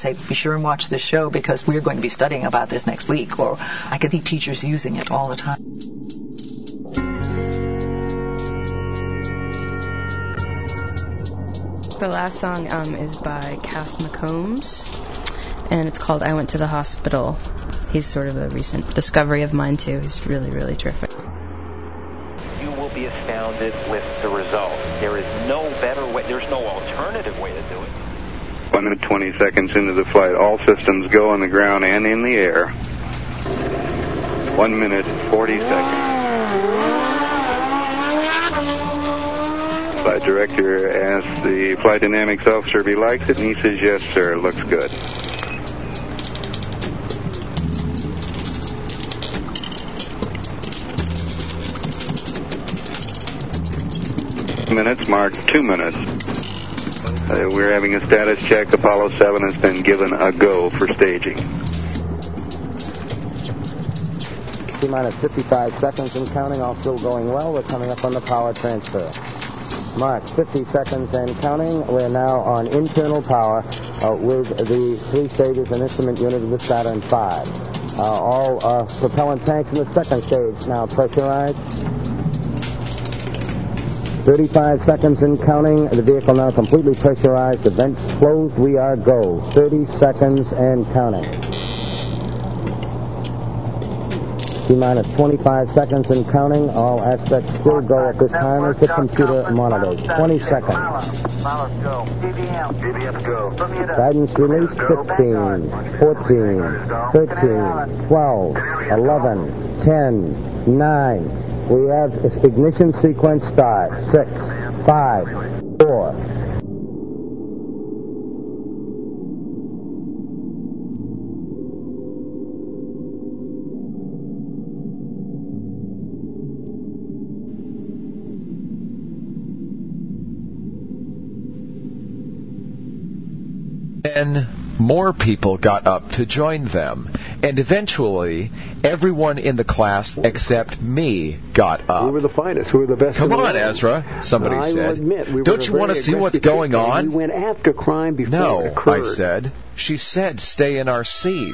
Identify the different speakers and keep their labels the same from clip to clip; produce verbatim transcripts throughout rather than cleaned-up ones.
Speaker 1: say, be sure and watch this show because we're going to be studying about this next week. Or I could see teachers using it all the time.
Speaker 2: The last song um, is by Cass McCombs, and it's called I Went to the Hospital. He's sort of a recent discovery of mine, too. He's really, really terrific.
Speaker 3: You will be astounded with the result. There is no better way, there's no alternative way to do it.
Speaker 4: One minute, twenty seconds into the flight. All systems go on the ground and in the air. One minute, forty seconds. Flight director asks the flight dynamics officer if he likes it, and he says, yes, sir, looks good. Minutes, marked two minutes. Uh, we're having a status check. Apollo seven has been given a go for staging.
Speaker 5: T-minus fifty-five seconds and counting, all still going well. We're coming up on the power transfer. Mark, fifty seconds and counting. We're now on internal power uh, with the three stages and instrument unit of the Saturn five. Uh, all uh, propellant tanks in the second stage now pressurized. thirty-five seconds and counting. The vehicle now completely pressurized. The vents closed. We are go. thirty seconds and counting. T-minus twenty-five seconds and counting. All aspects still go at this time as the computer monitors. twenty seconds. Guidance release fifteen, fourteen, thirteen, twelve, eleven, ten, nine. We have ignition sequence start. Six, five, four.
Speaker 6: Then more people got up to join them, and eventually everyone in the class except me got up.
Speaker 7: We were the finest. We were the best.
Speaker 6: Come
Speaker 7: in the
Speaker 6: on,
Speaker 7: world.
Speaker 6: Ezra, somebody
Speaker 7: I
Speaker 6: said.
Speaker 7: will admit, we
Speaker 6: Don't
Speaker 7: were
Speaker 6: you want to see what's going on?
Speaker 7: We went after crime before
Speaker 6: no,
Speaker 7: it occurred.
Speaker 6: I said. She said stay in our seats.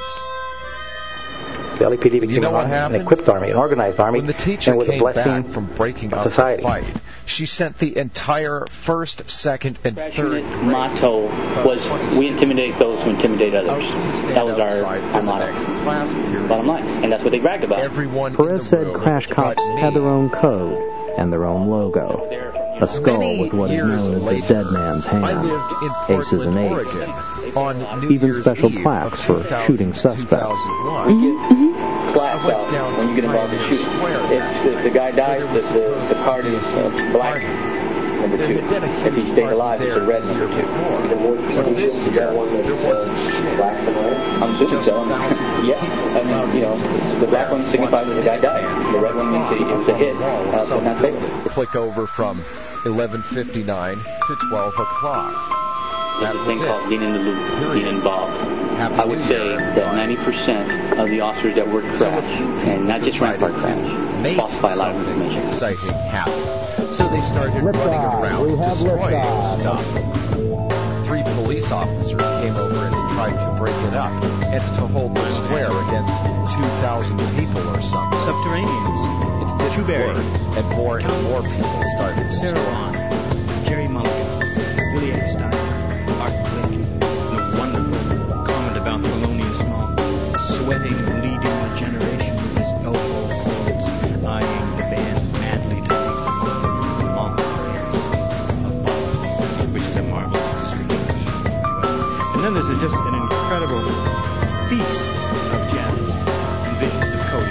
Speaker 8: The L A P D became
Speaker 6: you know
Speaker 8: an,
Speaker 6: an
Speaker 8: equipped army, an organized army,
Speaker 6: when the teacher
Speaker 8: and with
Speaker 6: came
Speaker 8: a blessing
Speaker 6: back from breaking up
Speaker 8: society.
Speaker 6: the fight, she sent the entire first, second, and third
Speaker 9: motto was we intimidate those who intimidate others. That was our, our motto. Bottom line. And that's what they bragged about.
Speaker 6: Everyone
Speaker 10: Perez said crash cops had their own code and their own logo. A skull
Speaker 6: Many
Speaker 10: with what is known as
Speaker 6: later,
Speaker 10: the dead man's hand.
Speaker 6: I lived in Portland,
Speaker 10: Aces and eights.
Speaker 6: Oregon, on New
Speaker 10: Even
Speaker 6: Year's
Speaker 10: special
Speaker 6: Eve
Speaker 10: plaques for shooting suspects.
Speaker 9: Mm-hmm. Plaques out when you get involved in shooting. If, if the guy dies, the, the, the card is uh, black. Number two. If he stayed alive, it's a red number two.
Speaker 6: But this year, there wasn't shit.
Speaker 9: I'm assuming so. Yeah. I mean, you know, the black one signifies that the guy died. The red one means it was a hit. Uh, so not favorable.
Speaker 6: Click over from eleven fifty-nine to twelve o'clock.
Speaker 9: There's a thing called being in the loop, being involved. I would say that ninety percent of the officers that work crash, and not just Rampart crash, falsify a lot of information.
Speaker 6: Exciting happened. So they started
Speaker 5: Lift
Speaker 6: running
Speaker 5: off.
Speaker 6: around
Speaker 5: We have
Speaker 6: destroying
Speaker 5: lift
Speaker 6: stuff. Three police officers came over and tried to break it up and to hold the square against two thousand people or something.
Speaker 11: Subterraneans.
Speaker 6: It didn't work, and more and more people started to
Speaker 11: Sarah Vaughan, Jerry Mulligan, Willie Eckstein, Art Blake, and a wonderful comment about Thelonious Monk, sweating, leading the generation with his elbow cords, eyeing the band madly to think Monk is a bomb, which is a marvelous distinction. And then there's a, just an incredible feast of jazz and visions of Cody.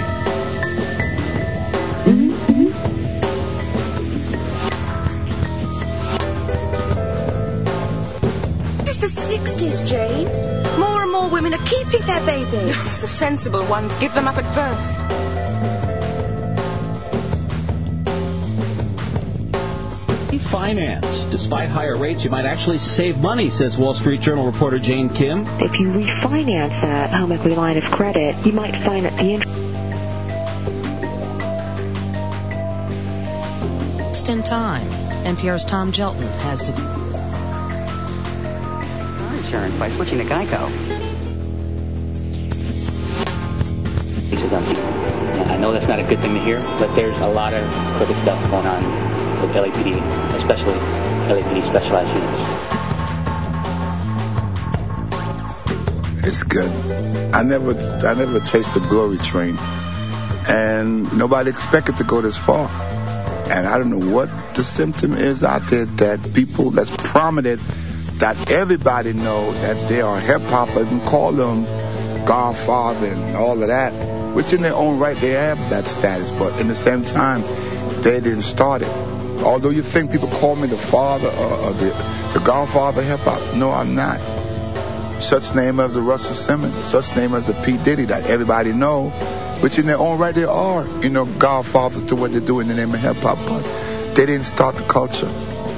Speaker 12: The sixties, Jane. More and more women are keeping their babies.
Speaker 2: The sensible ones give them up at birth.
Speaker 13: Finance. Despite higher rates, you might actually save money, says Wall Street Journal reporter Jane Kim.
Speaker 14: If you refinance that home equity line of credit, you might find that the interest...
Speaker 15: In time, N P R's Tom Gelton has to... insurance by switching to Geico. I know that's not a good thing to hear, but there's a lot of crooked stuff going on with L A P D, especially L A P D specialized units.
Speaker 16: It's good. I never, I never chased the glory train, and nobody expected to go this far. And I don't know what the symptom is out there that people that's prominent, that everybody know that they are hip hop and call them Godfather and all of that, which in their own right they have that status, but in the same time they didn't start it. Although you think people call me the father or, or the, the Godfather of hip hop, no, I'm not. Such name as a Russell Simmons, such name as a P. Diddy that everybody know, which in their own right they are, you know, godfathers to what they do in the name of hip hop, but they didn't start the culture.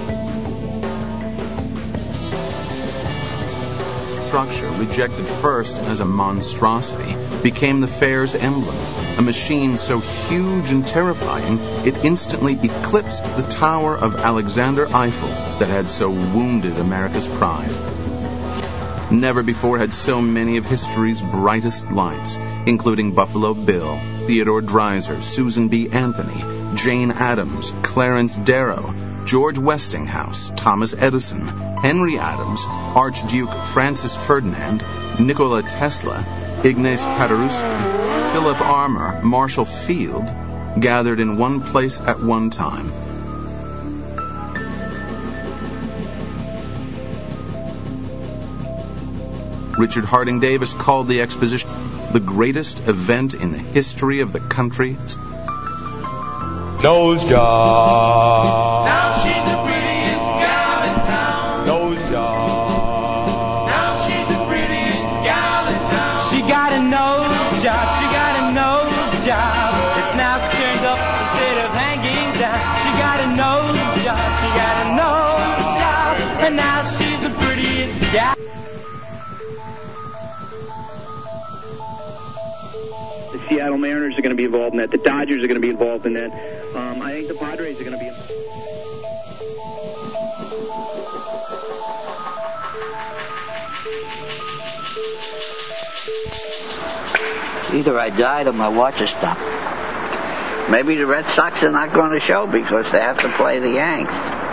Speaker 17: Structure, rejected first as a monstrosity, became the fair's emblem, a machine so huge and terrifying it instantly eclipsed the tower of Alexander Eiffel that had so wounded America's pride. Never before had so many of history's brightest lights, including Buffalo Bill, Theodore Dreiser, Susan B. Anthony, Jane Addams, Clarence Darrow, George Westinghouse, Thomas Edison, Henry Adams, Archduke Francis Ferdinand, Nikola Tesla, Ignace Paderewski, Philip Armour, Marshall Field, gathered in one place at one time. Richard Harding Davis called the exposition the greatest event in the history of the country.
Speaker 18: Nose job.
Speaker 19: Now she's the prettiest gal in town.
Speaker 18: Nose job.
Speaker 19: Now she's the prettiest gal in town.
Speaker 20: She got a nose job. She got a nose job. It's now turned up instead of hanging down. She got a nose job. She got a nose job. And now she's the prettiest gal.
Speaker 9: The Seattle Mariners are going to be involved in that. The Dodgers are going to be involved in that. Um, I think the Padres are going to be involved.
Speaker 21: Either I died or my watch is stopped. Maybe the Red Sox are not going to show because they have to play the Yanks.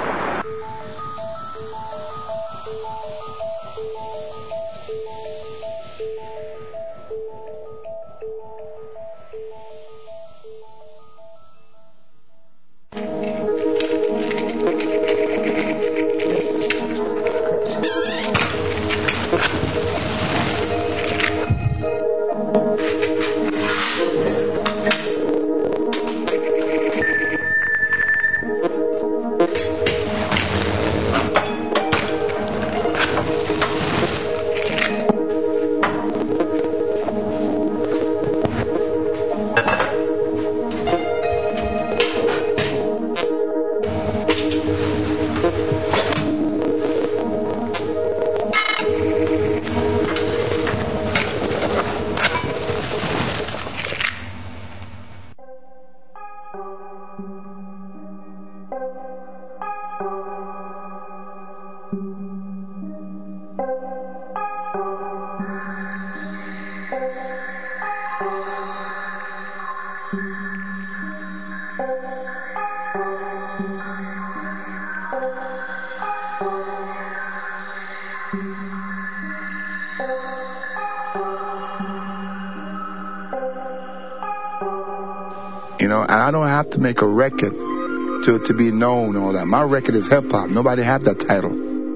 Speaker 16: You know, and I don't have to make a record to to be known and all that. My record is hip hop. Nobody have that title.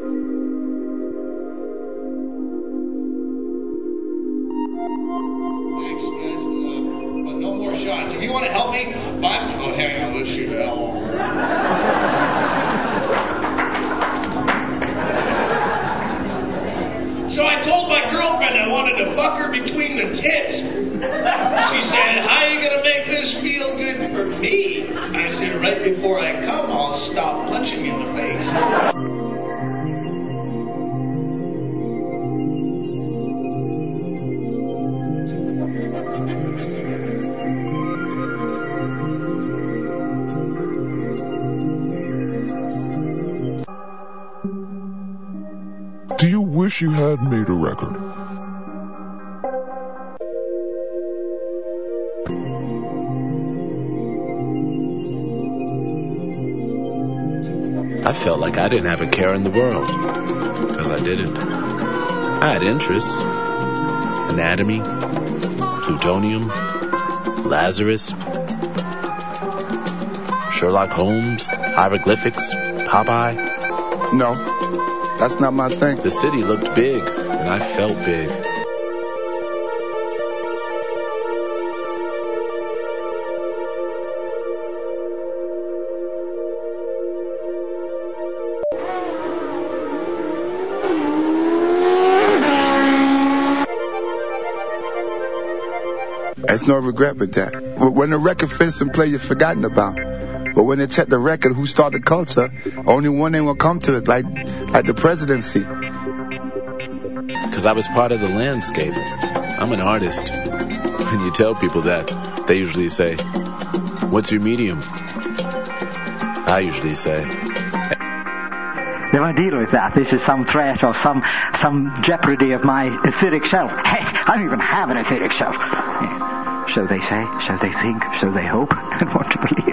Speaker 19: No more shots. If you want to help me, but oh, hang on, let's shoot it out. So I told my girlfriend I wanted to fuck her between the tits. She said, how are you going to make this feel good for me? I said, right before I come, I'll stop punching you in the face.
Speaker 1: Do you wish you had made a record?
Speaker 22: I felt like I didn't have a care in the world, because I didn't. I had interests. Anatomy, plutonium, Lazarus, Sherlock Holmes, hieroglyphics, Popeye.
Speaker 16: No, that's not my thing.
Speaker 22: The city looked big, and I felt big.
Speaker 16: There's no regret with that. When the record finishes and play, you're forgotten about. But when they check the record, who started the culture, only one name will come to it, like like the presidency.
Speaker 22: Because I was part of the landscape. I'm an artist. When you tell people that, they usually say, "What's your medium?" I usually say,
Speaker 23: They won't deal with that. This is some threat or some some jeopardy of my etheric self. Hey, I don't even have an etheric self. So they say, so they think, so they hope, and want to believe.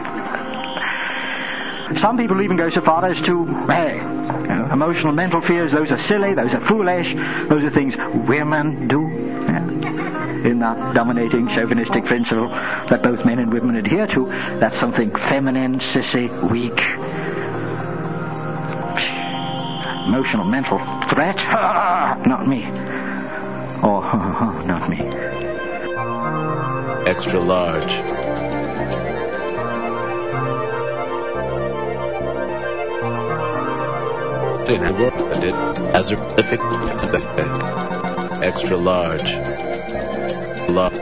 Speaker 23: Some people even go so far as to, hey, you know, emotional mental fears, those are silly, those are foolish, those are things women do. Yeah. In that dominating chauvinistic principle that both men and women adhere to, that's something feminine, sissy, weak. Emotional mental threat? Not me. Or, not me.
Speaker 22: Extra large. Didn't have work. I did. As a perfect. Extra large. Large.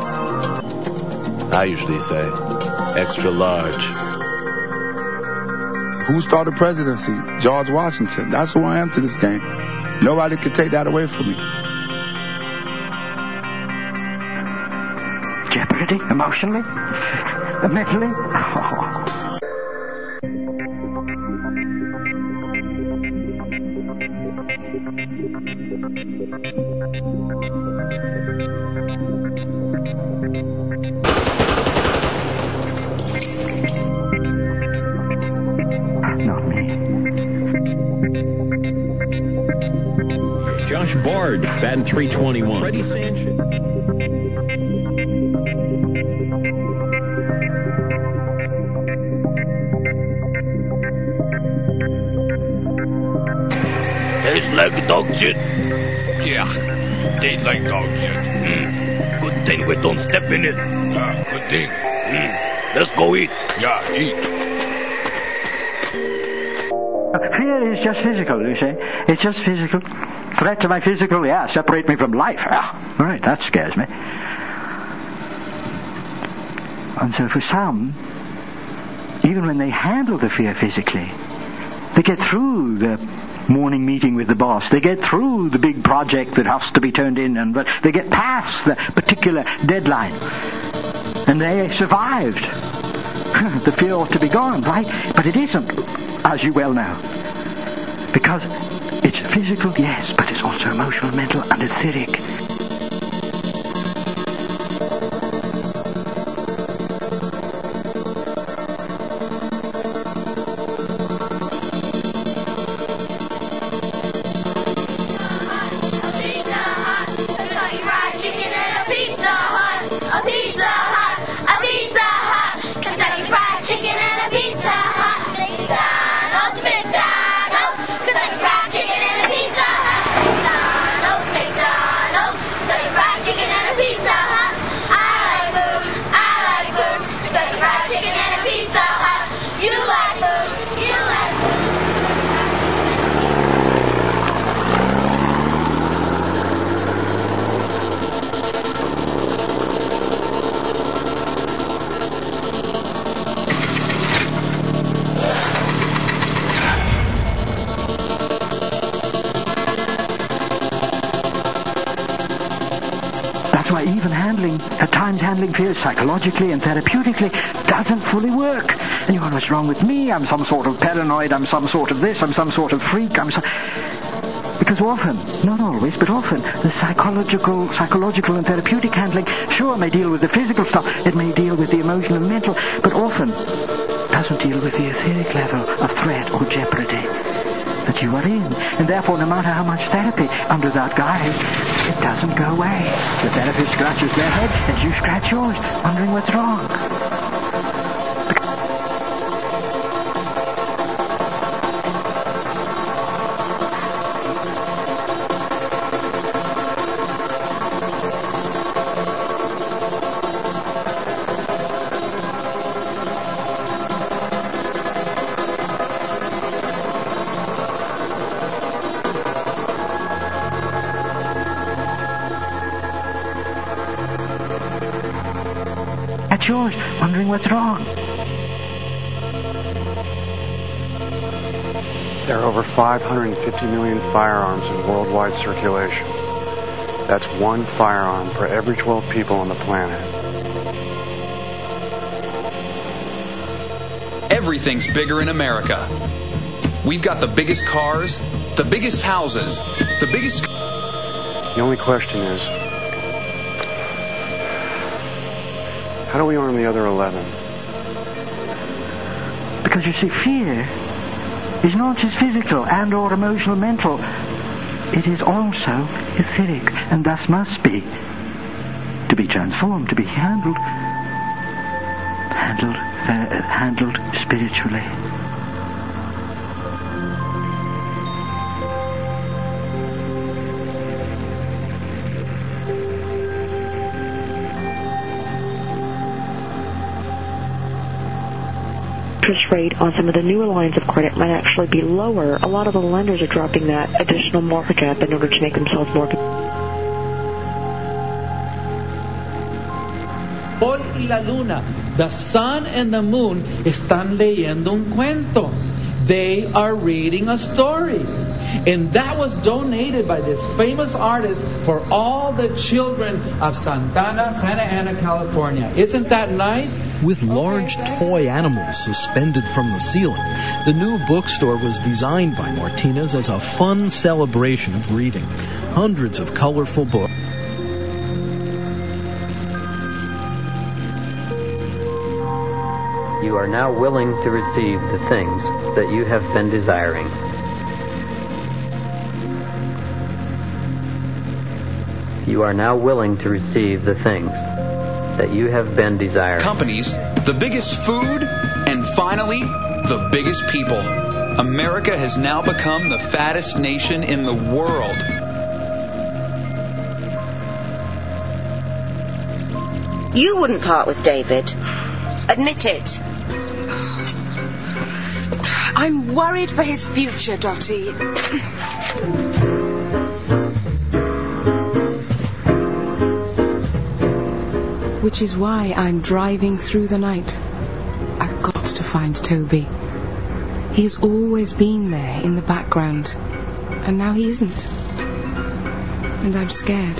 Speaker 22: I usually say extra large.
Speaker 16: Who started presidency? George Washington. That's who I am to this game. Nobody can take that away from me.
Speaker 23: Jeopardy? Emotionally? Mentally? Oh. Not me.
Speaker 13: Josh Bard, batting three twenty-one. Freddie Sanchez.
Speaker 24: Tastes like dog shit.
Speaker 18: Yeah, tastes like dog shit.
Speaker 24: Mm. Good thing we don't step in it.
Speaker 18: Yeah, good thing.
Speaker 24: Mm. Let's go eat.
Speaker 18: Yeah, eat.
Speaker 23: Fear is just physical, you say? It's just physical. Threat to my physical, yeah, separate me from life. Ah, all right, that scares me. And so for some, even when they handle the fear physically, they get through the morning meeting with the boss. They get through the big project that has to be turned in, and but they get past the particular deadline. And they survived. The fear ought to be gone, right? But it isn't, as you well know. Because it's physical, yes, but it's also emotional, mental, and etheric. Handling fears psychologically and therapeutically doesn't fully work. And you know what's wrong with me? I'm some sort of paranoid, I'm some sort of this, I'm some sort of freak, I'm some... Because often, not always, but often, the psychological, psychological and therapeutic handling, sure, may deal with the physical stuff, it may deal with the emotional and mental, but often doesn't deal with the etheric level of threat or jeopardy that you are in. And therefore, no matter how much therapy under that guise, it doesn't go away. The therapist scratches their head and you scratch yours, wondering what's wrong. Yours, wondering what's wrong.
Speaker 3: There are over five hundred fifty million firearms in worldwide circulation. That's one firearm for every twelve people on the planet.
Speaker 4: Everything's bigger in America. We've got the biggest cars, the biggest houses, the biggest...
Speaker 3: The only question is, how do we arm the other eleven?
Speaker 23: Because you see, fear is not just physical and or emotional, mental. It is also etheric, and thus must be to be transformed, to be handled, handled, uh, handled spiritually.
Speaker 14: Interest rate on some of the newer lines of credit might actually be lower. A lot of the lenders are dropping that additional markup in order to make themselves more.
Speaker 7: Sol y la luna, the sun and the moon, están leyendo un cuento. They are reading a story. And that was donated by this famous artist for all the children of Santana, Santa Ana, California. Isn't that nice?
Speaker 8: With large toy animals suspended from the ceiling, the new bookstore was designed by Martinez as a fun celebration of reading. Hundreds of colorful books.
Speaker 25: You are now willing to receive the things that you have been desiring. You are now willing to receive the things that you have been desiring.
Speaker 4: Companies, the biggest food, and finally, the biggest people. America has now become the fattest nation in the world.
Speaker 12: You wouldn't part with David. Admit it.
Speaker 26: I'm worried for his future, Dottie. Which is why I'm driving through the night. I've got to find Toby. He has always been there in the background, and now he isn't. And I'm scared.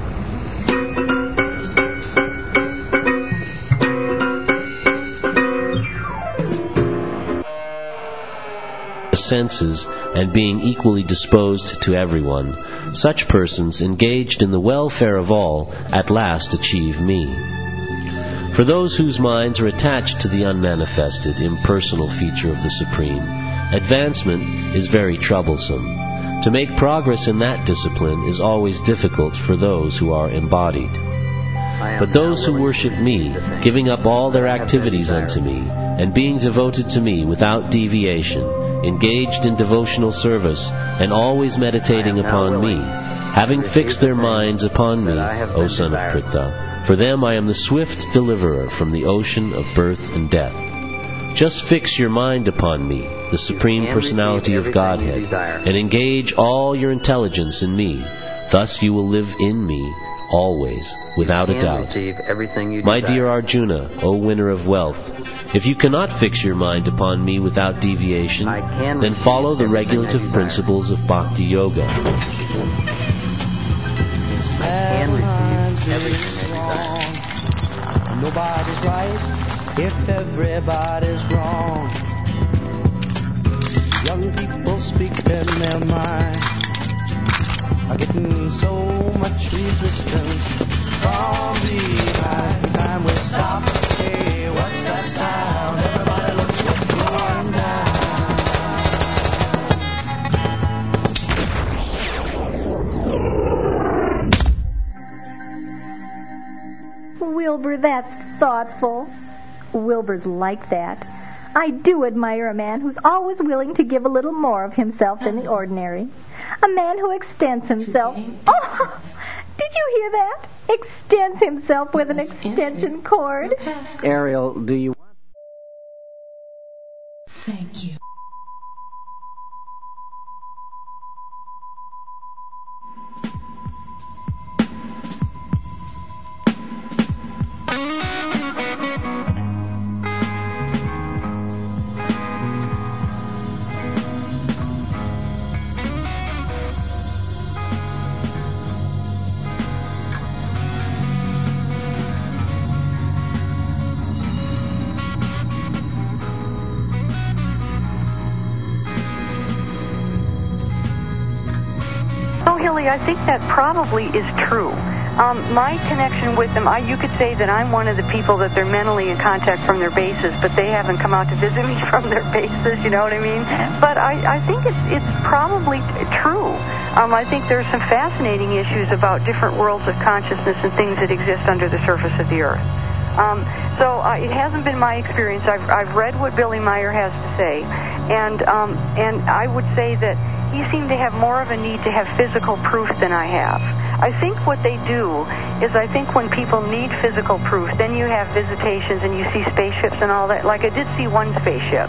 Speaker 27: Senses and being equally disposed to everyone, such persons engaged in the welfare of all at last achieve me. For those whose minds are attached to the unmanifested, impersonal feature of the Supreme, advancement is very troublesome. To make progress in that discipline is always difficult for those who are embodied. But those who worship me, giving up all their activities unto me, and being devoted to me without deviation, engaged in devotional service, and always meditating upon me, having fixed their minds upon me, O son of Pritha, for them I am the swift deliverer from the ocean of birth and death. Just fix your mind upon me, the Supreme Personality of Godhead, and engage all your intelligence in me. Thus you will live in me always, without a doubt. My dear Arjuna, O winner of wealth, if you cannot fix your mind upon me without deviation, then follow the regulative principles of Bhakti Yoga.
Speaker 20: Nobody's right if everybody's wrong. Young people speak in their mind. and so much resistance from behind. Time will stop. Hey, what's that sound? Everybody looks what's going down.
Speaker 2: Wilbur, that's thoughtful. Wilbur's like that. I do admire a man who's always willing to give a little more of himself than the ordinary. A man who extends himself. Oh, did you hear that? Extends himself with an extension cord.
Speaker 23: Ariel, do you...
Speaker 26: Thank you.
Speaker 14: I think that probably is true. Um, my connection with them, I, you could say that I'm one of the people that they're mentally in contact from their bases, but they haven't come out to visit me from their bases, you know what I mean? But I, I think it's, it's probably true. Um, I think there's some fascinating issues about different worlds of consciousness and things that exist under the surface of the Earth. Um, so uh, it hasn't been my experience. I've, I've read what Billy Meyer has to say, and um, and I would say that he seemed to have more of a need to have physical proof than I have. I think what they do is I think when people need physical proof, then you have visitations and you see spaceships and all that. Like I did see one spaceship.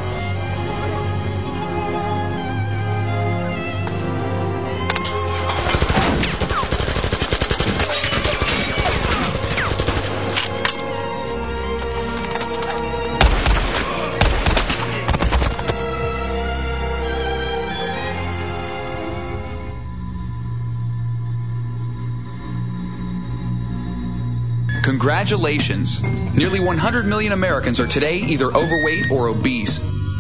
Speaker 4: Congratulations! Nearly one hundred million Americans are today either overweight or obese.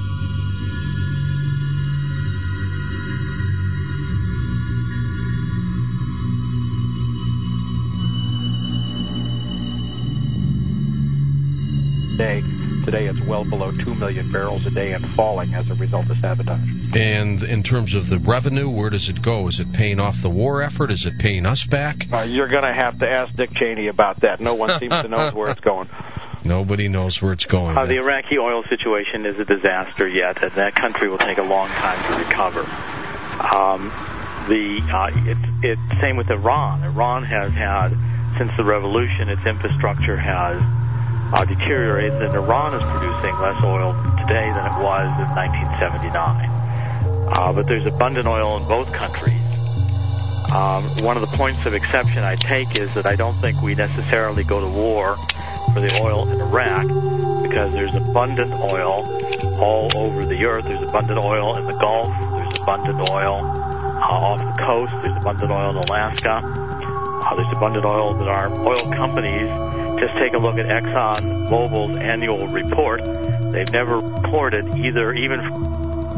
Speaker 5: Today, today it's well below two million barrels a day and falling as a result of sabotage.
Speaker 6: And in terms of the revenue, where does it go? Is it paying off the war effort? Is it paying us back?
Speaker 5: Uh, you're going to have to ask Dick Cheney about that. No one seems to know where it's going.
Speaker 6: Nobody knows where it's going.
Speaker 10: Uh, the Iraqi oil situation is a disaster yet, and that country will take a long time to recover. Um, the uh, it, it, same with Iran. Iran has had, since the revolution, its infrastructure has uh, deteriorated, and Iran is producing less oil today than it was in nineteen seventy-nine. Uh, but there's abundant oil in both countries. Um, one of the points of exception I take is that I don't think we necessarily go to war for the oil in Iraq, because there's abundant oil all over the earth. There's abundant oil in the Gulf. There's abundant oil uh, off the coast. There's abundant oil in Alaska. Uh, there's abundant oil that our oil companies, just take a look at Exxon Mobil's annual report. They've never reported either, even...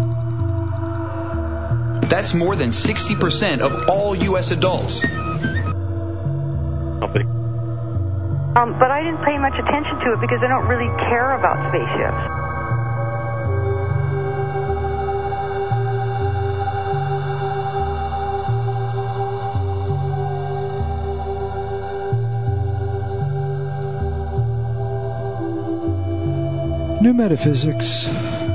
Speaker 4: That's more than sixty percent of all U S adults.
Speaker 14: Um, but I didn't pay much attention to it because I don't really care about spaceships.
Speaker 11: New Metaphysics.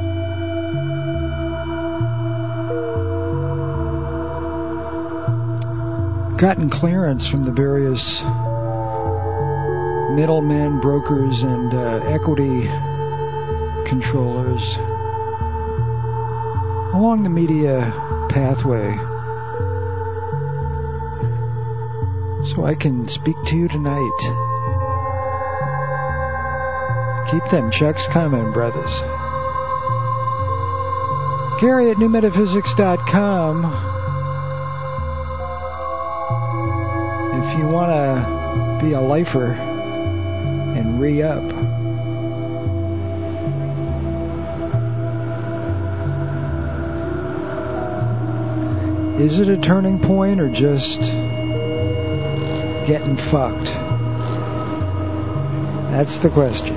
Speaker 11: Gotten clearance from the various middlemen, brokers, and uh, equity controllers along the media pathway, so I can speak to you tonight. Keep them checks coming, brothers. Gary at new metaphysics dot com. If you want to be a lifer and re-up. Is it a turning point or just getting fucked? That's the question.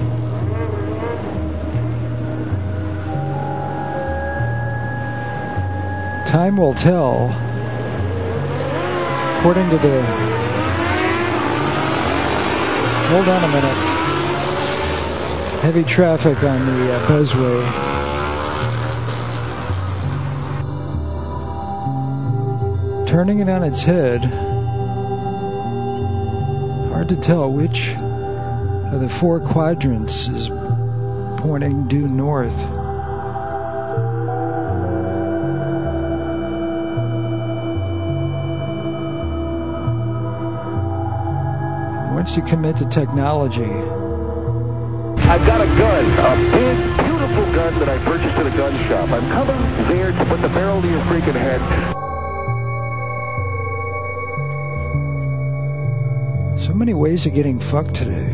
Speaker 11: Time will tell. According to the... Hold on a minute. Heavy traffic on the uh, Buzzway. Turning it on its head. Hard to tell which of the four quadrants is pointing due north. Once you commit to technology...
Speaker 1: I've got a gun, a big, beautiful gun that I purchased at a gun shop. I'm coming there to put the barrel to your freaking head.
Speaker 11: So many ways of getting fucked today.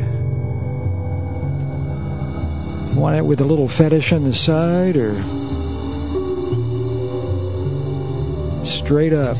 Speaker 11: You want it with a little fetish on the side, or straight up?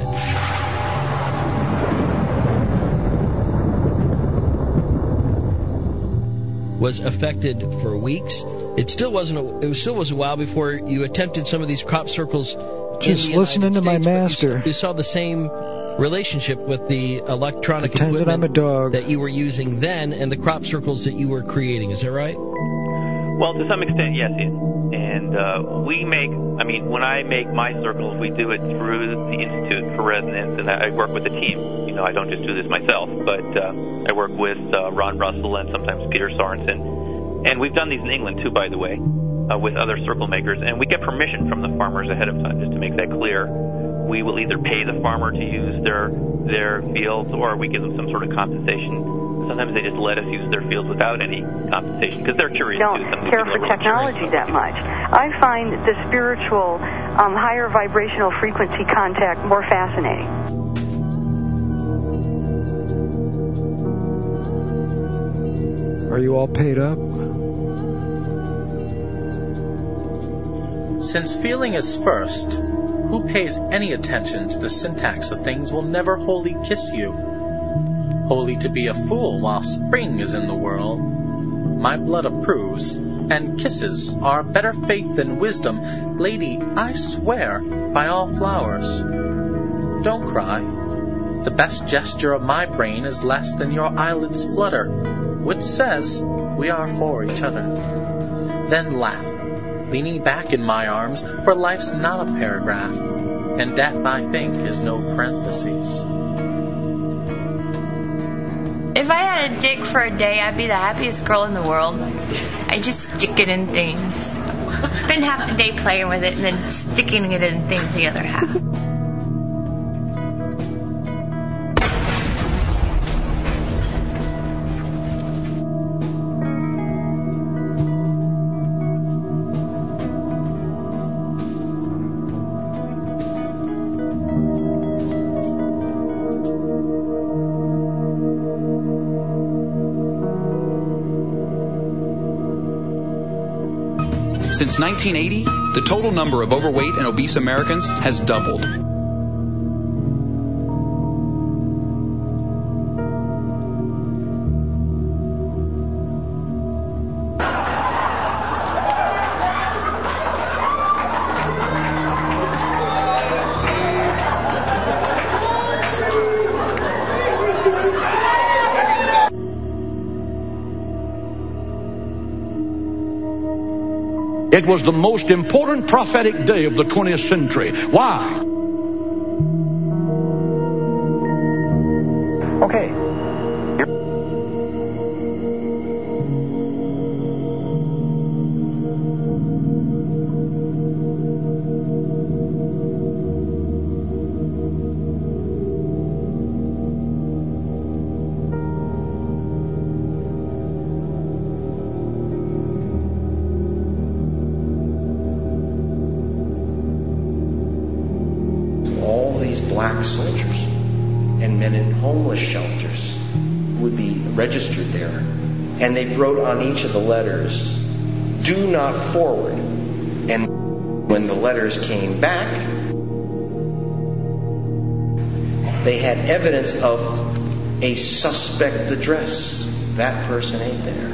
Speaker 9: Was affected for weeks. It still wasn't. A, it still was a while before you attempted some of these crop circles.
Speaker 11: Just
Speaker 9: in the
Speaker 11: listening to
Speaker 9: States,
Speaker 11: my master.
Speaker 9: You, you saw the same relationship with the electronic
Speaker 11: Pretend that I'm a
Speaker 9: equipment
Speaker 11: dog.
Speaker 9: that you were using then, and the crop circles that you were creating. Is that right?
Speaker 15: Well, to some extent, yes. Ian. And uh, we make. I mean, when I make my circles, we do it through the Institute for Resonance, and I work with the team. You know, I don't just do this myself, but uh, I work with uh, Ron Russell and sometimes Peter Sorensen. And we've done these in England, too, by the way, uh, with other circle makers. And we get permission from the farmers ahead of time, just to make that clear. We will either pay the farmer to use their their fields, or we give them some sort of compensation. Sometimes they just let us use their fields without any compensation, because they're curious,
Speaker 14: don't
Speaker 15: too. Some
Speaker 14: care
Speaker 15: people
Speaker 14: for
Speaker 15: are really
Speaker 14: technology
Speaker 15: curious.
Speaker 14: that much. I find the spiritual, um, higher vibrational frequency contact more fascinating.
Speaker 11: Are you all paid up?
Speaker 7: Since feeling is first, who pays any attention to the syntax of things will never wholly kiss you. Wholly to be a fool while spring is in the world. My blood approves, and kisses are better faith than wisdom. Lady, I swear, by all flowers. Don't cry. The best gesture of my brain is less than your eyelids flutter, which says we are for each other. Then laugh, leaning back in my arms, for life's not a paragraph, and death, I think, is no parentheses.
Speaker 17: If I had a dick for a day, I'd be the happiest girl in the world. I just stick it in things. Spend half the day playing with it and then sticking it in things the other half.
Speaker 4: Since nineteen eighty, the total number of overweight and obese Americans has doubled.
Speaker 18: It was the most important prophetic day of the twentieth century. Why?
Speaker 1: Okay.
Speaker 19: black soldiers and men in homeless shelters would be registered there. And they wrote on each of the letters, "Do not forward." And when the letters came back, they had evidence of a suspect address. That person ain't there.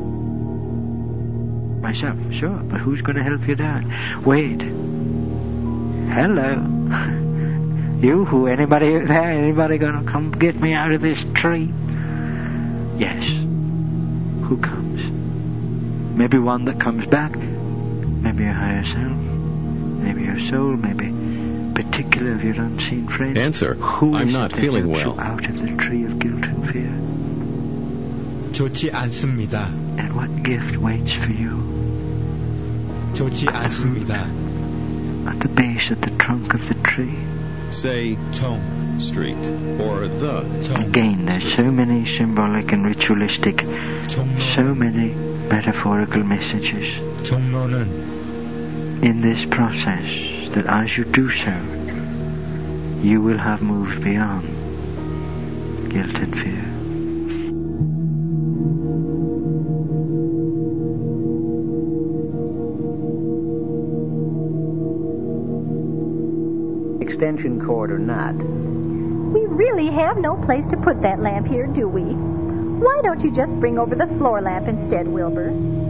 Speaker 23: Myself, sure, but who's going to help you down? Wait. Hello. You, who, anybody out there? Anybody going to come get me out of this tree? Yes. Who comes? Maybe one that comes back. Maybe a higher self. Maybe your soul. Maybe particular of your unseen friends.
Speaker 3: Answer.
Speaker 23: Who
Speaker 3: I'm
Speaker 23: is
Speaker 3: not
Speaker 23: it
Speaker 3: feeling
Speaker 23: that helps
Speaker 3: well.
Speaker 23: you out of the tree of guilt and fear?
Speaker 8: 좋지 않습니다.
Speaker 23: And what gift waits for you?
Speaker 8: 좋지 않습니다.
Speaker 23: At the base of the trunk of the tree.
Speaker 3: Say Tong Street or the Tong
Speaker 23: Again, there's so many symbolic and ritualistic, so many metaphorical messages
Speaker 8: 종로는
Speaker 23: in this process that as you do so, you will have moved beyond guilt and fear.
Speaker 13: Extension cord or not.
Speaker 2: We really have no place to put that lamp here, do we? Why don't you just bring over the floor lamp instead, Wilbur?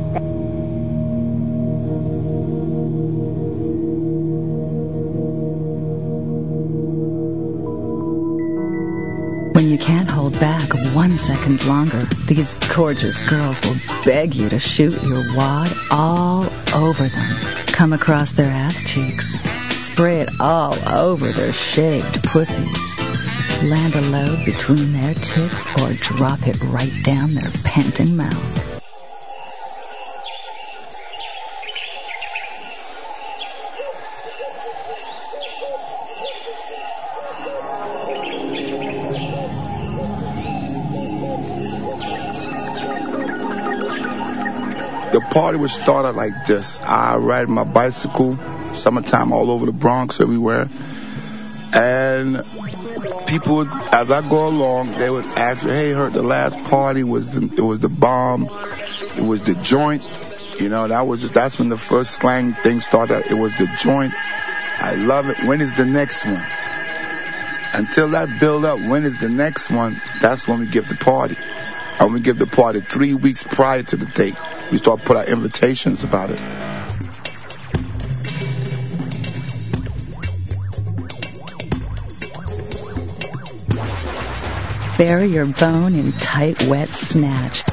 Speaker 16: When you can't hold back one second longer, these gorgeous girls will beg you to shoot your wad all over them. Come across their ass cheeks. Spray it all over their shaved pussies. Land a load between their tits or drop it right down their panting mouth.
Speaker 21: The party would start out like this. I ride my bicycle, summertime all over the Bronx, everywhere. And people would, as I go along, they would ask me, hey, heard the last party was the, it was the bomb, it was the joint. You know, that was just, that's when the first slang thing started. It was the joint. I love it. When is the next one? Until that build up, when is the next one? That's when we give the party. And we give the party three weeks prior to the date. We start put out invitations about it.
Speaker 16: Bury your bone in tight, wet snatch.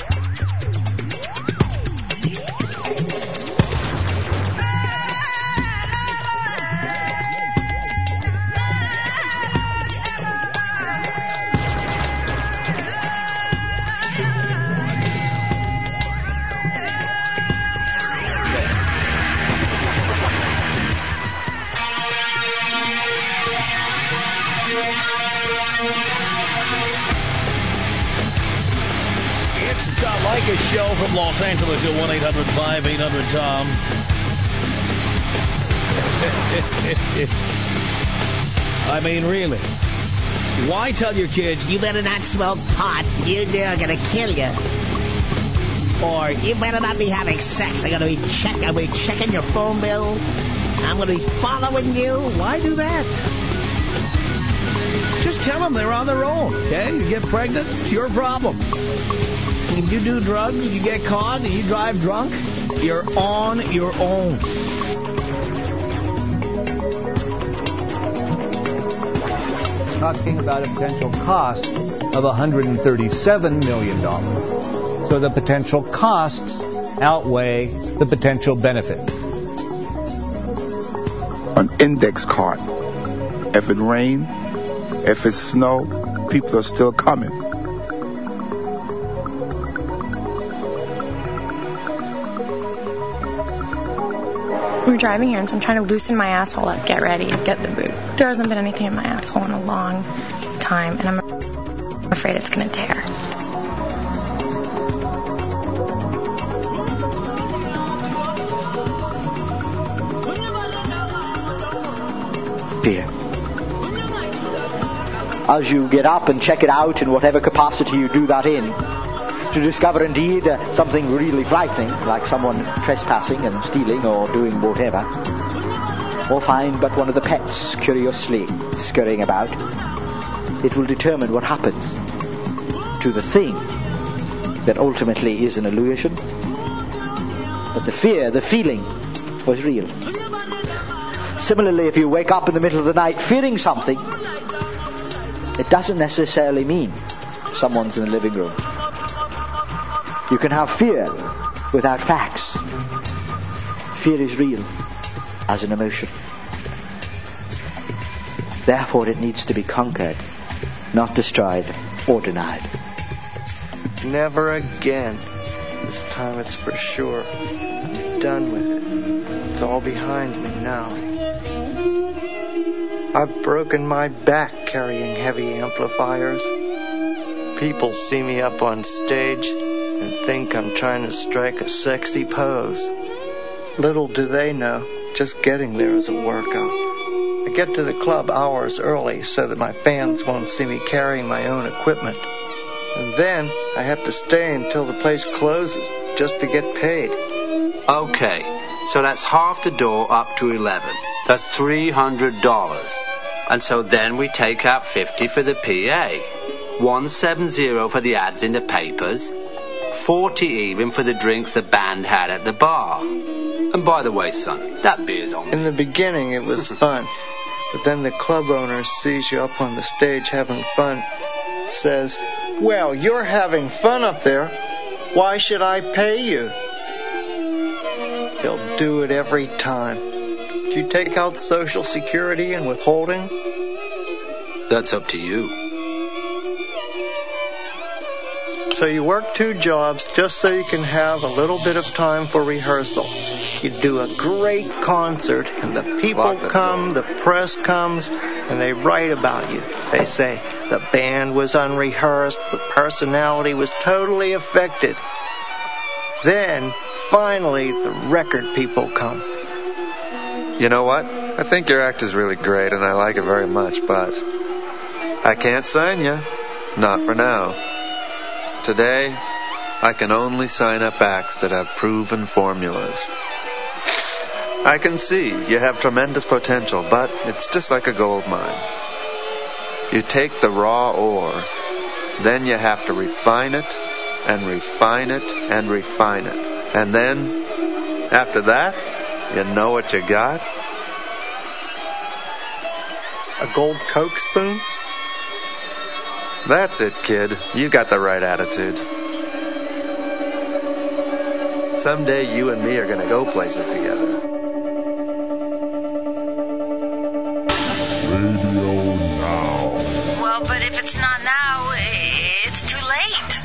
Speaker 22: Show from Los Angeles at one eight hundred five eight hundred Tom. I mean, really. Why tell your kids, you better not smoke pot, you they're going to kill you? Or, you better not be having sex, I'm going to be check, I'll be checking your phone bill, I'm going to be following you? Why do that? Just tell them they're on their own, okay? You get pregnant, it's your problem. If you do drugs, you get caught, and you drive drunk, you're on your own.
Speaker 24: Talking about a potential cost of one hundred thirty-seven million dollars. So the potential costs outweigh the potential benefits.
Speaker 21: An index card. If it rains, if it's snow, people are still coming.
Speaker 17: We're driving here, and so I'm trying to loosen my asshole up, get ready, get the boot. There hasn't been anything in my asshole in a long time, and I'm afraid it's going to tear.
Speaker 23: Dear, as you get up and check it out in whatever capacity you do that in, to discover indeed uh, something really frightening, like someone trespassing and stealing or doing whatever, or find but one of the pets curiously scurrying about, it will determine what happens
Speaker 5: to the thing that ultimately is an illusion. But the fear, the feeling, was real. Similarly, if you wake up in the middle of the night fearing something, it doesn't necessarily mean someone's in the living room. You can have fear without facts. Fear is real as an emotion. Therefore, it needs to be conquered, not destroyed or denied.
Speaker 6: Never again. This time it's for sure. I'm done with it. It's all behind me now. I've broken my back carrying heavy amplifiers. People see me up on stage and think I'm trying to strike a sexy pose. Little do they know, just getting there is a workout. I get to the club hours early so that my fans won't see me carrying my own equipment. And then I have to stay until the place closes just to get paid.
Speaker 12: Okay, so that's half the door up to eleven. That's three hundred dollars. And so then we take out fifty for the P A, one seventy for the ads in the papers, forty even for the drinks the band had at the bar. And by the way, son, that beer's on me.
Speaker 6: In the beginning, it was fun. But then the club owner sees you up on the stage having fun, says, "Well, you're having fun up there. Why should I pay you?" He'll do it every time. Do you take out Social Security and withholding?
Speaker 12: That's up to you.
Speaker 6: So you work two jobs just so you can have a little bit of time for rehearsal. You do a great concert, and the people come, the press comes, and they write about you. They say the band was unrehearsed, the personality was totally affected. Then, finally, the record people come.
Speaker 20: You know what? I think your act is really great, and I like it very much, but I can't sign you. Not for now. Today, I can only sign up acts that have proven formulas. I can see you have tremendous potential, but it's just like a gold mine. You take the raw ore, then you have to refine it, and refine it, and refine it. And then, after that, you know what you got?
Speaker 6: A gold Coke spoon?
Speaker 20: That's it, kid. You got the right attitude. Someday you and me are going to go places together.
Speaker 25: Radio Now.
Speaker 26: Well, but if it's not now, it's too late.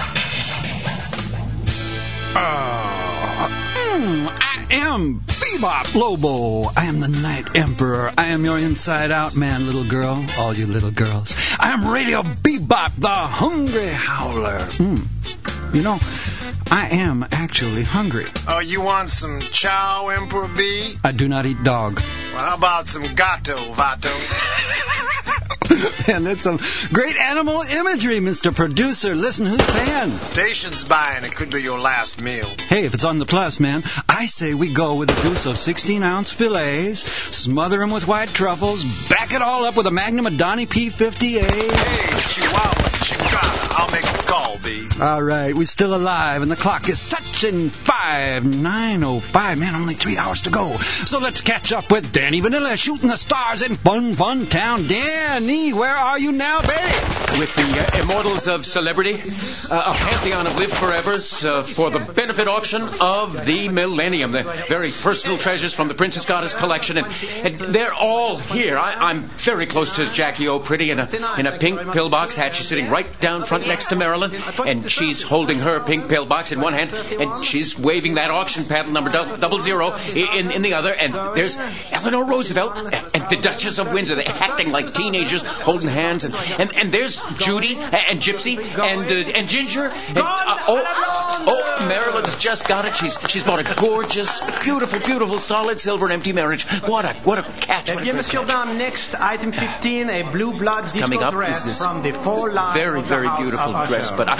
Speaker 27: Uh, mm, I am Bebop Lobo. I am the Night Emperor. I am your inside-out man, little girl. All you little girls. I am Radio Bebop, the Hungry Howler. Mm. You know, I am actually hungry.
Speaker 28: Oh, you want some chow, Emperor B?
Speaker 27: I do not eat dog.
Speaker 28: Well, how about some gato, Vato?
Speaker 27: Man, that's some great animal imagery, Mister Producer. Listen, who's paying?
Speaker 28: Station's buying. It could be your last meal.
Speaker 27: Hey, if it's on the plus, man, I say we go with a deuce of sixteen-ounce fillets, smother them with white truffles, back it all up with a Magnum of Donnie P fifty-eight.
Speaker 28: Hey, Chihuahua, Chihuahua. I'll make the call, B.
Speaker 27: All right, we're still alive, and the clock is touching five, nine oh five. Man, only three hours to go. So let's catch up with Danny Vanilla shooting the stars in Fun Fun Town. Danny, where are you now, babe?
Speaker 29: With the uh, Immortals of Celebrity, uh, a pantheon of live forevers uh, for the benefit auction of the millennium. The very personal treasures from the Princess Goddess collection, and, and they're all here. I, I'm very close to Jackie O. Pretty in a in a pink pillbox hat. She's sitting right down front next to Marilyn, and she's holding her pink pillbox in one hand, and she's waving that auction paddle number double zero in in the other. And there's Eleanor Roosevelt and the Duchess of Windsor. They're acting like teenagers, holding hands, and and, and there's Judy and Gypsy and uh, and Ginger. And, uh, oh, oh, Marilyn's just got it. She's she's bought a gorgeous, beautiful, beautiful, solid silver empty marriage. What a what a catch!
Speaker 30: Eh bien, Monsieur Dame, next item fifteen, a blue blood disco
Speaker 29: coming up
Speaker 30: dress
Speaker 29: is this
Speaker 30: from the four line
Speaker 29: very very beautiful dress. But I,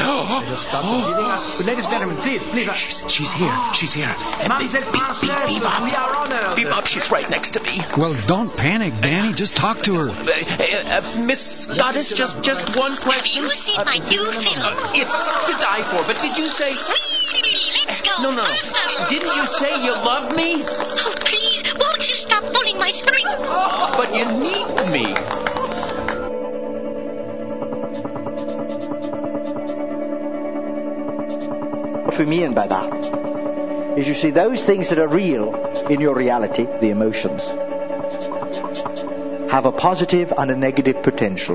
Speaker 1: Just stop the bleeding. Uh, ladies and gentlemen, please, please. Uh,
Speaker 4: she's, she's here. She's here.
Speaker 1: Mademoiselle Princess, we are honored.
Speaker 4: Bebop, she's right next to me.
Speaker 27: Well, don't panic, Danny. Just talk to her.
Speaker 4: Uh, uh, uh, Miss Goddess, just just one question.
Speaker 26: Have you seen uh, my new film?
Speaker 4: Uh, it's to die for, but did you say...
Speaker 26: Sweetie, let's go.
Speaker 4: No, no, no. Didn't you say you love me?
Speaker 26: Oh, please, won't you stop pulling my string?
Speaker 4: Oh, but you need me.
Speaker 5: What we mean by that is, you see, those things that are real in your reality, the emotions, have a positive and a negative potential.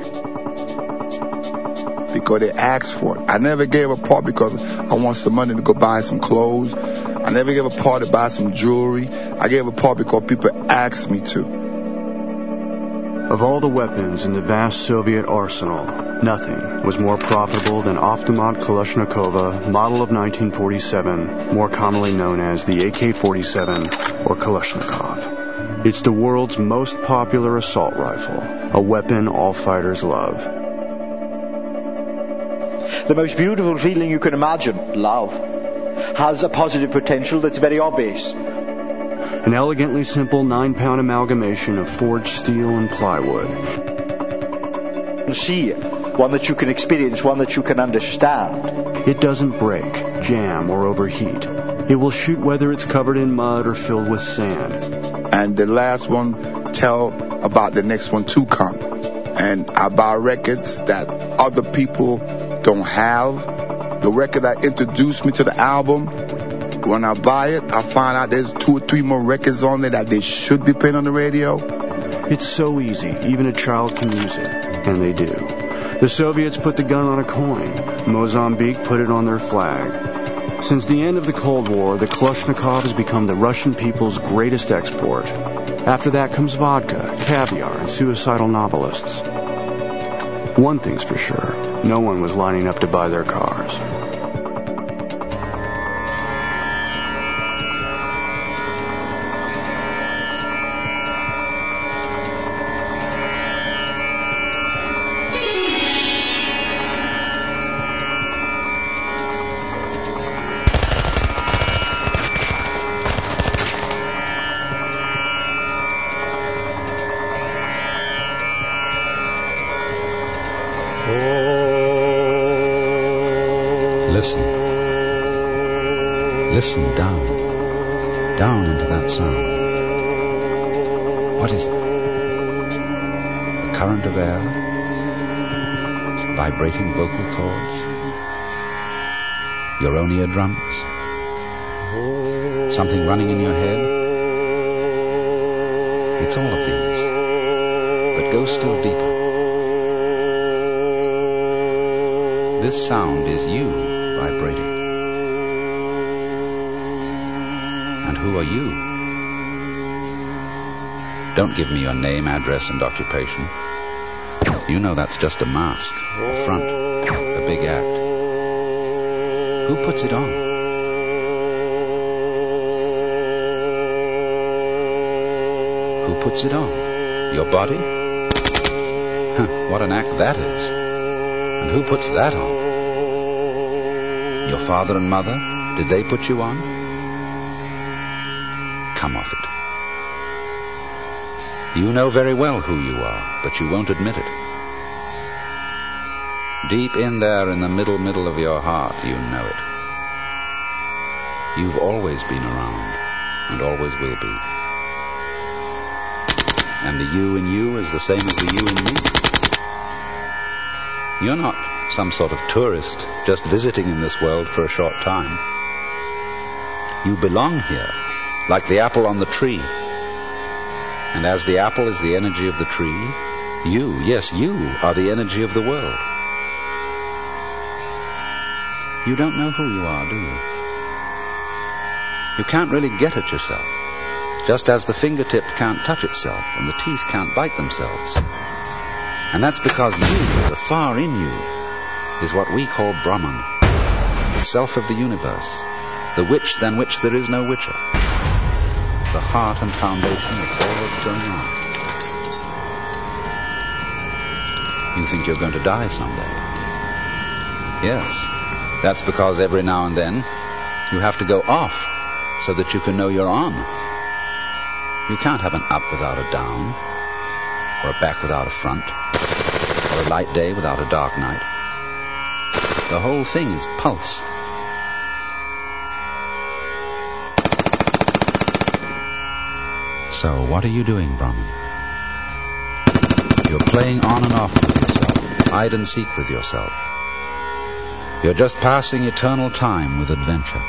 Speaker 21: Because they asked for it. I never gave a part because I want some money to go buy some clothes. I never gave a part to buy some jewelry. I gave a part because people asked me to.
Speaker 7: Of all the weapons in the vast Soviet arsenal, nothing was more profitable than Avtomat Kalashnikova, model of nineteen forty-seven, more commonly known as the A K forty-seven or Kalashnikov. It's the world's most popular assault rifle, a weapon all fighters love.
Speaker 5: The most beautiful feeling you can imagine, love, has a positive potential that's very obvious.
Speaker 7: An elegantly simple nine-pound amalgamation of forged steel and plywood.
Speaker 5: See it, one that you can experience, one that you can understand.
Speaker 7: It doesn't break, jam, or overheat. It will shoot whether it's covered in mud or filled with sand.
Speaker 21: And the last one tell about the next one to come. And I buy records that other people don't have. The record that introduced me to the album, when I buy it, I find out there's two or three more records on there that they should be playing on the radio.
Speaker 7: It's so easy, even a child can use it. And they do. The Soviets put the gun on a coin. Mozambique put it on their flag. Since the end of the Cold War, the Kalashnikov has become the Russian people's greatest export. After that comes vodka, caviar, and suicidal novelists. One thing's for sure, no one was lining up to buy their cars.
Speaker 9: Listen. Listen down. Down into that sound. What is it? A current of air? Vibrating vocal cords? Your own eardrums? Something running in your head? It's all of these. But go still deeper. This sound is you vibrating. And who are you? Don't give me your name, address, and occupation. You know that's just a mask, a front, a big act. Who puts it on? Who puts it on? Your body? Huh, what an act that is. And who puts that on? Your father and mother? Did they put you on? Come off it. You know very well who you are, but you won't admit it. Deep in there in the middle, middle of your heart, you know it. You've always been around, and always will be. And the you in you is the same as the you in me. You're not some sort of tourist just visiting in this world for a short time. You belong here, like the apple on the tree. And as the apple is the energy of the tree, you, yes, you are the energy of the world. You don't know who you are, do you? You can't really get at yourself, just as the fingertip can't touch itself and the teeth can't bite themselves. And that's because you, the far in you, is what we call Brahman, the self of the universe, the which than which there is no witcher, the heart and foundation of all that's going on. You think you're going to die someday. Yes, that's because every now and then you have to go off so that you can know you're on. You can't have an up without a down, or a back without a front, or a light day without a dark night. The whole thing is pulse. So what are you doing, Brahman? You're playing on and off with yourself, hide and seek with yourself. You're just passing eternal time with adventure.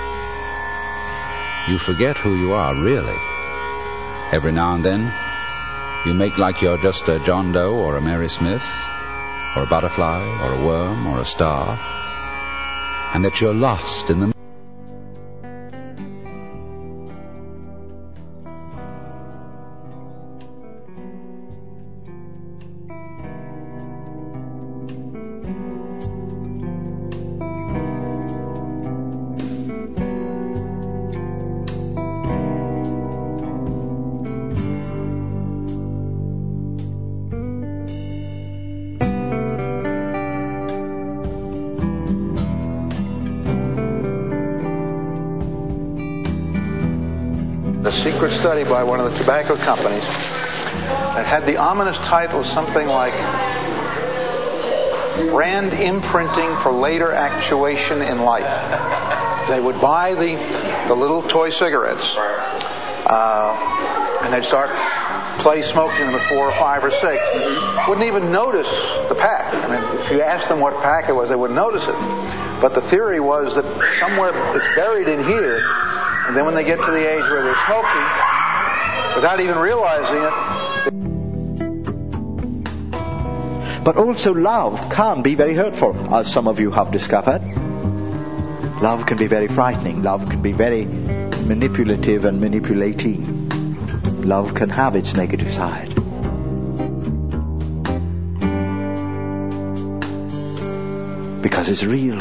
Speaker 9: You forget who you are, really. Every now and then, you make like you're just a John Doe or a Mary Smith, or a butterfly, or a worm, or a star, and that you're lost in the
Speaker 3: a secret study by one of the tobacco companies that had the ominous title of something like Brand Imprinting for Later Actuation in Life. They would buy the, the little toy cigarettes uh, and they'd start play smoking them at four or five or six. Wouldn't even notice the pack. I mean, if you asked them what pack it was, they wouldn't notice it. But the theory was that somewhere it's buried in here. And then when they get to the age where they're smoking, without even realizing
Speaker 5: it. But also love can be very hurtful, as some of you have discovered. Love can be very frightening. Love can be very manipulative and manipulating. Love can have its negative side. Because it's real.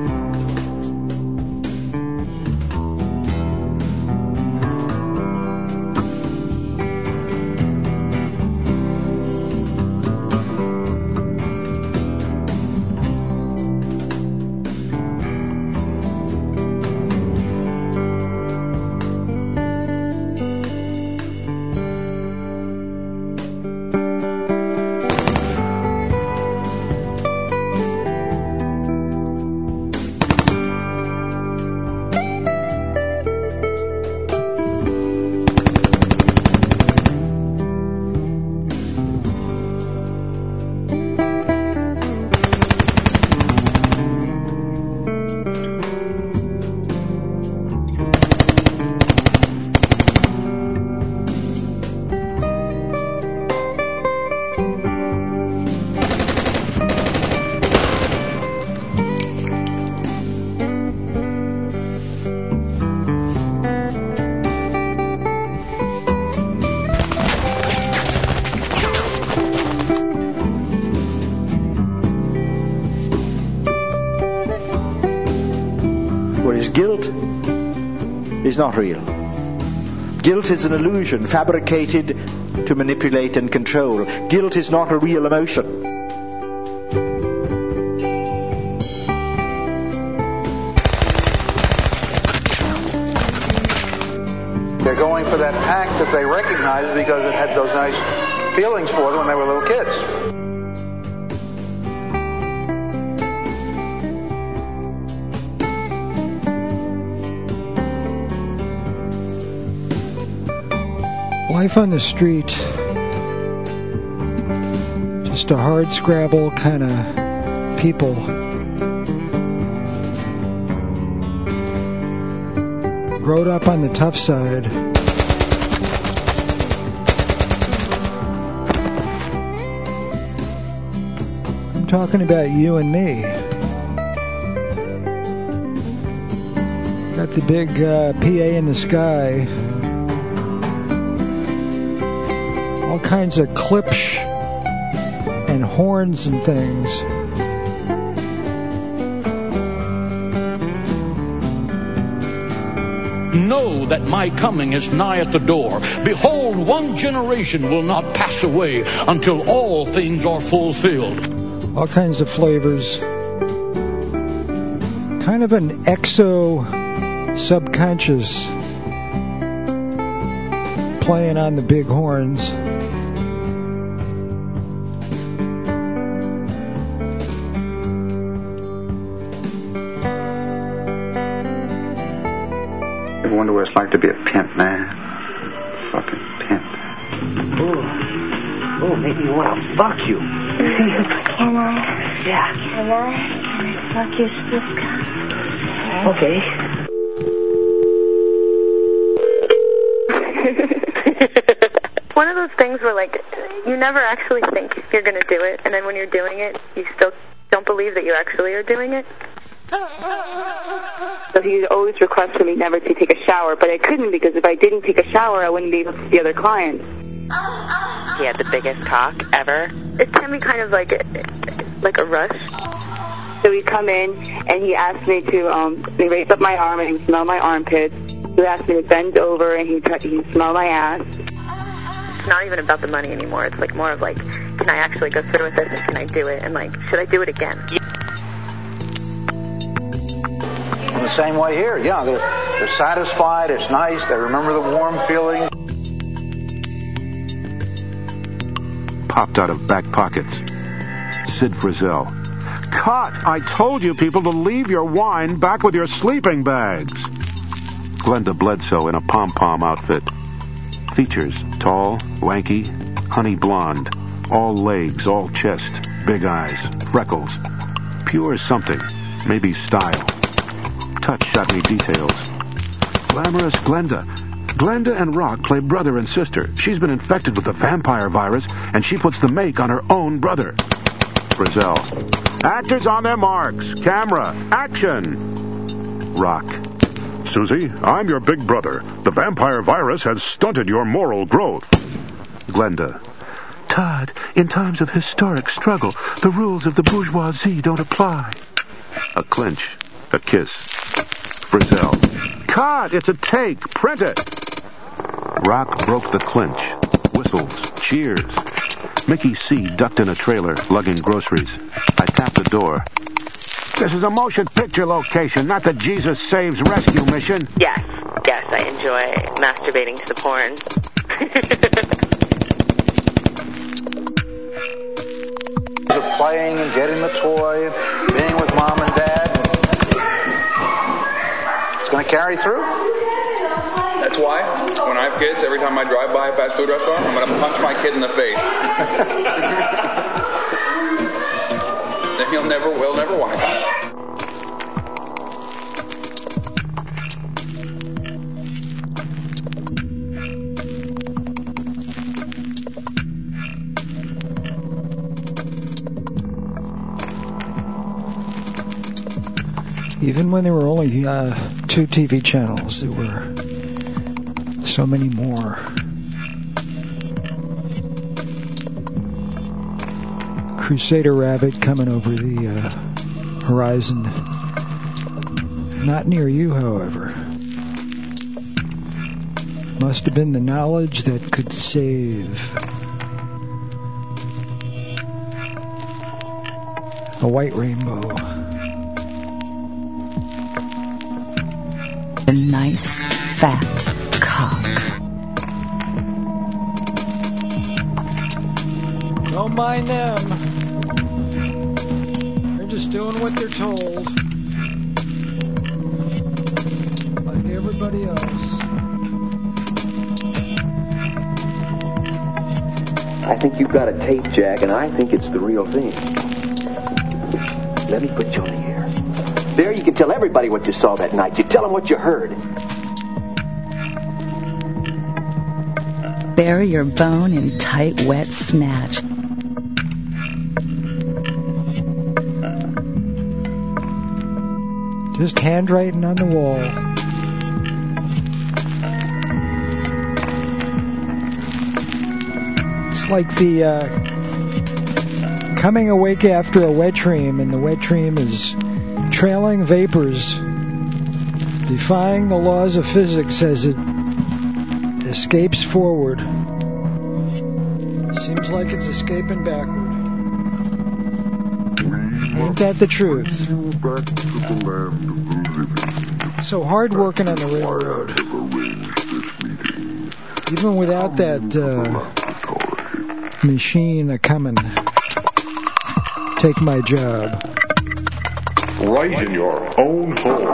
Speaker 5: Whereas guilt is not real. Guilt is an illusion fabricated to manipulate and control. Guilt is not a real emotion.
Speaker 3: They're going for that pack that they recognize because it had those nice feelings for them when they were little kids.
Speaker 8: Life on the street, just a hard scrabble kind of people. Growed up on the tough side. I'm talking about you and me. Got the big uh, P A in the sky. All kinds of clips and horns and things.
Speaker 10: Know that my coming is nigh at the door. Behold, one generation will not pass away until all things are fulfilled.
Speaker 8: All kinds of flavors. kind of an exo subconscious playing on the big horns.
Speaker 3: I wonder what it's like to be a pimp, man. Fucking pimp.
Speaker 2: Oh, oh, maybe you want to fuck you.
Speaker 26: Can I?
Speaker 2: Yeah.
Speaker 26: Can I? Can I suck your stiff cock?
Speaker 2: Okay.
Speaker 11: One of those things where, like, you never actually think you're going to do it, and then when you're doing it, you still don't believe that you actually are doing it.
Speaker 13: So he always requested me never to take a shower, but I couldn't because if I didn't take a shower, I wouldn't be able to see other clients.
Speaker 11: He had the biggest cock ever. It can be kind of like a, like a rush.
Speaker 13: So he'd come in, and he asked me to, um, he raised up my arm, and he'd smell my armpits. He asked me to bend over, and he'd, he'd smell my ass.
Speaker 11: It's not even about the money anymore. It's like more of like, can I actually go through with this, and can I do it, and like, should I do it again?
Speaker 3: In the same way here, yeah, they're, they're satisfied, it's nice, they remember the warm feelings.
Speaker 14: Popped out of back pockets. Sid Frizzell. Cut! I told you people to leave your wine back with your sleeping bags. Glenda Bledsoe in a pom-pom outfit. Features, tall, wanky, honey blonde. All legs, all chest, big eyes, freckles. Pure something, maybe style. Touch shot me details. Glamorous Glenda. Glenda and Rock play brother and sister. She's been infected with the vampire virus, and she puts the make on her own brother. Frizzell. Actors on their marks. Camera. Action. Rock.
Speaker 25: Susie, I'm your big brother. The vampire virus has stunted your moral growth.
Speaker 14: Glenda. Todd, in times of historic struggle, the rules of the bourgeoisie don't apply. A clinch. A kiss. Frizzell. Cut! It's a take. Print it. Rock broke the clinch. Whistles. Cheers. Mickey C. ducked in a trailer, lugging groceries. I tapped the door. This is a motion picture location, not the Jesus Saves Rescue mission.
Speaker 11: Yes, yes, I enjoy masturbating to the porn.
Speaker 3: Of playing and getting the toy, being with mom and dad. It's going to carry through.
Speaker 15: That's why, when I have kids, every time I drive by a fast food restaurant, I'm going to punch my kid in the face. Then he'll never, will never want to come.
Speaker 8: Even when there were only uh, two T V channels, there were so many more. Crusader Rabbit coming over the uh, horizon. Not near you, however. Must have been the knowledge that could save. A white rainbow.
Speaker 16: A nice fat cock.
Speaker 8: Don't mind them. They're just doing what they're told. Like everybody else.
Speaker 18: I think you've got a tape, Jack, and I think it's the real thing. Let me put you on the air. There you can tell everybody what you saw that night. You tell them what you heard.
Speaker 16: Bury your bone in tight, wet snatch.
Speaker 8: Just handwriting on the wall. It's like the uh, coming awake after a wet dream, and the wet dream is trailing vapors, defying the laws of physics as it escapes forward. Seems like it's escaping backward. Ain't that the truth? So hard working on the railroad. Even without that uh, machine a-coming. Take my job.
Speaker 25: Right in your own home.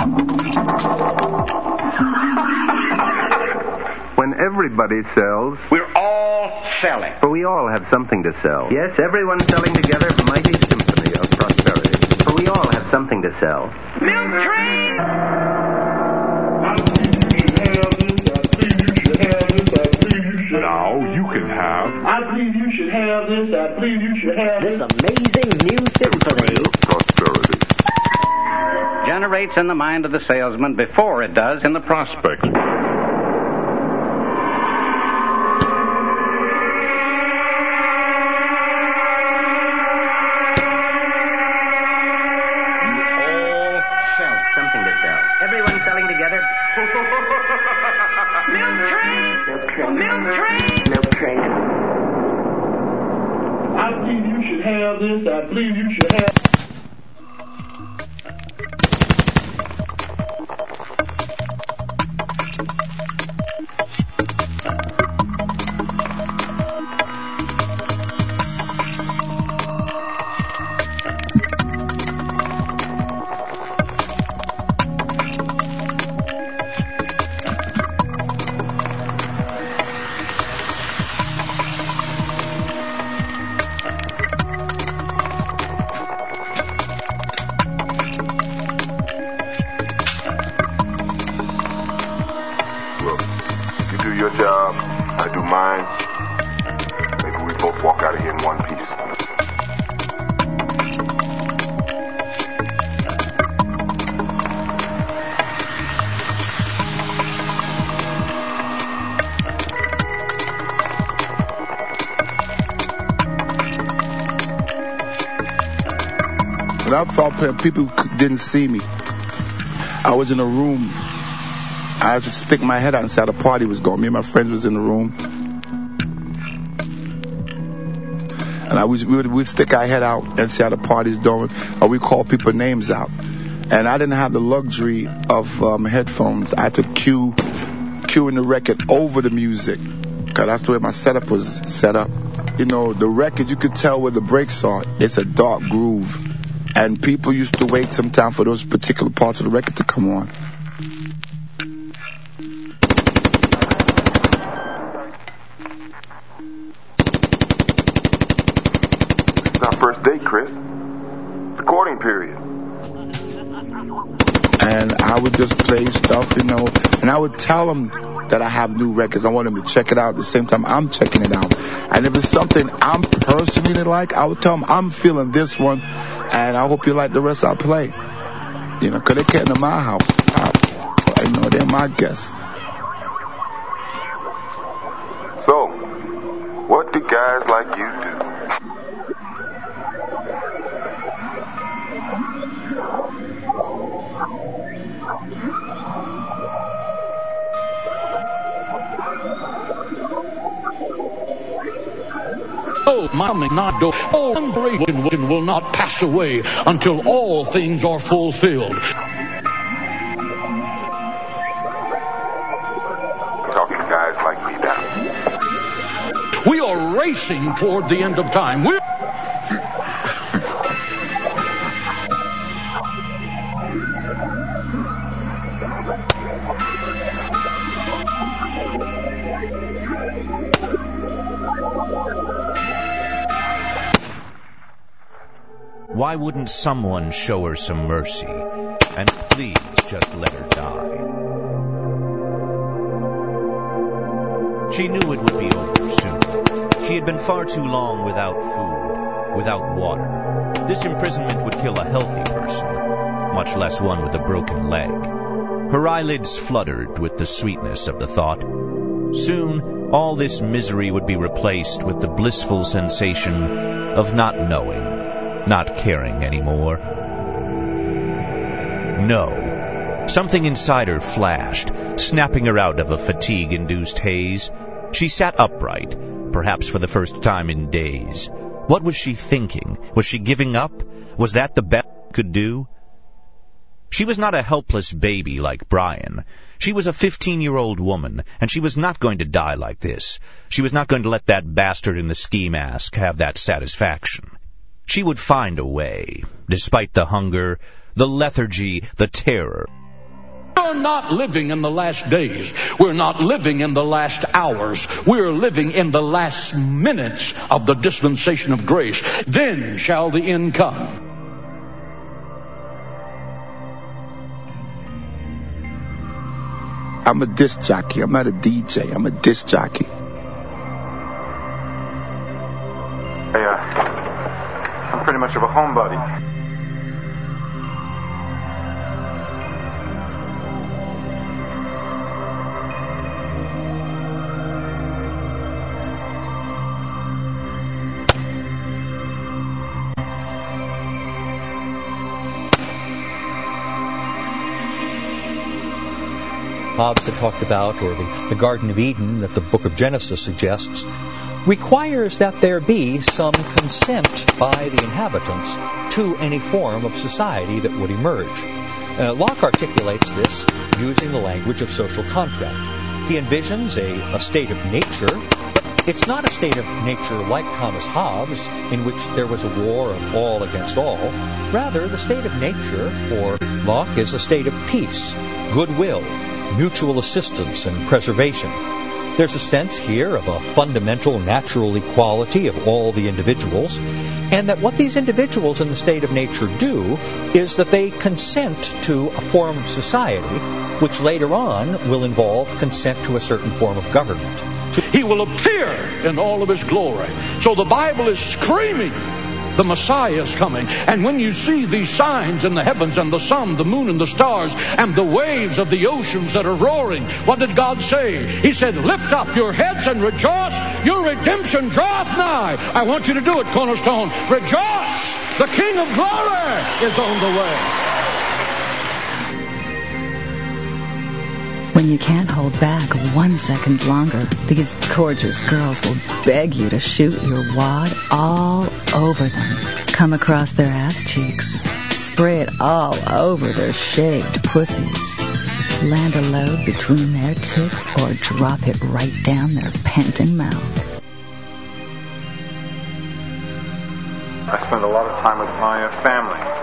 Speaker 18: When everybody sells,
Speaker 6: we're all selling.
Speaker 18: For we all have something to sell. Yes, everyone selling together a mighty symphony of prosperity. For we all have something to sell.
Speaker 6: Milk train!
Speaker 25: Now you can have.
Speaker 6: I believe you should have this. I believe you should have this amazing new symphony.
Speaker 25: Prosperity.
Speaker 6: Generates in the mind of the salesman before it does in the prospect. This, I believe you should have.
Speaker 21: When I felt pain, people didn't see me. I was in a room. I had to stick my head out and see how the party was going. Me and my friends was in the room. And I was, we would we'd stick our head out and see how the party's going. Or we call people names out. And I didn't have the luxury of um, headphones. I had to cue, cueing the record over the music. Because that's the way my setup was set up. You know, the record, you could tell where the breaks are. It's a dark groove. And people used to wait some time for those particular parts of the record to come on.
Speaker 12: It's our first date, Chris. Recording period.
Speaker 21: And I would just play stuff, you know, and I would tell them that I have new records. I want them to check it out at the same time I'm checking it out. And if it's something I'm personally like, I would tell them I'm feeling this one, and I hope you like the rest I play. You know, because they came to my house. I, you know, they're my guests.
Speaker 12: So, what do guys like you do?
Speaker 10: Oh, mommy, not do. Oh, unbreaking will not pass away until all things are fulfilled.
Speaker 12: Talking to guys like me now.
Speaker 10: We are racing toward the end of time. We're
Speaker 17: Why wouldn't someone show her some mercy and please just let her die? She knew it would be over soon. She had been far too long without food, without water. This imprisonment would kill a healthy person, much less one with a broken leg. Her eyelids fluttered with the sweetness of the thought. Soon, all this misery would be replaced with the blissful sensation of not knowing, not caring anymore. No. Something inside her flashed, snapping her out of a fatigue-induced haze. She sat upright, perhaps for the first time in days. What was she thinking? Was she giving up? Was that the best she could do? She was not a helpless baby like Brian. She was a fifteen-year-old woman, and she was not going to die like this. She was not going to let that bastard in the ski mask have that satisfaction. She would find a way, despite the hunger, the lethargy, the terror.
Speaker 10: We're not living in the last days. We're not living in the last hours. We're living in the last minutes of the dispensation of grace. Then shall the end come.
Speaker 21: I'm a disc jockey. I'm not a D J. I'm a disc jockey.
Speaker 12: Hey, uh, I'm pretty much of a homebody.
Speaker 1: Hobbes had talked about, or the, the Garden of Eden that the book of Genesis suggests, requires that there be some consent by the inhabitants to any form of society that would emerge. Uh, Locke articulates this using the language of social contract. He envisions a, a state of nature, but it's not a state of nature like Thomas Hobbes, in which there was a war of all against all. Rather, the state of nature for Locke is a state of peace, goodwill, mutual assistance and preservation. There's a sense here of a fundamental natural equality of all the individuals, and that what these individuals in the state of nature do is that they consent to a form of society which later on will involve consent to a certain form of government.
Speaker 10: He will appear in all of his glory. So the Bible is screaming, the Messiah is coming. And when you see these signs in the heavens and the sun, the moon and the stars and the waves of the oceans that are roaring, what did God say? He said, lift up your heads and rejoice. Your redemption draweth nigh. I want you to do it, Cornerstone. Rejoice. The King of glory is on the way.
Speaker 16: When you can't hold back one second longer, these gorgeous girls will beg you to shoot your wad all over them. Come across their ass cheeks. Spray it all over their shaved pussies. Land a load between their tits or drop it right down their panting mouth.
Speaker 12: I spend a lot of time with my uh, family.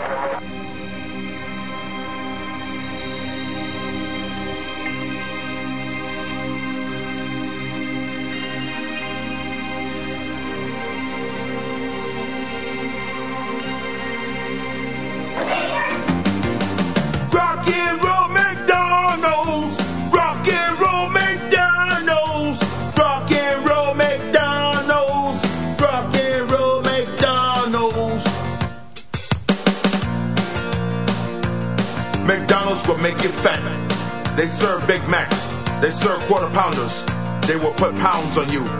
Speaker 19: McDonald's will make you fat. They serve Big Macs. They serve quarter pounders. They will put pounds on you.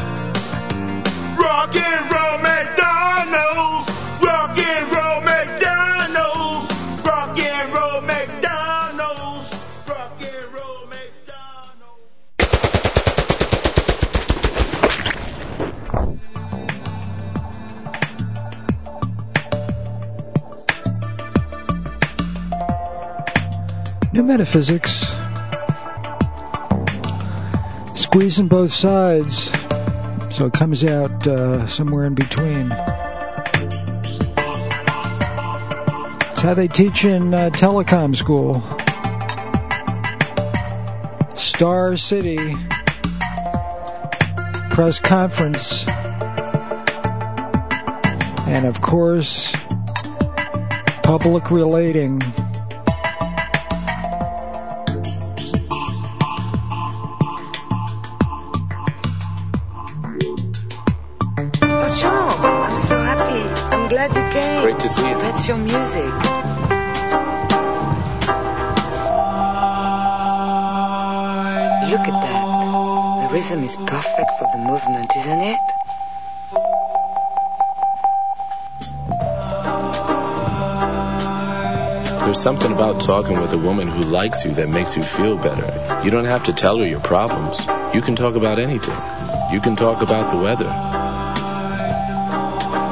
Speaker 19: Rock and roll McDonald's. Rock and roll McDonald's. Rock and roll McDonald's. Rock and roll McDonald's.
Speaker 8: New Metaphysics. Squeezing both sides, so it comes out uh, somewhere in between. It's how they teach in uh, telecom school. Star City press conference, and of course, public relating.
Speaker 2: Great to see you.
Speaker 20: That's your music. Look at that. The rhythm is perfect for the movement, isn't it?
Speaker 22: There's something about talking with a woman who likes you that makes you feel better. You don't have to tell her your problems. You can talk about anything. You can talk about the weather.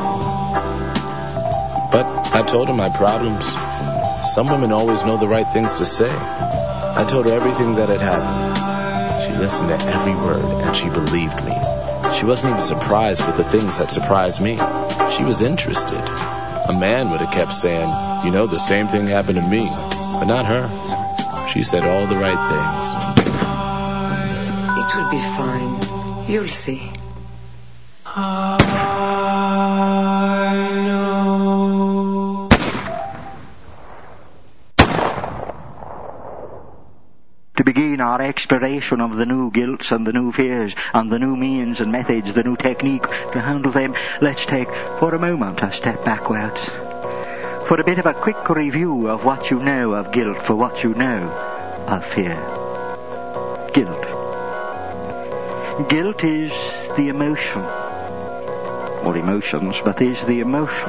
Speaker 22: I told her my problems. Some women always know the right things to say. I told her everything that had happened. She listened to every word, and she believed me. She wasn't even surprised with the things that surprised me. She was interested. A man would have kept saying, you know, the same thing happened to me. But not her. She said all the right things.
Speaker 20: It will be fine. You'll see.
Speaker 2: To begin our exploration of the new guilts and the new fears and the new means and methods, the new technique to handle them, let's take for a moment a step backwards for a bit of a quick review of what you know of guilt, for what you know of fear. Guilt. Guilt is the emotion, or emotions, but is the emotion.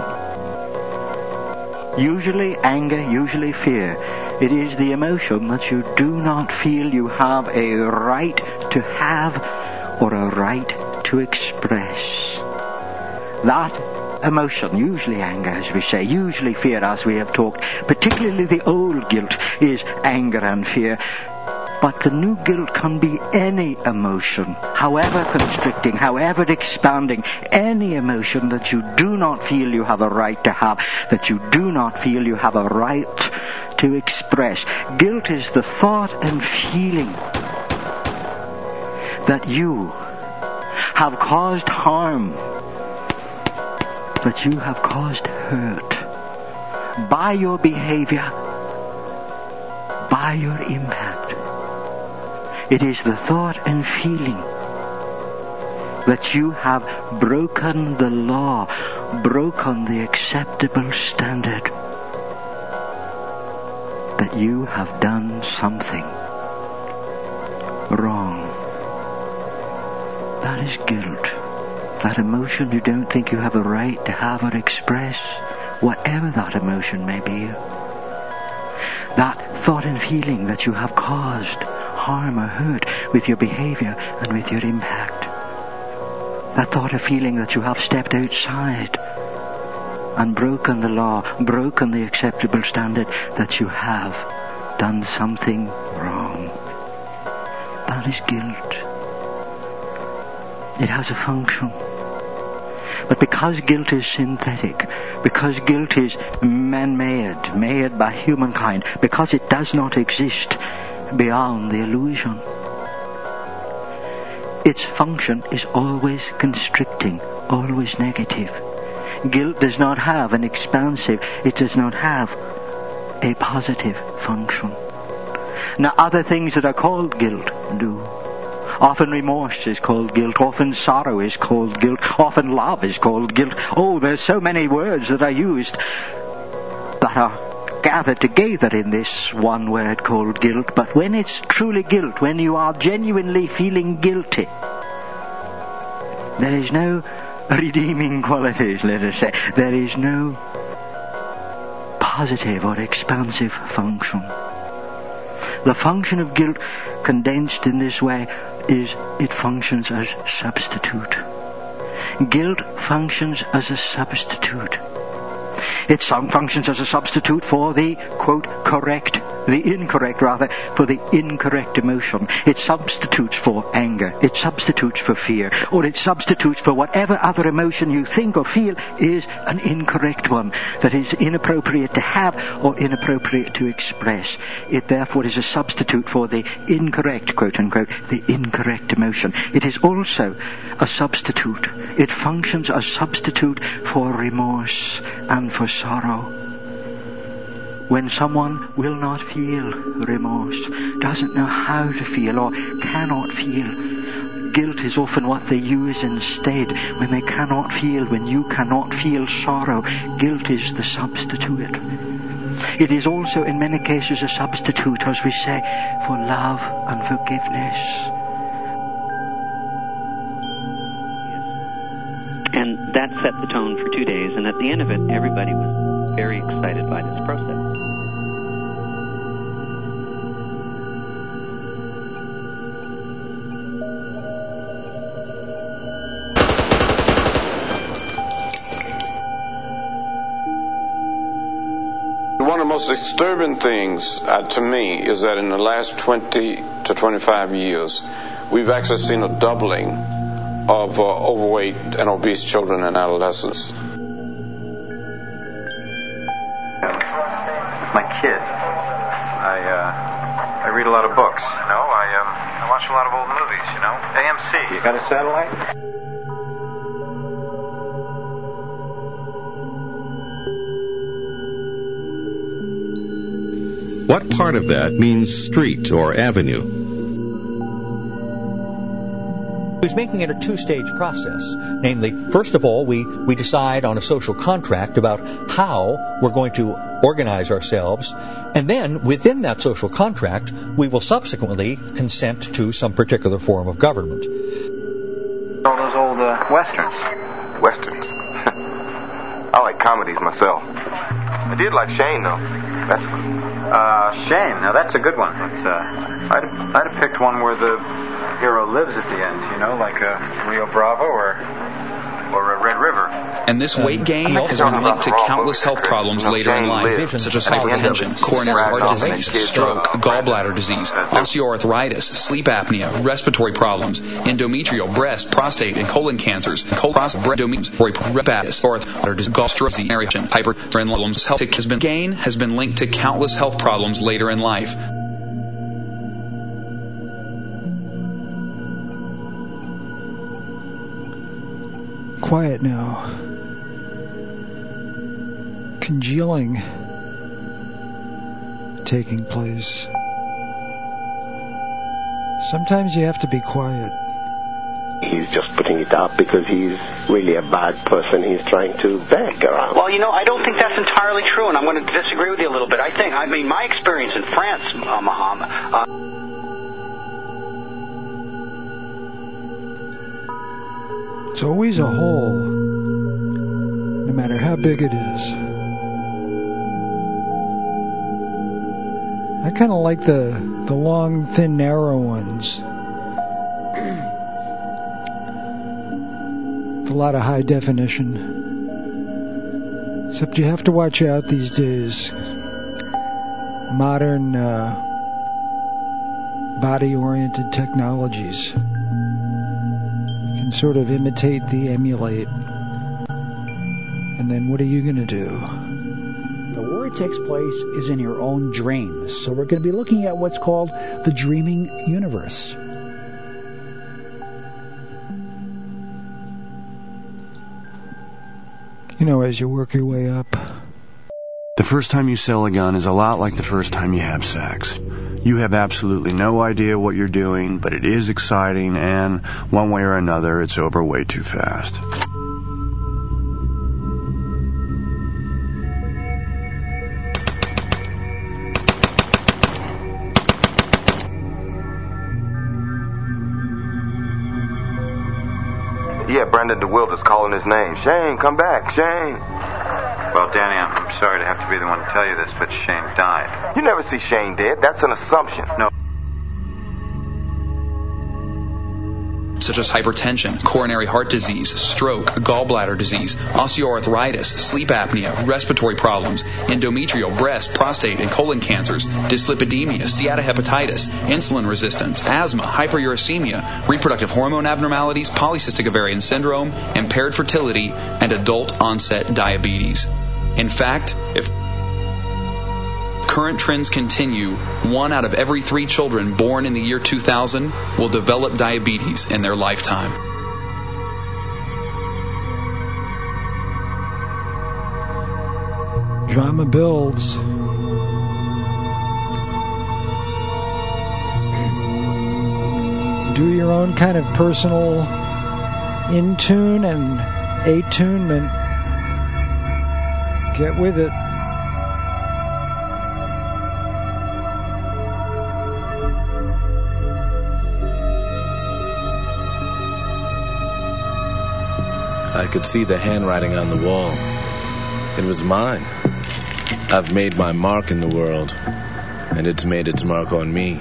Speaker 2: Usually anger, usually fear. It is the emotion that you do not feel you have a right to have or a right to express. That emotion, usually anger, as we say, usually fear, as we have talked, particularly the old guilt is anger and fear. But the new guilt can be any emotion, however constricting, however expanding, any emotion that you do not feel you have a right to have, that you do not feel you have a right to express. Guilt is the thought and feeling that you have caused harm, that you have caused hurt by your behavior, by your impact. It is the thought and feeling that you have broken the law, broken the acceptable standard, that you have done something wrong. That is guilt. That emotion you don't think you have a right to have or express, whatever that emotion may be. That thought and feeling that you have caused harm or hurt with your behavior and with your impact. That thought or feeling that you have stepped outside and broken the law, broken the acceptable standard, that you have done something wrong. That is guilt. It has a function. But because guilt is synthetic, because guilt is man-made, made by humankind, because it does not exist beyond the illusion, its function is always constricting, always negative. Guilt does not have an expansive, it does not have a positive function. Now, other things that are called guilt do. Often remorse is called guilt. Often sorrow is called guilt. Often love is called guilt. Oh, there's so many words that are used that are gathered together in this one word called guilt. But when it's truly guilt, when you are genuinely feeling guilty, there is no redeeming qualities, let us say. There is no positive or expansive function. The function of guilt, condensed in this way, is it functions as substitute. Guilt functions as a substitute. It functions as a substitute for the, quote, correct, the incorrect rather, for the incorrect emotion. It substitutes for anger. It substitutes for fear. Or it substitutes for whatever other emotion you think or feel is an incorrect one, that is inappropriate to have or inappropriate to express. It therefore is a substitute for the incorrect, quote unquote, the incorrect emotion. It is also a substitute. It functions as substitute for remorse and for sorrow. When someone will not feel remorse, doesn't know how to feel or cannot feel, guilt is often what they use instead. When they cannot feel, when you cannot feel sorrow, guilt is the substitute. It is also in many cases a substitute, as we say, for love and forgiveness.
Speaker 4: And that set the tone for two days, and at the end of it, everybody was very excited by this process.
Speaker 5: most disturbing things uh, to me is that in the last twenty to twenty-five years, we've actually seen a doubling of uh, overweight and obese children and adolescents.
Speaker 7: My kid. I uh, I read a lot of books. You know, I um, I watch a lot of old movies. You know, A M C. You got a satellite?
Speaker 9: What part of that means street or avenue?
Speaker 1: He's making it a two-stage process. Namely, first of all, we, we decide on a social contract about how we're going to organize ourselves, and then within that social contract, we will subsequently consent to some particular form of government.
Speaker 7: All those old uh, westerns.
Speaker 12: Westerns? I like comedies myself. I did like Shane, though. That's
Speaker 7: Uh, Shane. Now that's a good one. But, uh, I'd, I'd have picked one where the hero lives at the end, you know, like a Rio Bravo or or a Red River.
Speaker 23: And this weight gain has been linked to countless health problems later in life, such as hypertension, coronary heart disease, stroke, gallbladder disease, osteoarthritis, sleep apnea, respiratory problems, endometrial, breast, prostate, and colon cancers, colon-prostate-endometrium, gallbladder, hypertension, health has been gain has been linked to countless health problems later in life.
Speaker 8: Quiet now. Congealing taking place. Sometimes you have to be quiet.
Speaker 24: He's just putting it up because he's really a bad person he's trying to beg around.
Speaker 26: Well, you know, I don't think that's entirely true, and I'm going to disagree with you a little bit. I think, I mean, my experience in France, uh, Muhammad... Uh,
Speaker 8: It's always a hole, no matter how big it is. I kind of like the the long, thin, narrow ones. With a lot of high definition. Except you have to watch out these days. Modern uh, body-oriented technologies can sort of imitate the emulate. And then what are you going to do?
Speaker 27: The war takes place is in your own dreams. So we're going to be looking at what's called the dreaming universe.
Speaker 8: You know, as you work your way up.
Speaker 28: The first time you sell a gun is a lot like the first time you have sex. You have absolutely no idea what you're doing, but it is exciting, and one way or another, it's over way too fast.
Speaker 12: Yeah, Brandon DeWilder's calling his name. Shane, come back, Shane.
Speaker 7: Well, Danny, I'm sorry to have to be the one to tell you this, but Shane died.
Speaker 12: You never see Shane dead. That's an assumption.
Speaker 7: No.
Speaker 23: Such as hypertension, coronary heart disease, stroke, gallbladder disease, osteoarthritis, sleep apnea, respiratory problems, endometrial, breast, prostate, and colon cancers, dyslipidemia, steatohepatitis, insulin resistance, asthma, hyperuricemia, reproductive hormone abnormalities, polycystic ovarian syndrome, impaired fertility, and adult-onset diabetes. In fact, if current trends continue, one out of every three children born in the year two thousand will develop diabetes in their lifetime.
Speaker 8: Drama builds. Do your own kind of personal in-tune and attunement. Get with it.
Speaker 22: I could see the handwriting on the wall. It was mine. I've made my mark in the world, and it's made its mark on me.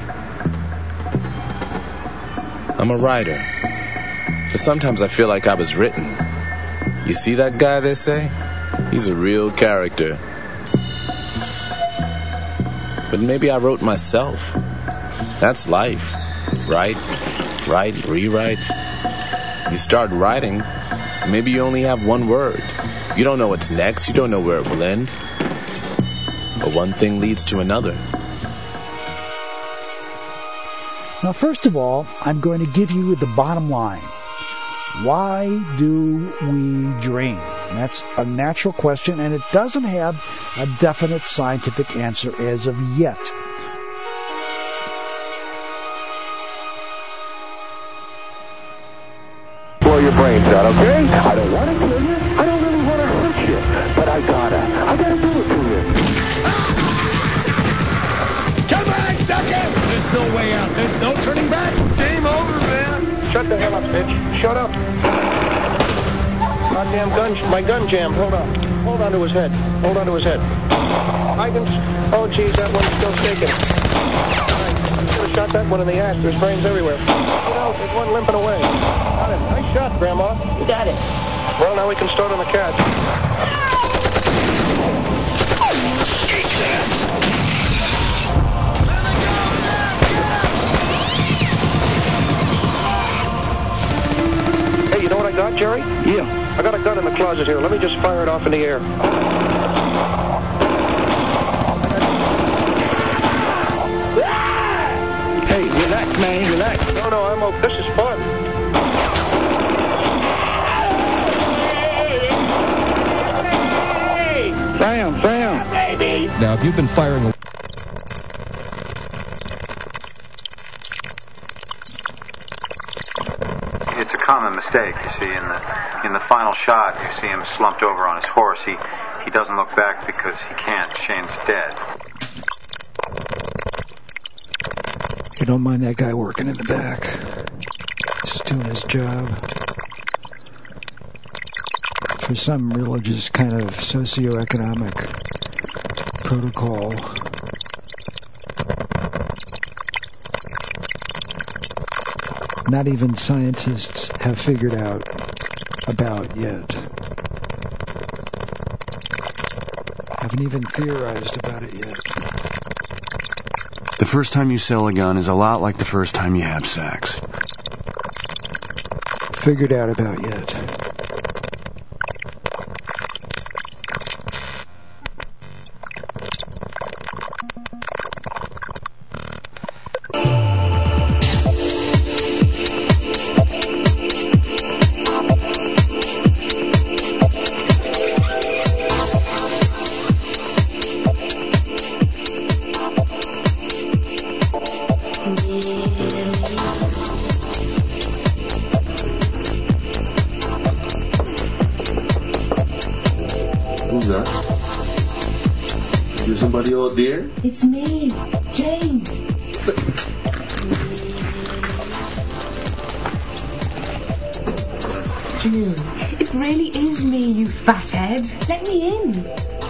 Speaker 22: I'm a writer, but sometimes I feel like I was written. You see that guy, they say? He's a real character. but maybe I wrote myself. That's life. Write, write, rewrite. You start writing, maybe you only have one word. You don't know what's next, you don't know where it will end. But one thing leads to another.
Speaker 27: Now, first of all, I'm going to give you the bottom line. Why do we dream? That's a natural question, and it doesn't have a definite scientific answer as of yet.
Speaker 3: Blow your brains out, okay? I don't want to kill you. I don't really want to hurt you, but I gotta. I gotta do it to you. Come on, sucker! There's no way out. There's no turning back. Game over, man. Shut the hell up, bitch. Shut up. Goddamn gun, my gun jammed. Hold on. Hold on to his head. Hold on to his head. I can, oh geez, that one's still shaking. I should have shot that one in the ass. There's brains everywhere. You know, there's one limping away. Got it. Nice shot, Grandma. You got it. Well, now we can start on the cat. Hey, you know what I got, Jerry? Yeah. I got a gun in the closet here. Let me just fire it off in the air. Hey, relax, man, relax. No, no, I'm okay. This is fun. Sam, Sam. Baby.
Speaker 6: Now, if you've been firing...
Speaker 7: It's a common mistake, you see. In the in the final shot, you see him slumped over on his horse. He he doesn't look back because he can't. Shane's dead.
Speaker 8: You don't mind that guy working in the back. He's doing his job. For some religious kind of socioeconomic protocol. Not even scientists have figured out about yet. Haven't even theorized about it yet.
Speaker 28: The first time you sell a gun is a lot like the first time you have sex.
Speaker 8: Figured out about yet.
Speaker 3: Dear?
Speaker 11: It's me, Jane.
Speaker 3: Jane.
Speaker 11: It really is me, you fathead. Let me in.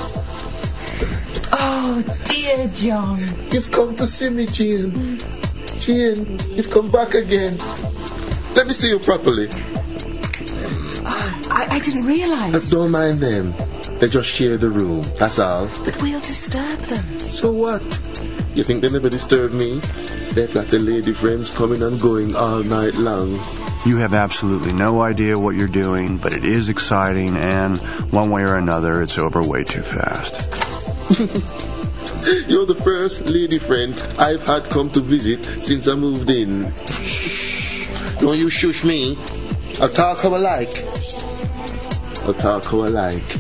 Speaker 11: Oh, dear John.
Speaker 3: You've come to see me, Jane. Jane, you've come back again. Let me see you properly.
Speaker 11: Oh, I, I didn't realize.
Speaker 3: Don't mind them. They just share the room, that's all.
Speaker 11: But we'll disturb them.
Speaker 3: So what? You think they never disturb me? They've got the lady friends coming and going all night long.
Speaker 28: You have absolutely no idea what you're doing, but it is exciting, and one way or another, it's over way too fast.
Speaker 3: You're the first lady friend I've had come to visit since I moved in. Don't you shush me. I'll talk how I like. I'll talk how I like.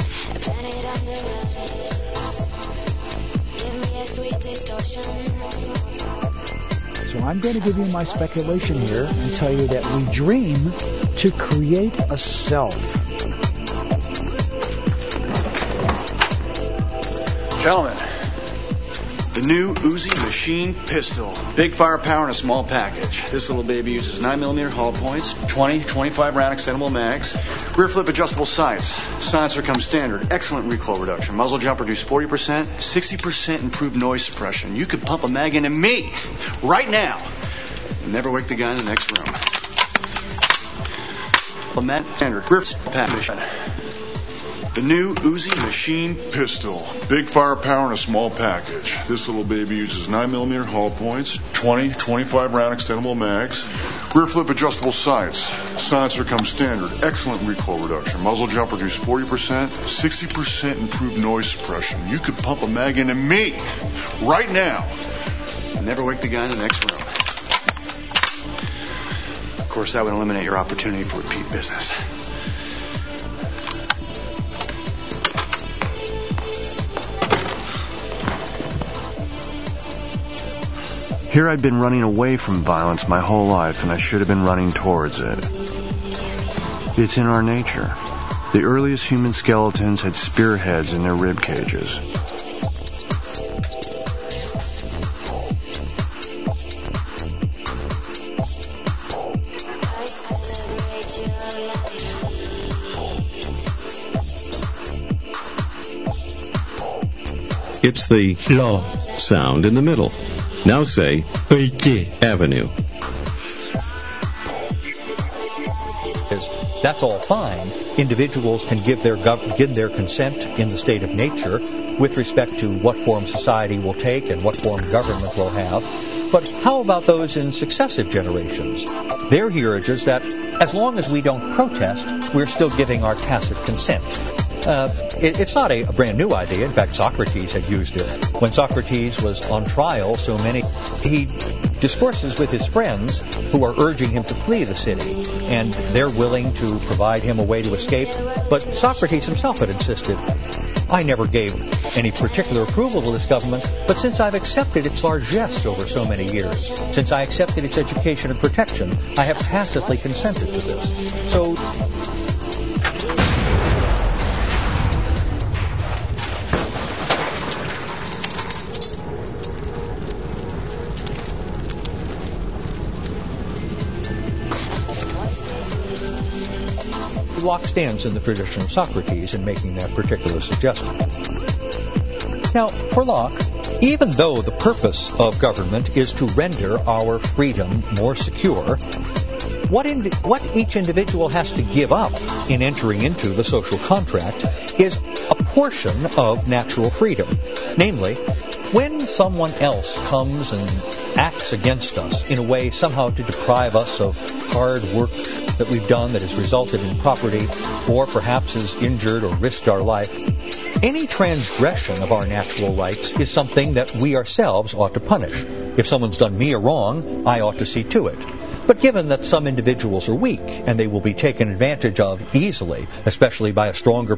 Speaker 27: So I'm going to give you my speculation here and tell you that we dream to create a self.
Speaker 13: Gentlemen, the new Uzi machine pistol. Big firepower in a small package. This little baby uses nine millimeter hull points, twenty, twenty-five round extendable mags, rear flip adjustable sights. Silencer comes standard. Excellent recoil reduction. Muzzle jump reduced forty percent, sixty percent improved noise suppression. You could pump a mag into me right now and never wake the guy in the next room. A mat standard rear package. The new Uzi machine pistol. Big firepower in a small package. This little baby uses nine millimeter hollow points, twenty, twenty-five round extendable mags, rear flip adjustable sights. Silencer comes standard. Excellent recoil reduction. Muzzle jump reduced forty percent, sixty percent improved noise suppression. You could pump a mag into me right now and never wake the guy in the next room. Of course, that would eliminate your opportunity for repeat business.
Speaker 28: Here I'd been running away from violence my whole life, and I should have been running towards it. It's in our nature. The earliest human skeletons had spearheads in their rib cages.
Speaker 9: It's the lo sound in the middle. Now say Avenue.
Speaker 1: That's all fine. Individuals can give their gov- give their consent in the state of nature with respect to what form society will take and what form government will have. But how about those in successive generations? Their heritage is that as long as we don't protest, we're still giving our tacit consent. Uh, it, it's not a, a brand new idea. In fact, Socrates had used it. When Socrates was on trial, so many, he discourses with his friends who are urging him to flee the city, and they're willing to provide him a way to escape. But Socrates himself had insisted, I never gave any particular approval to this government, but since I've accepted its largesse over so many years, since I accepted its education and protection, I have tacitly consented to this. So Locke stands in the tradition of Socrates in making that particular suggestion. Now, for Locke, even though the purpose of government is to render our freedom more secure, what, indi- what each individual has to give up in entering into the social contract is a portion of natural freedom. Namely, when someone else comes and acts against us in a way somehow to deprive us of hard work that we've done that has resulted in property, or perhaps has injured or risked our life, any transgression of our natural rights is something that we ourselves ought to punish. If someone's done me a wrong, I ought to see to it. But given that some individuals are weak, and they will be taken advantage of easily, especially by a stronger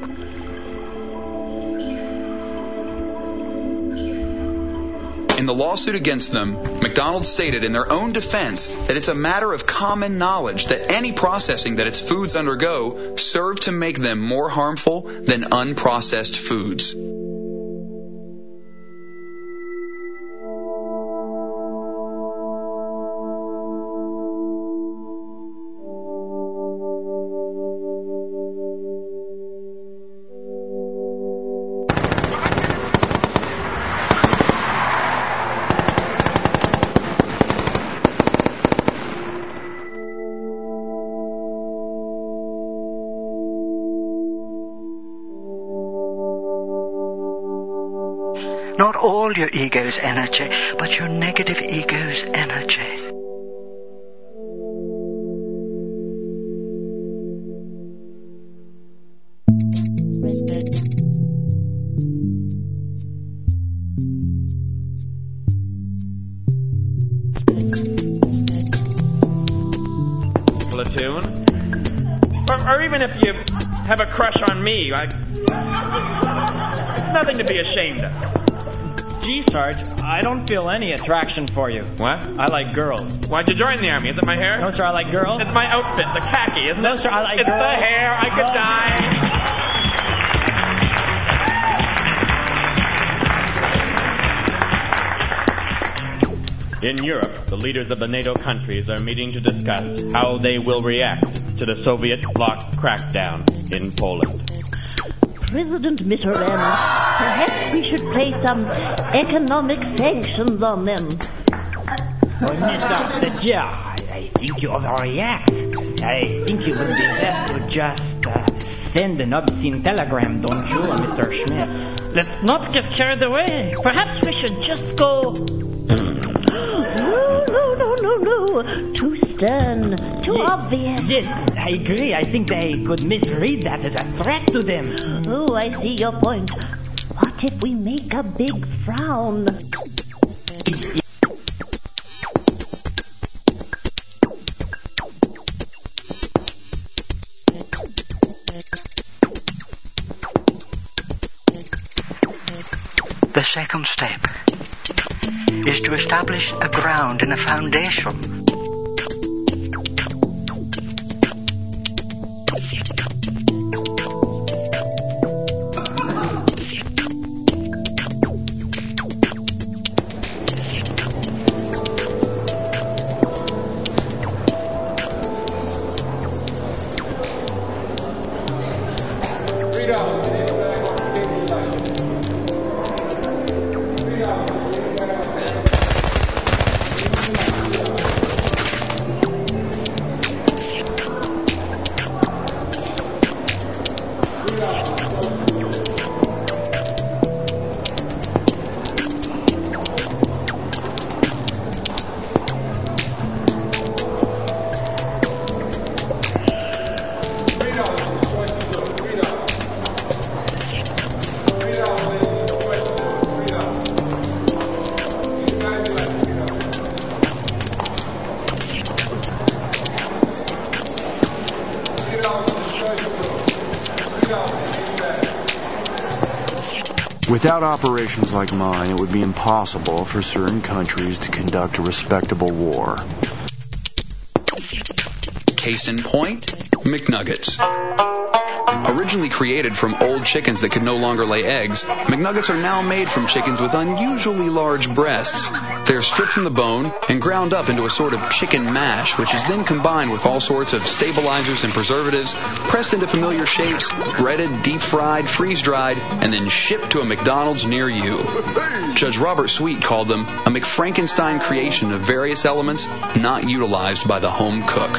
Speaker 23: In the lawsuit against them, McDonald's stated in their own defense that it's a matter of common knowledge that any processing that its foods undergo serve to make them more harmful than unprocessed foods.
Speaker 2: Not all your ego's energy, but your negative ego's energy.
Speaker 6: Platoon? Or, or even if you have a crush on me, I, it's nothing to be ashamed of.
Speaker 10: Gee, Sarge, I don't feel any attraction for you.
Speaker 6: What?
Speaker 10: I like girls.
Speaker 6: Why'd you join the army? Is it my hair?
Speaker 10: No, sir, I like girls.
Speaker 6: It's my outfit, the khaki, isn't
Speaker 10: no,
Speaker 6: it?
Speaker 10: No, sir, I like
Speaker 6: it's
Speaker 10: girls.
Speaker 6: It's the hair. I could die.
Speaker 10: In Europe, the leaders of the NATO countries are meeting to discuss how they will react to the Soviet bloc crackdown in Poland.
Speaker 14: President Mitterrand, perhaps we should place some economic sanctions on them. Oh, Mister Yeah, I think you overreact. I think it would be best to just uh,
Speaker 15: send an obscene telegram, don't you, uh, Mister Schmidt?
Speaker 14: Let's not get carried away. Perhaps we should just go... No, no, no, no, no. Too stern, too
Speaker 15: yes,
Speaker 14: obvious.
Speaker 15: Yes, I agree. I think they could misread that as a threat to them.
Speaker 14: Oh, I see your point. What if we make a big frown?
Speaker 2: The second step is to establish a ground and a foundation.
Speaker 28: Without operations like mine, it would be impossible for certain countries to conduct a respectable war.
Speaker 23: Case in point, McNuggets. Originally created from old chickens that could no longer lay eggs, McNuggets are now made from chickens with unusually large breasts. They are stripped from the bone and ground up into a sort of chicken mash, which is then combined with all sorts of stabilizers and preservatives, pressed into familiar shapes, breaded, deep-fried, freeze-dried, and then shipped to a McDonald's near you. Judge Robert Sweet called them a McFrankenstein creation of various elements not utilized by the home cook.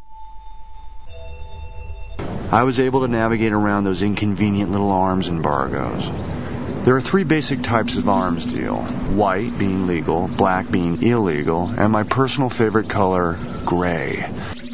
Speaker 28: I was able to navigate around those inconvenient little arms embargoes. There are three basic types of arms deal. White being legal, black being illegal, and my personal favorite color, gray.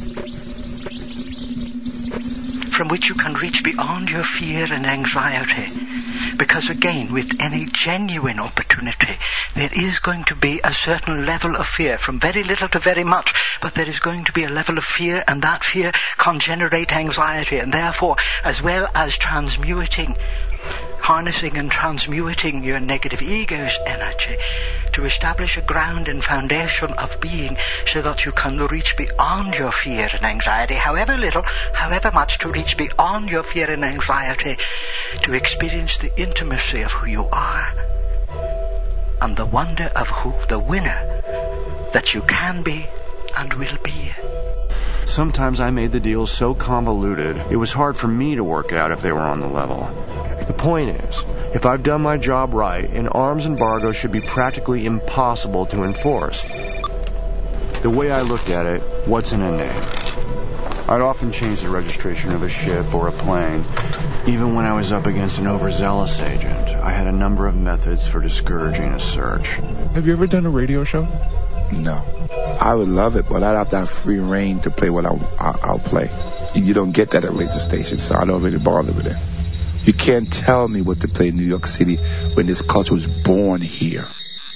Speaker 2: From which you can reach beyond your fear and anxiety. Because again, with any genuine opportunity, there is going to be a certain level of fear, from very little to very much, but there is going to be a level of fear, and that fear can generate anxiety, and therefore, as well as transmuting, harnessing and transmuting your negative ego's energy to establish a ground and foundation of being so that you can reach beyond your fear and anxiety, however little, however much, to reach beyond your fear and anxiety, to experience the intimacy of who you are and the wonder of who the winner that you can be and will be.
Speaker 28: Sometimes I made the deals so convoluted, it was hard for me to work out if they were on the level. The point is, if I've done my job right, an arms embargo should be practically impossible to enforce. The way I looked at it, what's in a name? I'd often change the registration of a ship or a plane. Even when I was up against an overzealous agent, I had a number of methods for discouraging a search.
Speaker 16: Have you ever done a radio show?
Speaker 17: No. I would love it, but I'd have to have free reign to play what I'll, I'll play. You don't get that at radio stations, so I don't really bother with it. You can't tell me what to play in New York City when this culture was born here.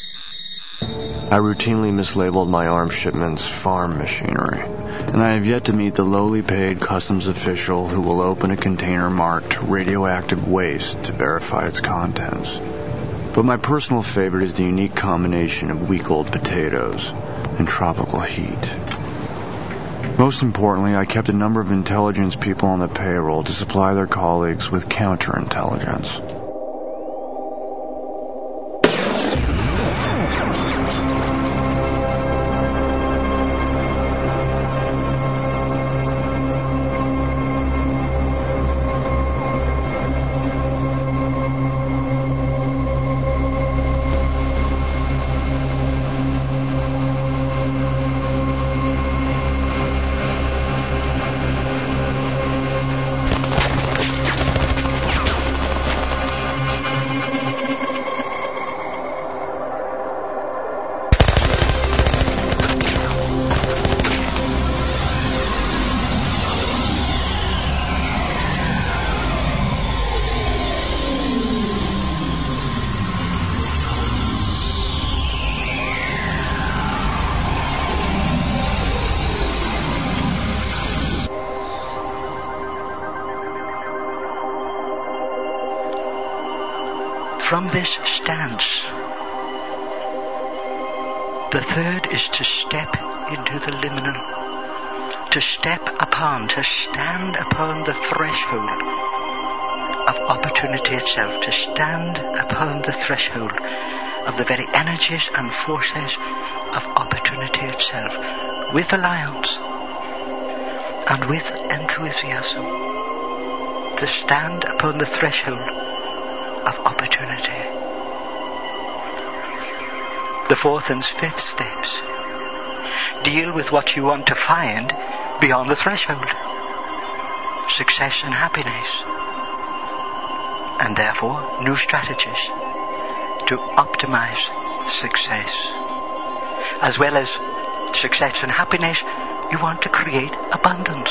Speaker 28: I routinely mislabeled my arms shipments farm machinery, and I have yet to meet the lowly paid customs official who will open a container marked radioactive waste to verify its contents. But my personal favorite is the unique combination of week-old potatoes and tropical heat. Most importantly, I kept a number of intelligence people on the payroll to supply their colleagues with counterintelligence.
Speaker 2: from this stance, the third is to step into the liminal, to step upon, to stand upon the threshold of opportunity itself, to stand upon the threshold of the very energies and forces of opportunity itself, with alliance and with enthusiasm, to stand upon the threshold of opportunity. The fourth and fifth steps deal with what you want to find beyond the threshold, success and happiness, and therefore new strategies to optimize success. As well as success and happiness, you want to create abundance.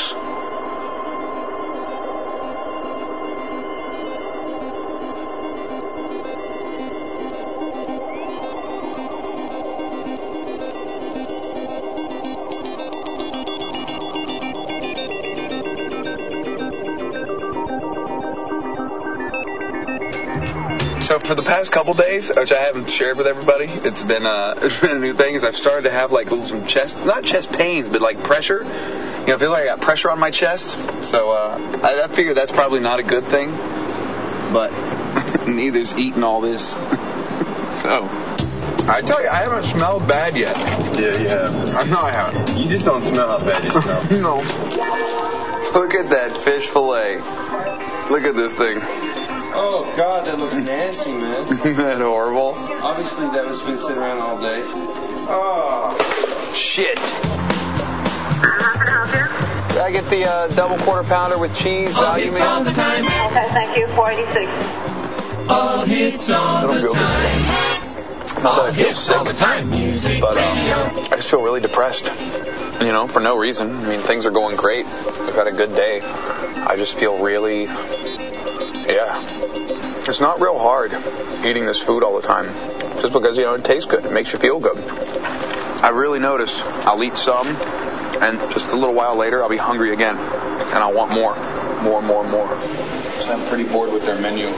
Speaker 4: So for the past couple days, which I haven't shared with everybody, it's been uh, it's been a new thing. Is I've started to have like little some chest, not chest pains, but like pressure. You know, I feel like I got pressure on my chest. So uh, I, I figure that's probably not a good thing. But neither's eating all this. So I tell you, I haven't smelled bad yet.
Speaker 12: Yeah, you have.
Speaker 4: I know I haven't.
Speaker 12: You just don't smell how bad you smell.
Speaker 4: No. Look at that fish fillet. Look at this thing.
Speaker 12: Oh, God, that looks nasty, man.
Speaker 4: Isn't that horrible?
Speaker 12: Obviously, that was been sitting around all day. Oh.
Speaker 4: Shit.
Speaker 5: How can I help you?
Speaker 4: Did I get the uh, double quarter pounder with cheese?
Speaker 5: All hits all the time. Okay, thank you. four eighty-six.
Speaker 4: All hits all the time. Not that I feel sick, all the time. Music but um, I just feel really depressed. You know, for no reason. I mean, things are going great. I've had a good day. I just feel really, yeah. It's not real hard eating this food all the time. Just because, you know, it tastes good. It makes you feel good. I really noticed I'll eat some, and just a little while later, I'll be hungry again. And I'll want more. More, more, more. So I'm pretty bored with their menu.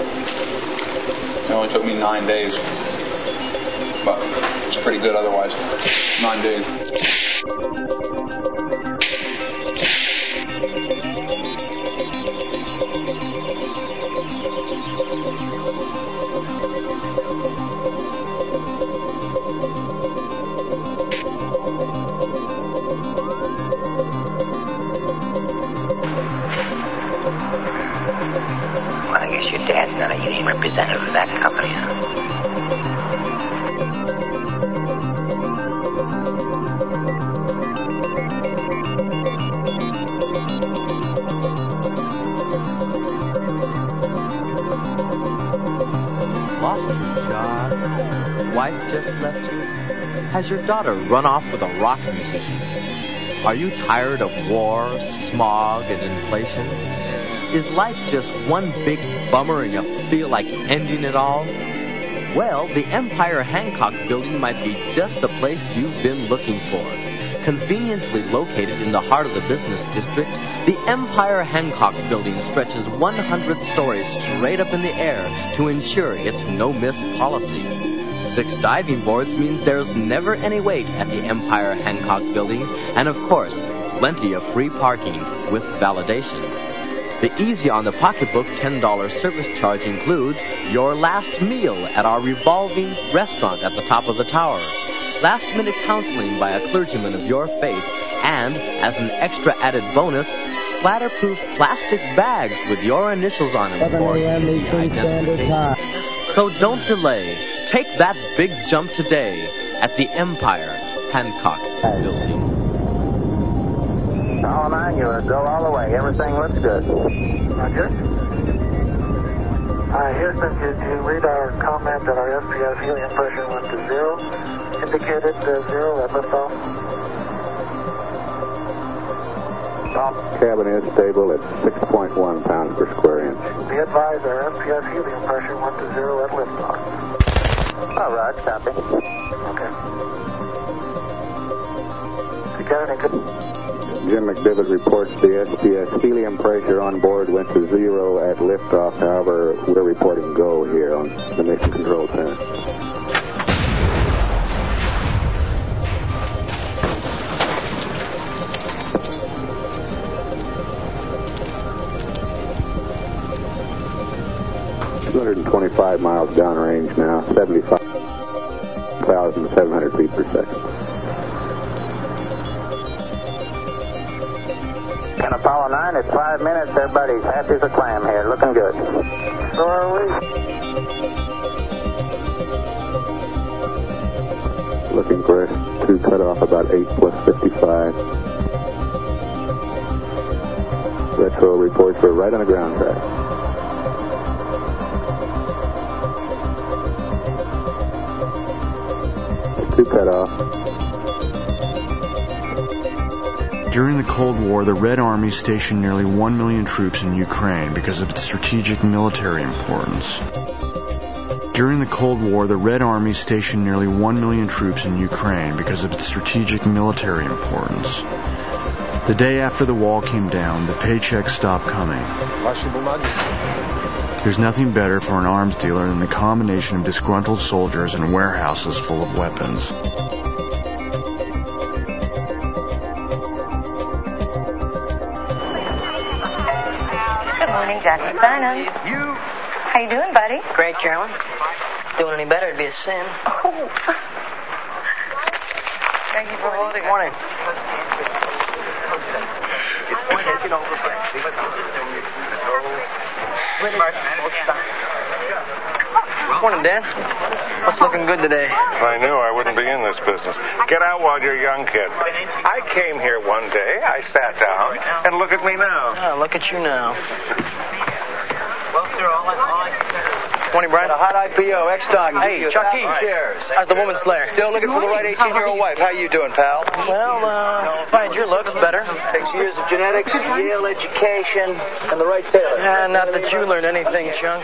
Speaker 4: It only took me nine days. But it's pretty good otherwise. Nine days.
Speaker 18: I guess your dad's not a union representative of that company, huh?
Speaker 19: Lost your job? Wife just left you? Has your daughter run off with a rock musician? Are you tired of war, smog, and inflation? Is life just one big bummer and you feel like ending it all? Well, the Empire Hancock Building might be just the place you've been looking for. Conveniently located in the heart of the business district, the Empire Hancock Building stretches one hundred stories straight up in the air to ensure its no-miss policy. Six diving boards means there's never any wait at the Empire Hancock Building, and of course, plenty of free parking with validation. The easy on the pocketbook ten dollars service charge includes your last meal at our revolving restaurant at the top of the tower, last-minute counseling by a clergyman of your faith, and, as an extra added bonus, splatterproof plastic bags with your initials on them for easy identification. So don't delay. Take that big jump today at the Empire Hancock Building.
Speaker 5: All nine, you're go all the way. Everything looks good. Roger. Uh, Houston, did you read our comment that our S P S helium pressure went to zero? Indicated uh, zero at liftoff?
Speaker 20: Cabin is stable at six point one pounds per square inch.
Speaker 5: Be advised our S P S helium pressure went to zero at liftoff. All right, copy. Okay. If you got any good...
Speaker 20: Jim McDivitt reports the S P S helium pressure on board went to zero at liftoff. However, we're reporting go here on the Mission Control Center. two hundred twenty-five miles downrange now, seventy-five thousand seven hundred feet per second.
Speaker 5: And Apollo nine, it's five minutes. Everybody's happy as a clam here. Looking good. So are we.
Speaker 20: Looking for S two cutoff about eight plus fifty-five. Retro reports we're right on the ground track. Cut off.
Speaker 28: During the Cold War, the Red Army stationed nearly one million troops in Ukraine because of its strategic military importance. During the Cold War, the Red Army stationed nearly one million troops in Ukraine because of its strategic military importance. The day after the wall came down, the paychecks stopped coming. There's nothing better for an arms dealer than the combination of disgruntled soldiers and warehouses full of weapons.
Speaker 7: Good morning, Jackie Simon.
Speaker 8: You?
Speaker 7: How you doing, buddy?
Speaker 8: Great, Carolyn. Doing any better would be a sin.
Speaker 7: Oh. Thank you for holding it.
Speaker 8: Good morning.
Speaker 7: It's one taking over,
Speaker 8: Morning, Dan. What's looking good today?
Speaker 11: I knew I wouldn't be in this business. Get out while you're young, kid. I came here one day, I sat down, and look at me now.
Speaker 8: Oh, look at you now. Morning, Brian.
Speaker 21: A hot I P O, X-Dog.
Speaker 8: Hey, Chucky.
Speaker 21: Cheers.
Speaker 8: How's the woman Slayer?
Speaker 21: Still looking for the right eighteen-year-old wife. How you doing, pal?
Speaker 8: Well, uh, find your looks better.
Speaker 21: Takes years of genetics, Yale education, and the right tailor.
Speaker 8: Yeah, not that you learned anything, Chunk.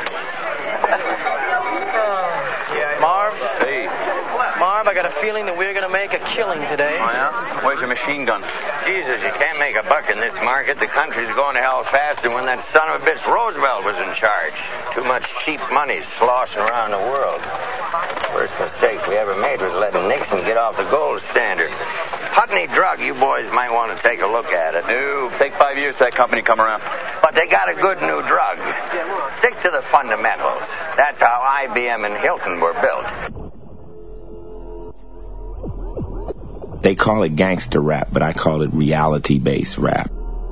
Speaker 8: Marv?
Speaker 4: Hey.
Speaker 8: Marv, I got a feeling that we're going to make a killing today.
Speaker 4: Oh, yeah? Where's your machine gun?
Speaker 22: Jesus, you can't make a buck in this market. The country's going to hell faster when that son of a bitch Roosevelt was in charge. Too much cheap money sloshing around the world. First mistake we ever made was letting Nixon get off the gold standard. Putney drug, you boys might want to take a look at it.
Speaker 4: No, take five years for that company come around.
Speaker 22: But they got a good new drug. Stick to the fundamentals. That's how I B M and Hilton were built.
Speaker 24: They call it gangster rap, but I call it reality-based rap.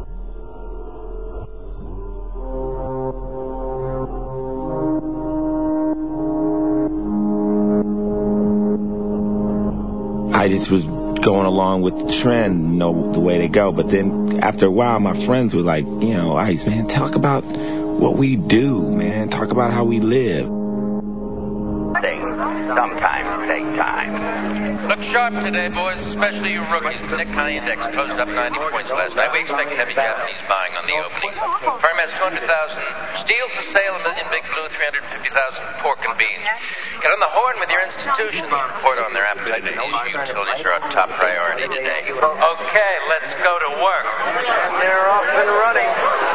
Speaker 24: I just was going along with the trend, you know, the way they go. But then after a while, my friends were like, you know, Ice, man, talk about what we do, man. Talk about how we live.
Speaker 22: Things sometimes take time.
Speaker 25: Look sharp today, boys, especially you rookies. The Nikkei index closed up ninety points last night. We expect heavy Japanese buying on the opening. Firm has two hundred thousand steel for sale, a million Big Blue, three hundred fifty thousand pork and beans. Get on the horn with your institutions. Report on their appetite for these utilities are our top priority today. Okay, let's go to work.
Speaker 8: They're off and running.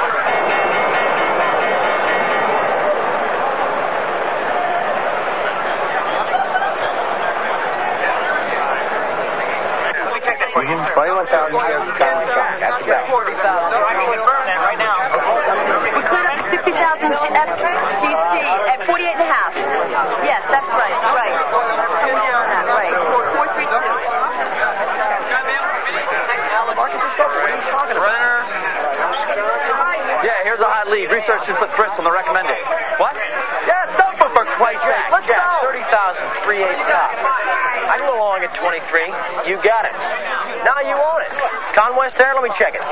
Speaker 5: forty-one thousand here. forty thousand. I can confirm that right now.
Speaker 7: We cleared up sixty thousand F G C at forty-eight and a half. Yes, that's right. Right. Come down on that. Right. four three two.
Speaker 8: Brenner.
Speaker 21: Yeah, here's a hot lead. Research just put Bristol on the recommended. What? Yeah, dump it for Christ's sake.
Speaker 8: Let's
Speaker 21: yeah,
Speaker 8: go.
Speaker 21: thirty thousand, three eight top. I go along at twenty-three. You got it. Now you own it. Conwest there, let me check it.
Speaker 5: ten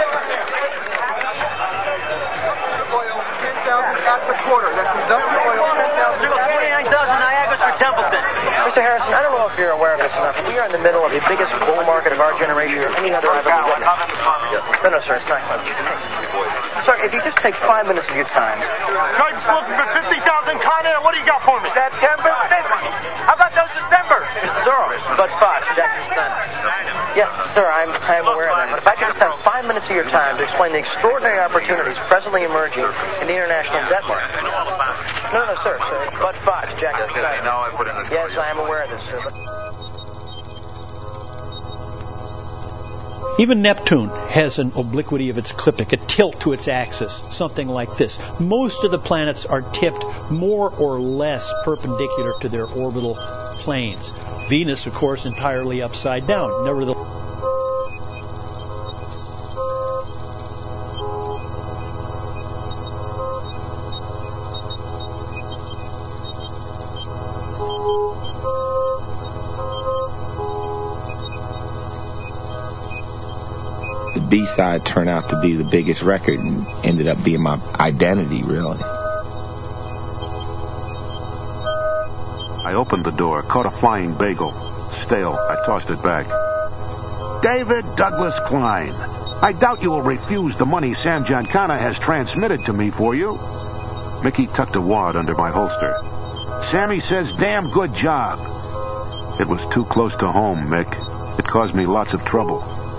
Speaker 5: thousand at the quarter. That's industrial oil. ten thousand.
Speaker 8: twenty-nine thousand Niagara's for Templeton.
Speaker 21: Mister Harrison, I don't know if you're aware of this enough. We are in the middle of the biggest bull market of our generation or any other I've ever witnessed. No, no, sir, it's not. Sir, if you just take five minutes of your time.
Speaker 5: Tribe's looking for fifty thousand Con Air. What do you got for me? September fifth. How about those December?
Speaker 21: Mister Zorro, Bud Fox, Jack Steiner. Yes, sir, I'm, I'm aware of that. But if I could just have five minutes of your time to explain the extraordinary opportunities presently emerging in the international debt market. No, no, sir, sir. It's Bud Fox, Jack.
Speaker 4: Yes, yes, now I put in this.
Speaker 21: Yes, I am aware of this, sir. But...
Speaker 1: Even Neptune has an obliquity of its ecliptic, a tilt to its axis, something like this. Most of the planets are tipped more or less perpendicular to their orbital planes. Venus, of course, entirely upside down. Nevertheless,
Speaker 24: the B-side turned out to be the biggest record and ended up being my identity, really.
Speaker 3: I opened the door, caught a flying bagel. Stale. I tossed it back. David Douglas Klein, I doubt you will refuse the money Sam Giancana has transmitted to me for you. Mickey tucked a wad under my holster. Sammy says, damn good job. It was too close to home, Mick. It caused me lots of trouble.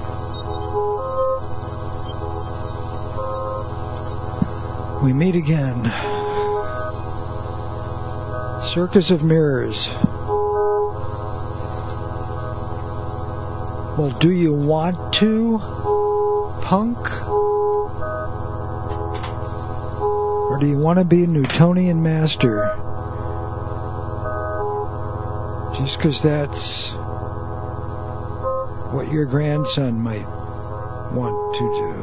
Speaker 6: We meet again. Circus of Mirrors. Well, do you want to, punk? Or do you want to be a Newtonian master? Just because that's what your grandson might want to do.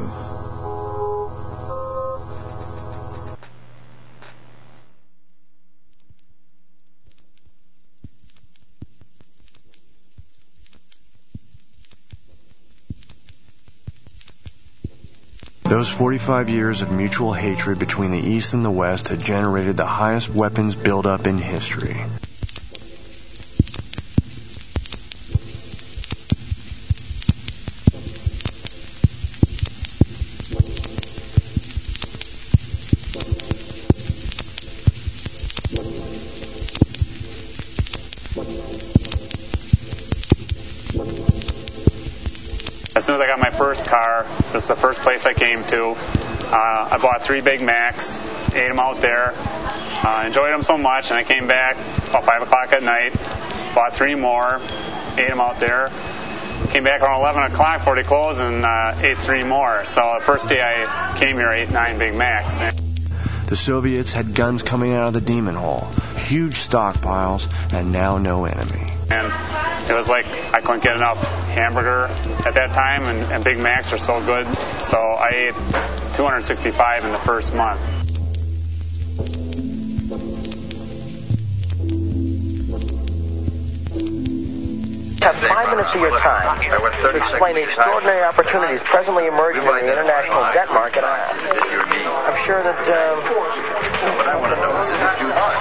Speaker 28: Those forty-five years of mutual hatred between the East and the West had generated the highest weapons buildup in history.
Speaker 9: As soon as I got my first car, this is the first place I came to. Uh, I bought three Big Macs, ate them out there, uh, enjoyed them so much, and I came back about five o'clock at night, bought three more, ate them out there, came back around eleven o'clock before they closed and uh, ate three more. So the first day I came here, I ate nine Big Macs.
Speaker 28: The Soviets had guns coming out of the demon hole, huge stockpiles, and now no enemy.
Speaker 9: And it was like I couldn't get enough hamburger at that time, and, and Big Macs are so good. So I ate two hundred sixty-five in the first month.
Speaker 21: Have five minutes of your time to explain the extraordinary opportunities presently emerging in the international debt market. I, I'm sure that... Um,
Speaker 4: what I want to know is if you want.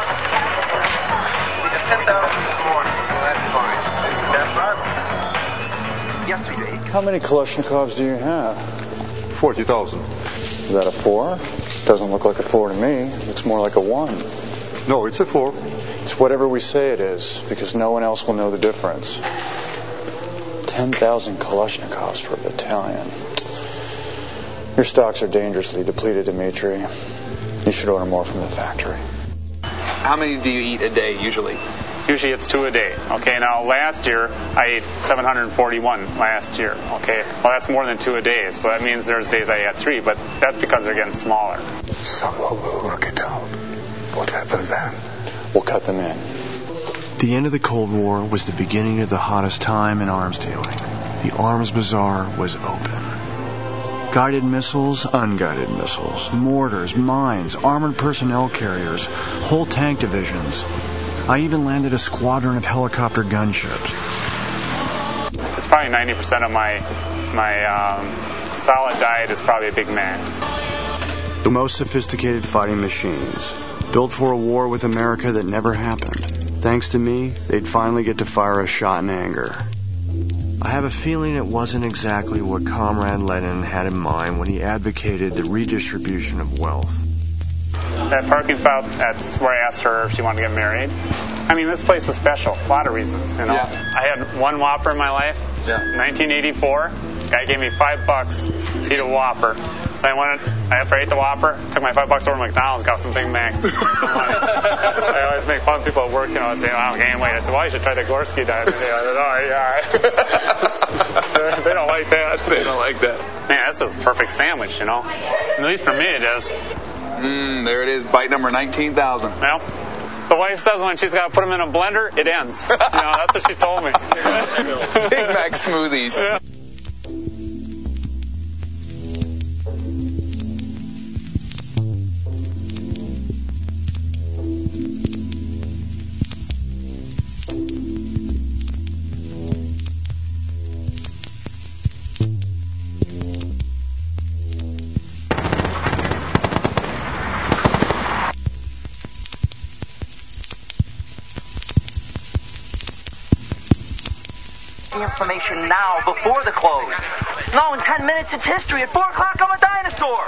Speaker 4: ten thousand more. That's fine. That's right. Yesterday.
Speaker 10: How many Kalashnikovs do you have?
Speaker 3: forty thousand.
Speaker 10: Is that a four? Doesn't look like a four to me. It looks more like a one.
Speaker 3: No, it's a four.
Speaker 10: It's whatever we say it is, because no one else will know the difference. ten thousand Kalashnikovs for a battalion. Your stocks are dangerously depleted, Dmitri. You should order more from the factory.
Speaker 4: How many do you eat a day, usually?
Speaker 9: Usually it's two a day. Okay, now last year I ate seven hundred forty-one last year. Okay, well that's more than two a day, so that means there's days I had three, but that's because they're getting smaller.
Speaker 10: Someone will work it out. What happens then? We'll cut them in.
Speaker 28: The end of the Cold War was the beginning of the hottest time in arms dealing. The arms bazaar was open. Guided missiles, unguided missiles, mortars, mines, armored personnel carriers, whole tank divisions. I even landed a squadron of helicopter gunships.
Speaker 9: It's probably ninety percent of my my um, solid diet is probably Big Macs.
Speaker 28: The most sophisticated fighting machines, built for a war with America that never happened. Thanks to me, they'd finally get to fire a shot in anger. I have a feeling it wasn't exactly what Comrade Lenin had in mind when he advocated the redistribution of wealth.
Speaker 9: That parking spot, that's where I asked her if she wanted to get married. I mean, this place is special, a lot of reasons, you know. Yeah. I had one Whopper in my life, Yeah. nineteen eighty-four. Guy gave me five bucks to eat a Whopper. So I went, after I ate the Whopper, took my five bucks over to McDonald's, got some Big Macs. I always make fun of people at work, you know, saying, oh, I can't wait. I said, well, you should try the Gorski diet. I said, oh, yeah. They don't like that.
Speaker 4: They don't like that.
Speaker 9: Man, this is a perfect sandwich, you know. At least for me it is.
Speaker 4: Mmm, there it is, bite number nineteen thousand.
Speaker 9: Well, the wife says when she's got to put them in a blender, it ends. You know, that's what she told me.
Speaker 4: Big Mac smoothies.
Speaker 9: Yeah.
Speaker 21: Information now, before the close. No, in ten minutes it's history. At four o'clock I'm a dinosaur.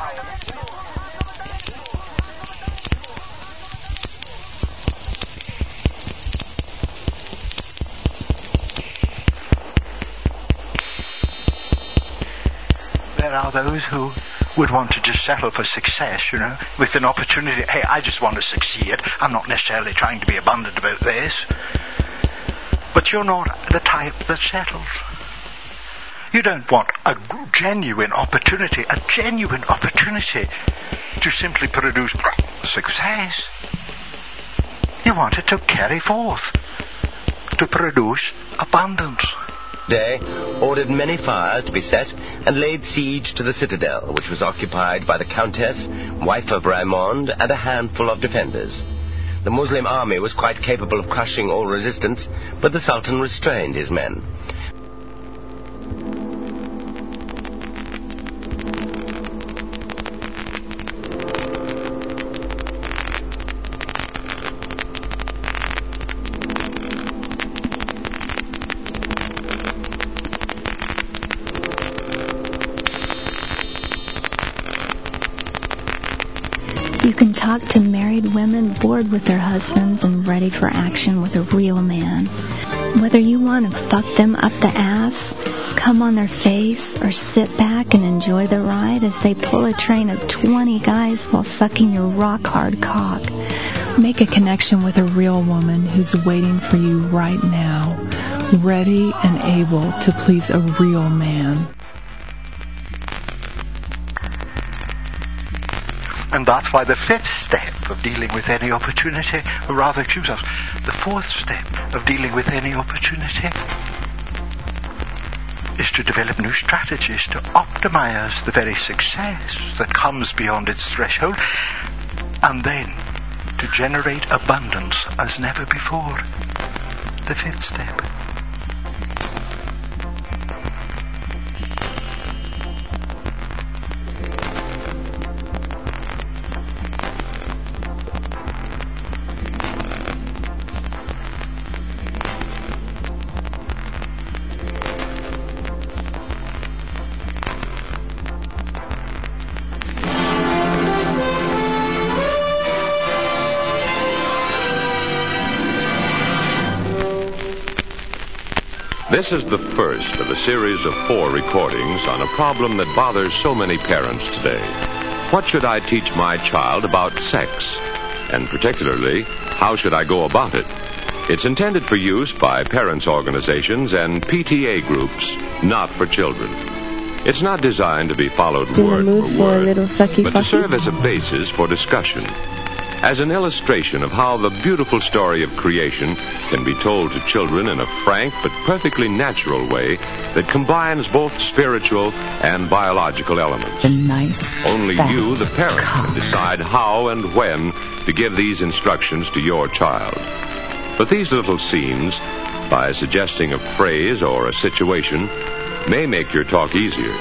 Speaker 2: There are those who would want to just settle for success, you know, with an opportunity. Hey, I just want to succeed. I'm not necessarily trying to be abundant about this. But you're not the type that settles. You don't want a genuine opportunity, a genuine opportunity to simply produce success. You want it to carry forth, to produce abundance.
Speaker 13: Day ordered many fires to be set and laid siege to the citadel, which was occupied by the Countess, wife of Raymond, and a handful of defenders. The Muslim army was quite capable of crushing all resistance, but the Sultan restrained his men.
Speaker 14: You can talk to married women bored with their husbands and ready for action with a real man. Whether you want to fuck them up the ass, come on their face, or sit back and enjoy the ride as they pull a train of twenty guys while sucking your rock-hard cock.
Speaker 15: Make a connection with a real woman who's waiting for you right now, ready and able to please a real man.
Speaker 2: And that's why the fifth step of dealing with any opportunity, or rather, excuse us, the fourth step of dealing with any opportunity is to develop new strategies to optimize the very success that comes beyond its threshold, and then to generate abundance as never before. The fifth step.
Speaker 16: This is the first of a series of four recordings on a problem that bothers so many parents today. What should I teach my child about sex? And particularly, how should I go about it? It's intended for use by parents' organizations and P T A groups, not for children. It's not designed to be followed word for word, but to serve as a basis for discussion, as an illustration of how the beautiful story of creation can be told to children in a frank but perfectly natural way that combines both spiritual and biological elements.
Speaker 15: A nice,
Speaker 16: Only
Speaker 15: fat
Speaker 16: you, the parent,
Speaker 15: cock.
Speaker 16: can decide how and when to give these instructions to your child. But these little scenes, by suggesting a phrase or a situation, may make your talk easier.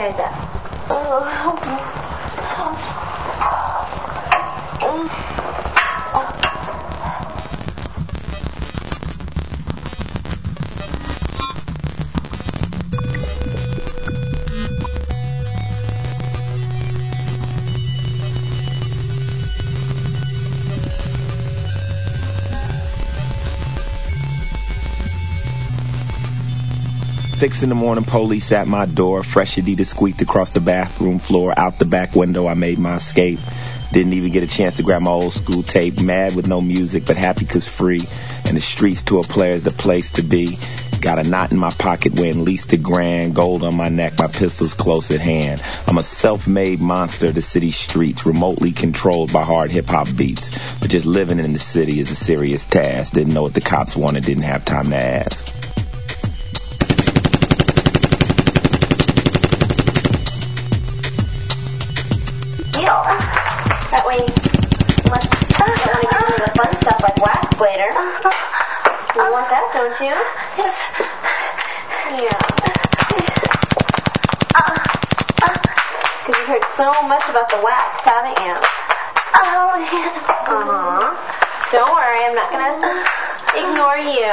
Speaker 7: tried that. Oh.
Speaker 24: Six in the morning, police at my door. Fresh Adidas squeaked across the bathroom floor. Out the back window, I made my escape. Didn't even get a chance to grab my old school tape. Mad with no music, but happy 'cause free. And the streets to a player's the place to be. Got a knot in my pocket weighing least a grand. Gold on my neck, my pistol's close at hand. I'm a self-made monster of the city streets, remotely controlled by hard hip-hop beats. But just living in the city is a serious task. Didn't know what the cops wanted, didn't have time to ask.
Speaker 7: That way, let's only get into the fun stuff like wax later. You want that, don't you? Yes. Yeah. Because you've heard so much about the wax, haven't you? Oh, yeah. Uh-huh. Don't worry, I'm not going to ignore you.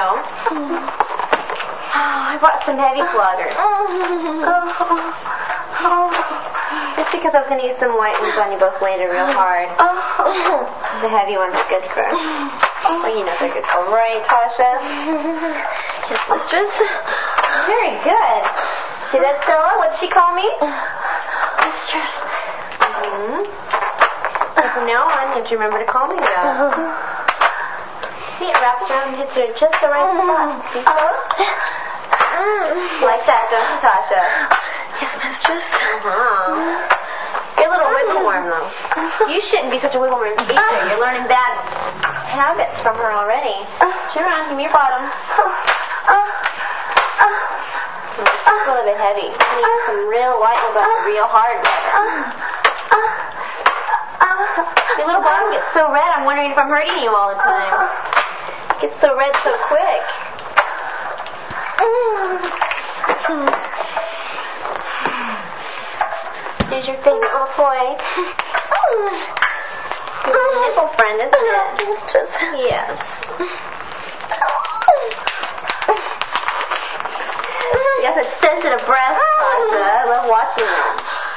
Speaker 7: Oh, I brought some heavy floggers. Just because I was going to use some white ones on you both later real hard. The heavy ones are good for... Well, you know they're good for, right, Tasha? Yes, mistress. Very good. See that, Stella? What'd she call me? Mistress. Mm-hmm. From now on, you have to remember to call me that. See, it wraps around and hits her just the right spot. See? Like that, don't you, Tasha? Yes, mistress. Uh-huh. You're a little wiggle worm, though. You shouldn't be such a wiggle worm either. You're learning bad habits from her already. Turn around, give me your bottom. It's a little bit heavy. You need some real light ones on it, real hard later. Your little bottom gets so red, I'm wondering if I'm hurting you all the time. It gets so red so quick. Here's your favorite little toy. Your little nipple friend, isn't it? It's just... Yes. You got such sensitive breasts, Tasha. I love watching them.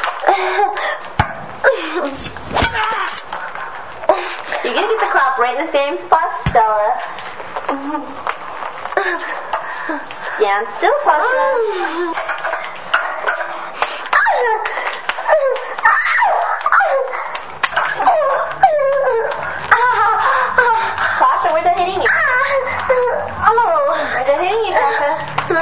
Speaker 7: You're going to get the crop right in the same spot, Stella. Stand still, Tasha. Tasha, where's that hitting you? Oh, where's that hitting you, Tasha?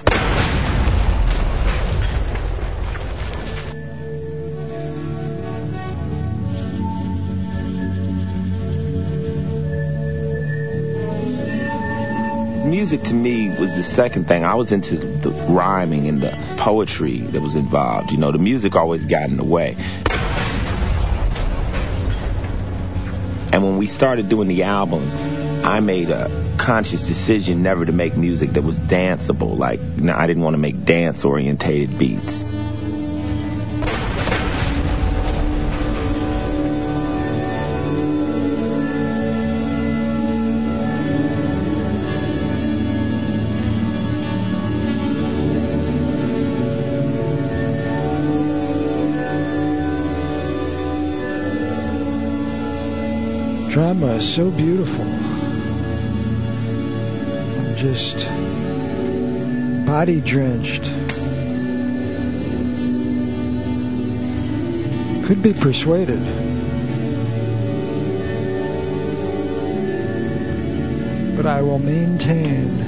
Speaker 24: Music to me was the second thing. I was into the rhyming and the poetry that was involved. You know, the music always got in the way. And when we started doing the albums, I made a conscious decision never to make music that was danceable. Like, you know, I didn't want to make dance-orientated beats.
Speaker 6: Drama is so beautiful. I'm just body drenched. Could be persuaded. But I will maintain.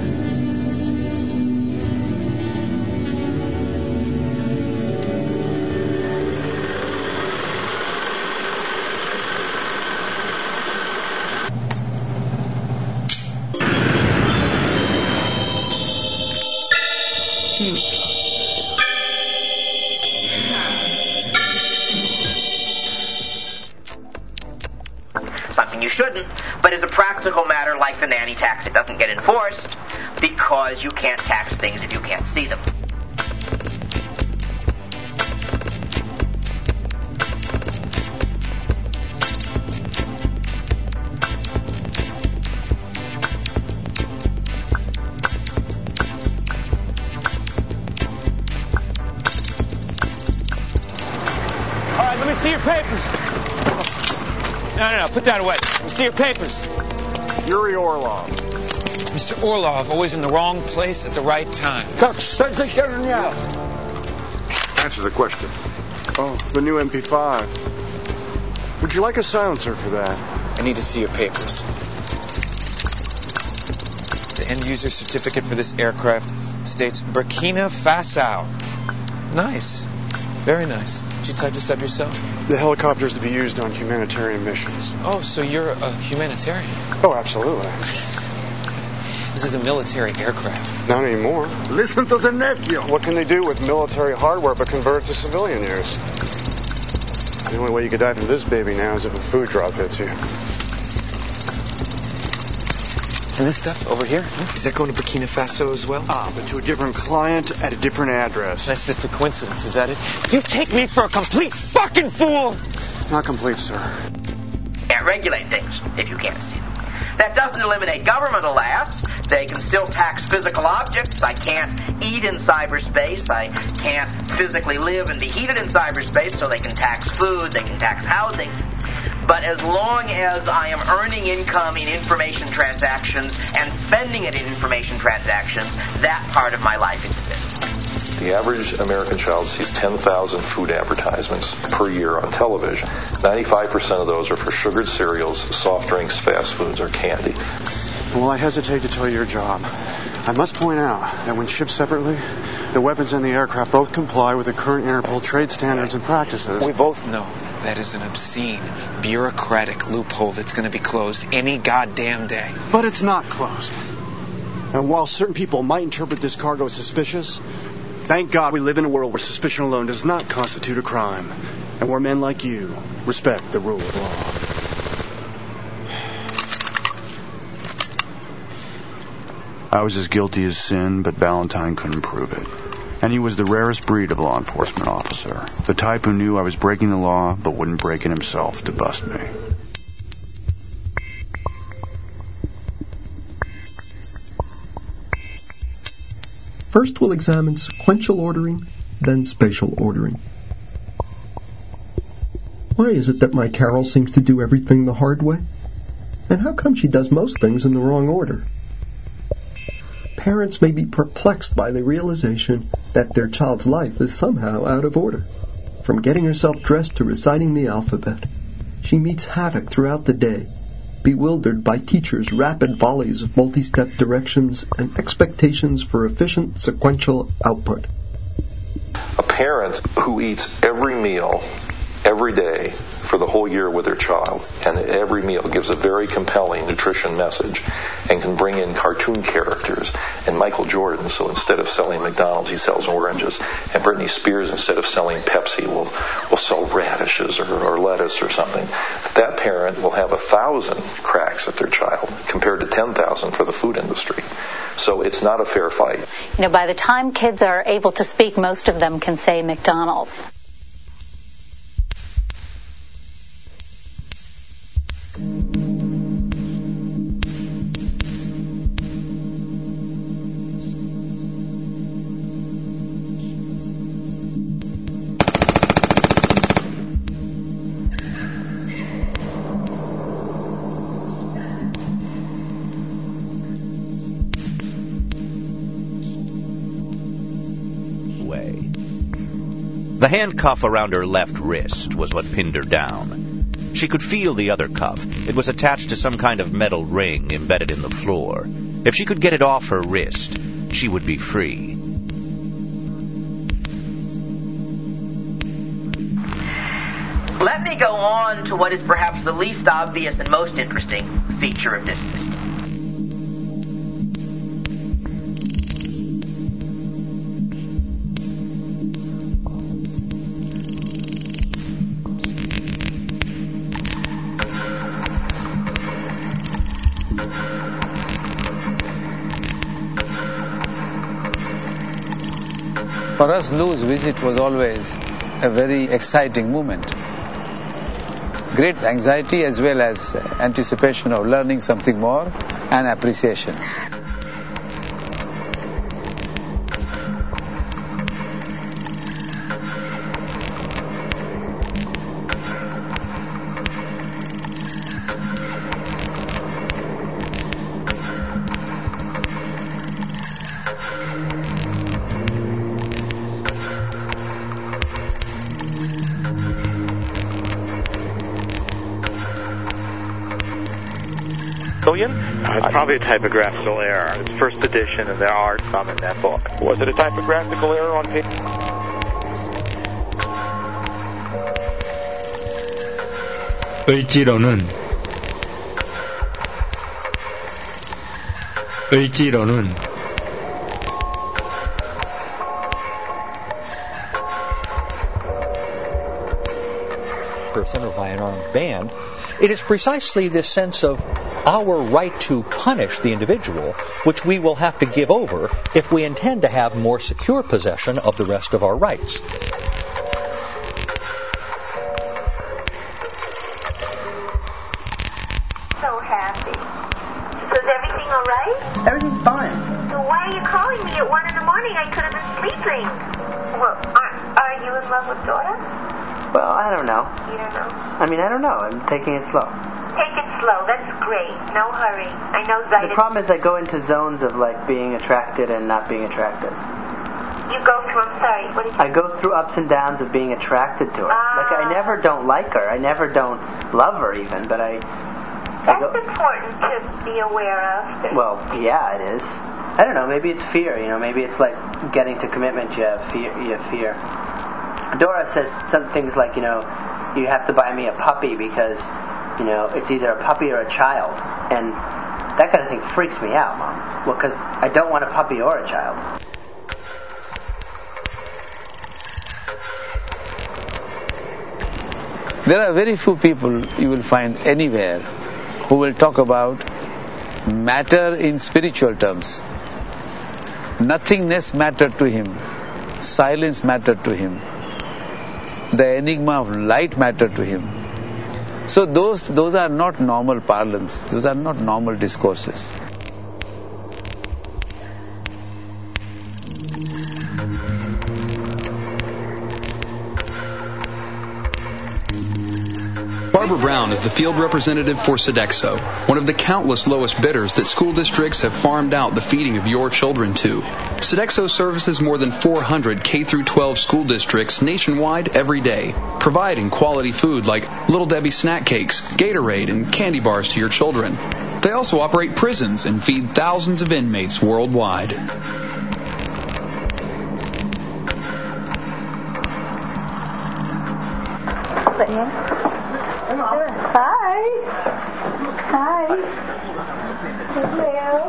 Speaker 12: Something you shouldn't, but as a practical matter, like the nanny tax, it doesn't get enforced because you can't tax things if you can't see them.
Speaker 11: papers. No, no, no, put that away. Let me see your papers.
Speaker 10: Yuri Orlov.
Speaker 11: Mister Orlov, always in the wrong place at the right time.
Speaker 3: Answer the question.
Speaker 10: Oh, the new M P five. Would you like a silencer for that?
Speaker 11: I need to see your papers. The end-user certificate for this aircraft states Burkina Faso. Nice. Very nice. Did you type this up yourself?
Speaker 10: The helicopter is to be used on humanitarian missions.
Speaker 11: Oh, so you're a humanitarian?
Speaker 10: Oh, absolutely.
Speaker 11: This is a military aircraft.
Speaker 10: Not anymore.
Speaker 3: Listen to the nephew.
Speaker 10: What can they do with military hardware but convert it to civilian use? The only way you could die from this baby now is if a food drop hits you.
Speaker 11: And this stuff over here, is that going to Burkina Faso as well?
Speaker 10: Ah, but to a different client at a different address.
Speaker 11: That's just a coincidence, is that it? You take me for a complete fucking fool!
Speaker 10: Not complete, sir.
Speaker 12: Can't regulate things, if you can't see them. That doesn't eliminate government, alas. They can still tax physical objects. I can't eat in cyberspace. I can't physically live and be heated in cyberspace, so they can tax food, they can tax housing. But as long as I am earning income in information transactions and spending it in information transactions, that part of my life exists.
Speaker 17: The average American child sees ten thousand food advertisements per year on television. ninety-five percent of those are for sugared cereals, soft drinks, fast foods, or candy.
Speaker 10: Well, I hesitate to tell you your job. I must point out that when shipped separately, the weapons and the aircraft both comply with the current Interpol trade standards and practices.
Speaker 11: We both know that is an obscene, bureaucratic loophole that's going to be closed any goddamn day.
Speaker 10: But it's not closed. And while certain people might interpret this cargo as suspicious, thank God we live in a world where suspicion alone does not constitute a crime, and where men like you respect the rule of law.
Speaker 28: I was as guilty as sin, but Valentine couldn't prove it. And he was the rarest breed of law enforcement officer. The type who knew I was breaking the law, but wouldn't break it himself to bust me.
Speaker 18: First we'll examine sequential ordering, then spatial ordering. Why is it that my Carol seems to do everything the hard way? And how come she does most things in the wrong order? Parents may be perplexed by the realization that their child's life is somehow out of order. From getting herself dressed to reciting the alphabet, she meets havoc throughout the day, bewildered by teachers' rapid volleys of multi-step directions and expectations for efficient sequential output.
Speaker 17: A parent who eats every meal every day for the whole year with their child, and every meal gives a very compelling nutrition message and can bring in cartoon characters and Michael Jordan, so instead of selling McDonald's he sells oranges, and Britney Spears instead of selling Pepsi will will sell radishes or, or lettuce or something. That parent will have a thousand cracks at their child compared to ten thousand for the food industry. So it's not a fair fight.
Speaker 19: You know, by the time kids are able to speak, most of them can say McDonald's.
Speaker 20: The handcuff around her left wrist was what pinned her down. She could feel the other cuff. It was attached to some kind of metal ring embedded in the floor. If she could get it off her wrist, she would be free.
Speaker 12: Let me go on to what is perhaps the least obvious and most interesting feature of this system.
Speaker 23: For us, Lou's visit was always a very exciting moment. Great anxiety as well as anticipation of learning something more and appreciation.
Speaker 1: Machiavellian? Uh, it's probably a typographical error. It's first edition, and there are some in that book. Was it a typographical error on page?
Speaker 4: 을지로는 을지로는
Speaker 5: person or by an armed band, it is precisely this sense of our right to punish the individual which we will have to give over if we intend to have more secure possession of the rest of our rights.
Speaker 8: So happy. So is everything all right?
Speaker 12: Everything's fine.
Speaker 8: So why are you calling me at one in the morning? I could have been sleeping. Well, are, are you in love with Dora?
Speaker 12: Well, I don't know.
Speaker 8: You don't know?
Speaker 12: I mean, I don't know. I'm taking it slow.
Speaker 8: Take it slow. That's great. No hurry. I know Zayda...
Speaker 12: The problem is I go into zones of, like, being attracted and not being attracted.
Speaker 8: You go through... I'm sorry. What did you...
Speaker 12: I go through ups and downs of being attracted to her.
Speaker 8: Ah.
Speaker 12: Like, I never don't like her. I never don't love her, even, but I...
Speaker 8: That's
Speaker 12: I go,
Speaker 8: important to be aware of.
Speaker 12: well, yeah, it is. I don't know. Maybe it's fear, you know. Maybe it's like getting to commitment. You have fear. You have fear. Dora says some things like, you know, you have to buy me a puppy because, you know, it's either a puppy or a child. And that kind of thing freaks me out, Mom. Well, because I don't want a puppy or a child.
Speaker 23: There are very few people you will find anywhere who will talk about matter in spiritual terms. Nothingness mattered to him. Silence mattered to him. The enigma of light mattered to him. So those those are not normal parlance. Those are not normal discourses.
Speaker 22: Barbara Brown is the field representative for Sodexo, one of the countless lowest bidders that school districts have farmed out the feeding of your children to. Sodexo services more than four hundred K through twelve school districts nationwide every day, providing quality food like Little Debbie snack cakes, Gatorade, and candy bars to your children. They also operate prisons and feed thousands of inmates worldwide.
Speaker 8: Hi. Hi. Hello.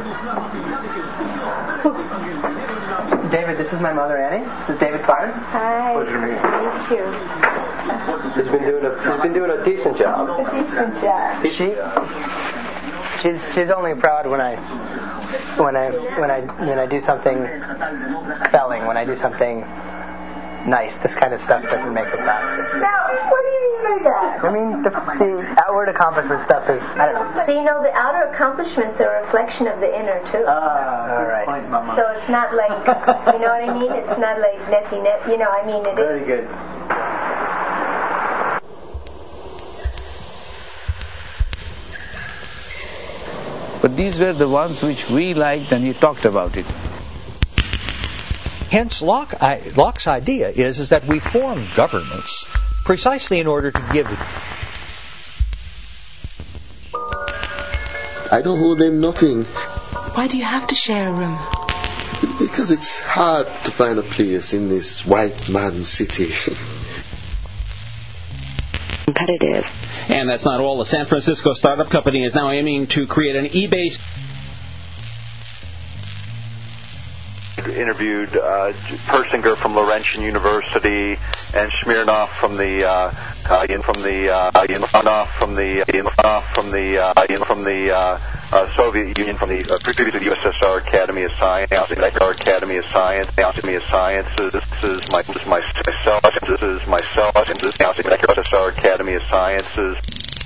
Speaker 12: David, this is my mother, Annie. This is David Farn.
Speaker 8: Hi.
Speaker 12: Pleasure to meet
Speaker 8: Nice to meet you.
Speaker 12: She's been doing a she's been doing a decent job.
Speaker 8: A decent job.
Speaker 12: She she's she's only proud when I when I when I when I do something felling, when I do something nice. This kind of stuff doesn't make her proud.
Speaker 8: Now, what do you mean by that?
Speaker 12: I mean, the, the outward accomplishment stuff is, I don't know.
Speaker 7: So you know, the outer accomplishments are a reflection of the inner too.
Speaker 12: Ah, all right.
Speaker 7: So it's not like, you know what I mean? It's not like netty net. You know, I mean, it
Speaker 12: Very
Speaker 7: is.
Speaker 12: good.
Speaker 23: But these were the ones which we liked and you talked about it.
Speaker 5: Hence, Locke, I, Locke's idea is, is that we form governments precisely in order to give...
Speaker 25: I don't owe them nothing.
Speaker 26: Why do you have to share a room?
Speaker 25: Because it's hard to find a place in this white man city.
Speaker 27: Competitive.
Speaker 29: And that's not all. The San Francisco startup company is now aiming to create an eBay...
Speaker 30: Interviewed uh, Persinger from Laurentian University and Smirnov from the uh, uh, from the uh, Smirnov from the uh, from the uh, from the uh, uh, Soviet Union, from the uh, previous U S S R Academy of Science, Academy of Science, Academy of Sciences. This is my this is my myself. This is myself. This is U S S R Academy of Sciences.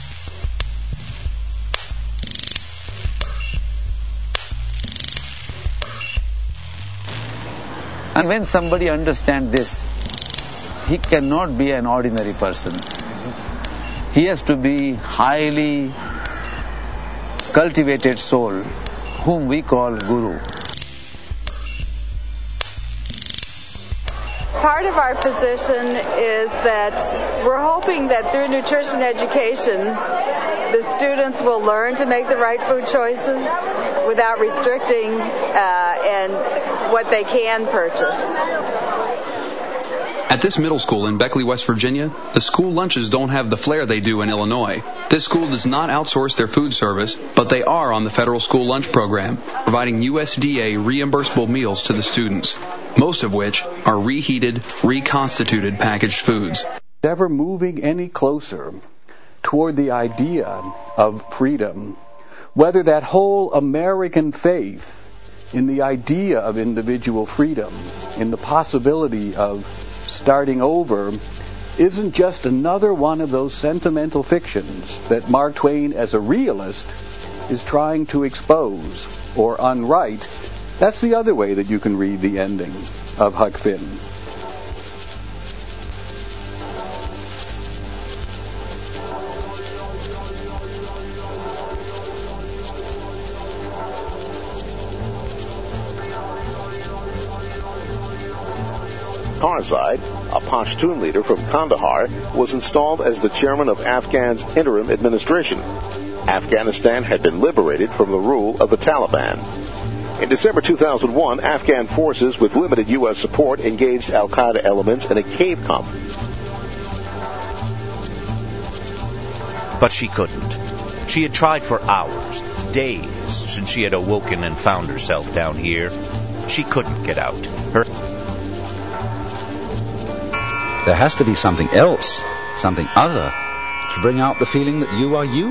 Speaker 23: And when somebody understands this, he cannot be an ordinary person. He has to be highly cultivated soul, whom we call Guru.
Speaker 2: Part of our position is that we're hoping that through nutrition education, the students will learn to make the right food choices without restricting uh, and what they can purchase.
Speaker 22: At this middle school in Beckley, West Virginia, the school lunches don't have the flair they do in Illinois. This school does not outsource their food service, but they are on the federal school lunch program, providing U S D A reimbursable meals to the students, most of which are reheated, reconstituted packaged foods.
Speaker 4: Ever moving any closer toward the idea of freedom, whether that whole American faith in the idea of individual freedom, in the possibility of starting over, isn't just another one of those sentimental fictions that Mark Twain, as a realist, is trying to expose or unwrite. That's the other way that you can read the ending of Huck Finn.
Speaker 3: Karzai, a Pashtun leader from Kandahar, was installed as the chairman of Afghan's interim administration. Afghanistan had been liberated from the rule of the Taliban. In December two thousand one, Afghan forces with limited U S support engaged al-Qaeda elements in a cave conference.
Speaker 20: But she couldn't. She had tried for hours, days, since she had awoken and found herself down here. She couldn't get out. Her
Speaker 9: There has to be something else, something other, to bring out the feeling that you are you.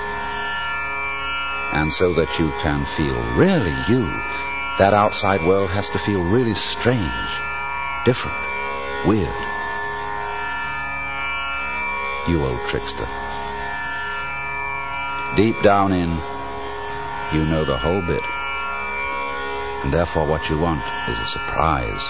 Speaker 9: And so that you can feel really you, that outside world has to feel really strange, different, weird. You old trickster. Deep down in, you know the whole bit. And therefore what you want is a surprise.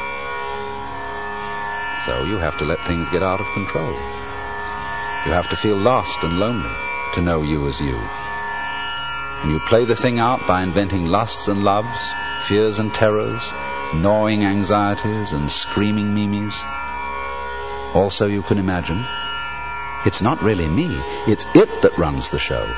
Speaker 9: So you have to let things get out of control. You have to feel lost and lonely to know you as you. And you play the thing out by inventing lusts and loves, fears and terrors, gnawing anxieties and screaming mimes. Also you can imagine, it's not really me, it's it that runs the show.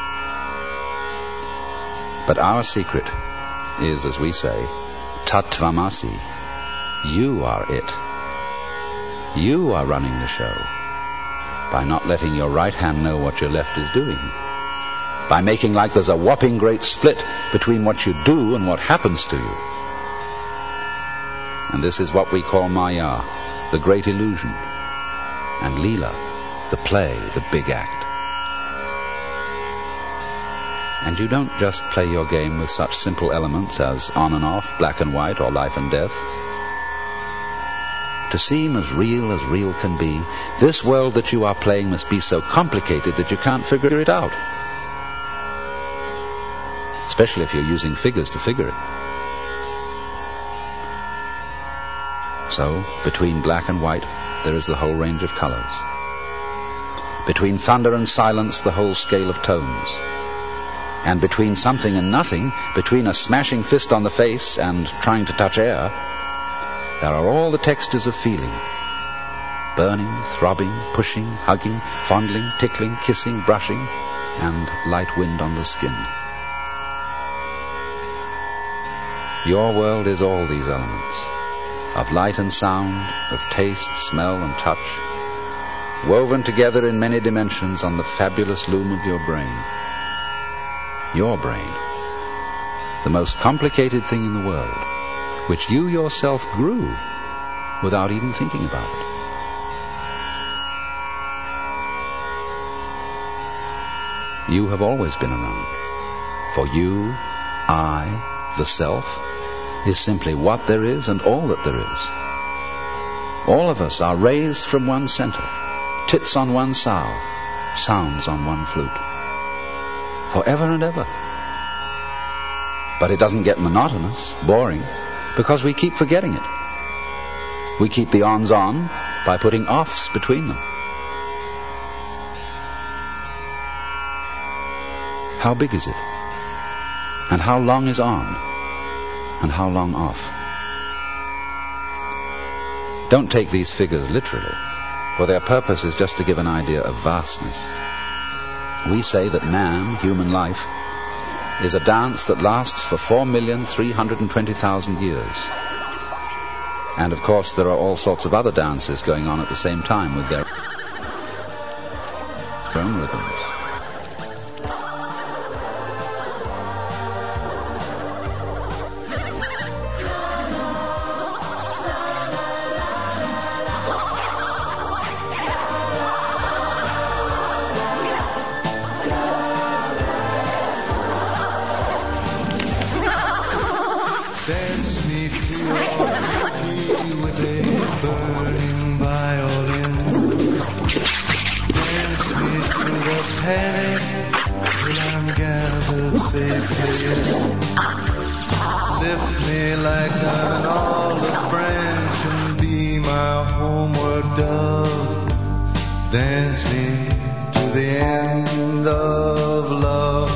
Speaker 9: But our secret is, as we say, Tatvamasi. You are it. You are running the show by not letting your right hand know what your left is doing, by making like there's a whopping great split between what you do and what happens to you. And this is what we call Maya, the great illusion, and Leela, the play, the big act. And you don't just play your game with such simple elements as on and off, black and white, or life and death. To seem as real as real can be, this world that you are playing must be so complicated that you can't figure it out. Especially if you're using figures to figure it. So, between black and white, there is the whole range of colors. Between thunder and silence, the whole scale of tones. And between something and nothing, between a smashing fist on the face and trying to touch air, there are all the textures of feeling. Burning, throbbing, pushing, hugging, fondling, tickling, kissing, brushing, and light wind on the skin. Your world is all these elements, of light and sound, of taste, smell, and touch, woven together in many dimensions on the fabulous loom of your brain. Your brain, the most complicated thing in the world, which you yourself grew without even thinking about it. You have always been around. For you, I, the self, is simply what there is and all that there is. All of us are raised from one center, tits on one sow, sounds on one flute. Forever and ever. But it doesn't get monotonous, boring, because we keep forgetting it. We keep the ons on by putting offs between them. How big is it? And how long is on? And how long off? Don't take these figures literally, for their purpose is just to give an idea of vastness. We say that man, human life, is a dance that lasts for four million three hundred twenty thousand years. And of course there are all sorts of other dances going on at the same time with their own rhythms.
Speaker 6: Dance me to your beauty with a burning violin. Dance me through the panic till I'm gathered safely in. Lift me like an olive branch and be my homeward dove. Dance me to the end of love.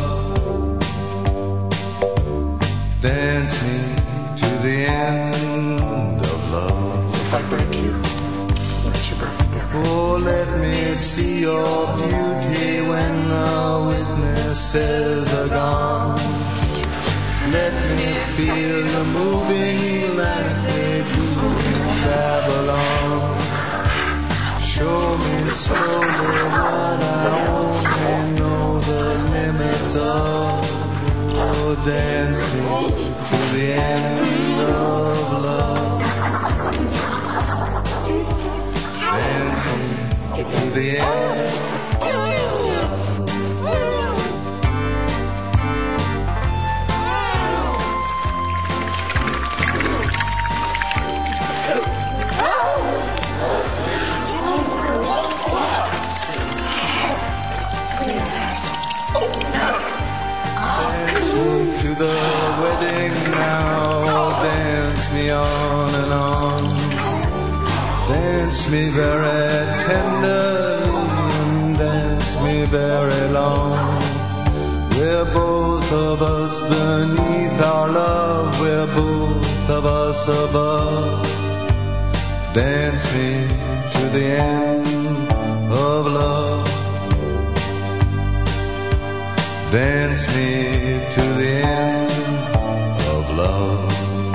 Speaker 6: Dance me to the end of love.
Speaker 26: If I break you, what you break me?
Speaker 6: Oh, let me see your beauty when the witnesses are gone. Let me feel you moving like they do in Babylon. Show me slowly what I only know the limits of. Oh, dance me to the end of love. Dance me to the end. To the wedding now, dance me on and on. Dance me very tenderly and dance me very long. We're both of us beneath our love, we're both of us above. Dance me to the end of love. Dance me to the end of love.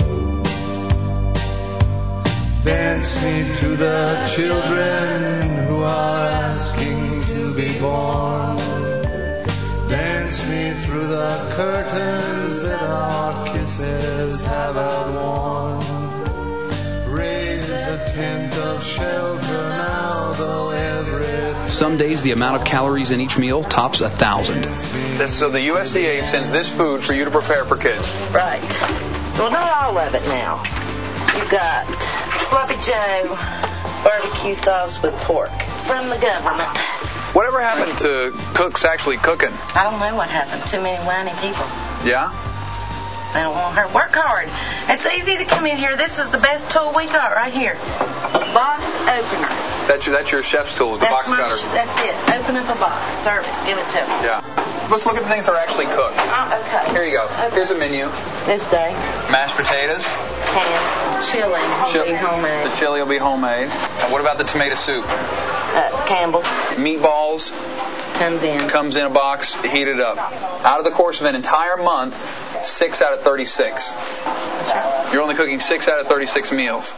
Speaker 6: Dance me to the children who are asking to be born. Dance me through the curtains that our kisses have outworn. Raise a tent of shelter now, though everything.
Speaker 22: Some days the amount of calories in each meal tops a thousand.
Speaker 10: This, so the U S D A sends this food for you to prepare for kids.
Speaker 11: Right. Well, not all of it now. You've got Sloppy Joe barbecue sauce with pork from the government.
Speaker 10: Whatever happened to cooks actually cooking?
Speaker 11: I don't know what happened. Too many whiny people.
Speaker 10: Yeah?
Speaker 11: They don't want her to work hard. It's easy to come in here. This is the best tool we got right here. Box opener.
Speaker 10: That's your, that's your chef's tools, the
Speaker 11: that's
Speaker 10: box
Speaker 11: my,
Speaker 10: cutter.
Speaker 11: That's it. Open up a box. Serve it. Give it to them.
Speaker 10: Yeah. Let's look at the things that are actually cooked.
Speaker 11: Oh, okay.
Speaker 10: Here you go.
Speaker 11: Okay.
Speaker 10: Here's a menu.
Speaker 11: This day.
Speaker 10: Mashed potatoes.
Speaker 11: Ham. Chili will
Speaker 10: Chil-
Speaker 11: be homemade.
Speaker 10: The chili will be homemade. And what about the tomato soup?
Speaker 11: Uh, Campbell's.
Speaker 10: Meatballs.
Speaker 11: Comes in.
Speaker 10: Comes in a box, heated up. Out of the course of an entire month, six out of thirty-six.
Speaker 11: That's right.
Speaker 10: You're only cooking six out of thirty-six meals.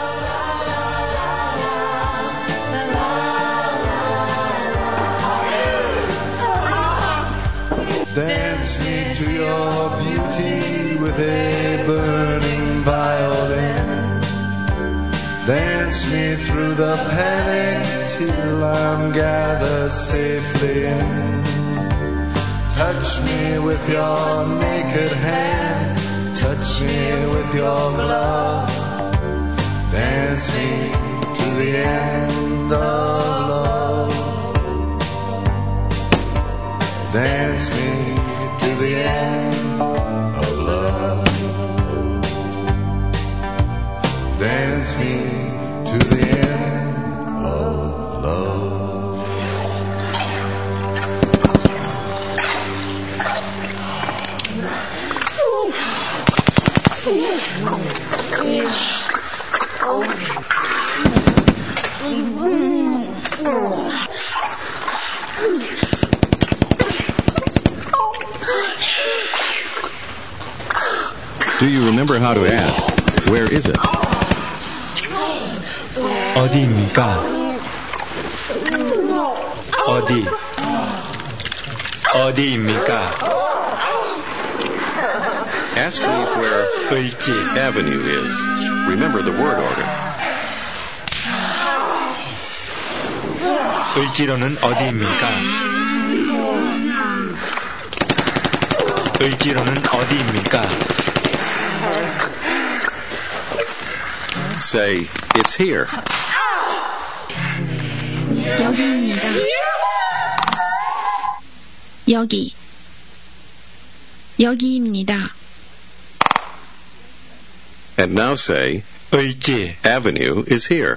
Speaker 6: Dance me to your beauty with a burning violin. Dance me through the panic till I'm gathered safely in. Touch me with your naked hand. Touch me with your glove. Dance me to the end of love. Dance me to the end of love. Dance me to the end of love.
Speaker 13: Do you remember how to ask, where is it?
Speaker 14: 어디입니까? 어디? 어디입니까?
Speaker 13: Ask me where
Speaker 14: 을지
Speaker 13: Avenue is. Remember the word order.
Speaker 14: 을지로는 어디입니까? 을지로는 어디입니까?
Speaker 13: Say, it's here.
Speaker 15: 여기입니다. 여기. 여기입니다.
Speaker 13: And now say,
Speaker 14: 을지
Speaker 13: Avenue is here.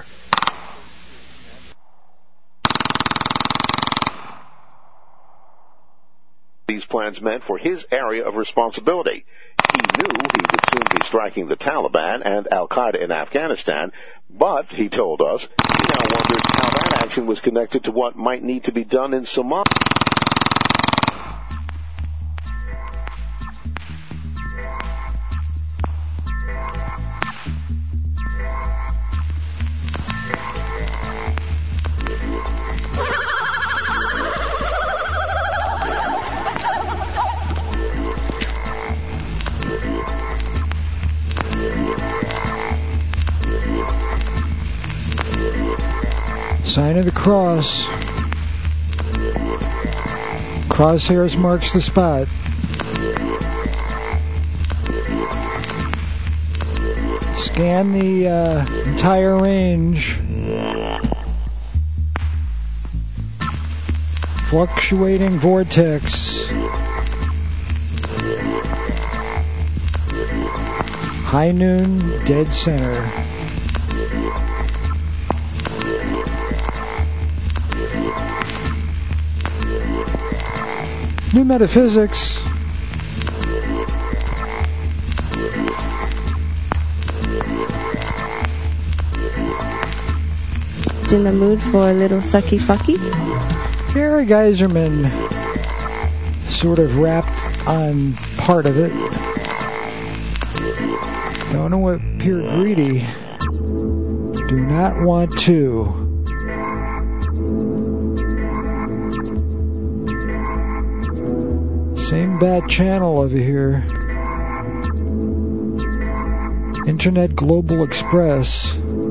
Speaker 3: These plans meant for his area of responsibility. He knew he would soon be striking the Taliban and Al-Qaeda in Afghanistan, but, he told us, he now wonders how that action was connected to what might need to be done in Somalia.
Speaker 16: Sign of the cross. Crosshairs marks the spot. Scan the uh, entire range. Fluctuating vortex. High noon, dead center. New metaphysics.
Speaker 15: In the mood for a little sucky fucky?
Speaker 16: Gary Geiserman sort of rapped on part of it. Don't know what Pierre Greedy. Do not want to. Same bad channel over here. Internet Global Express.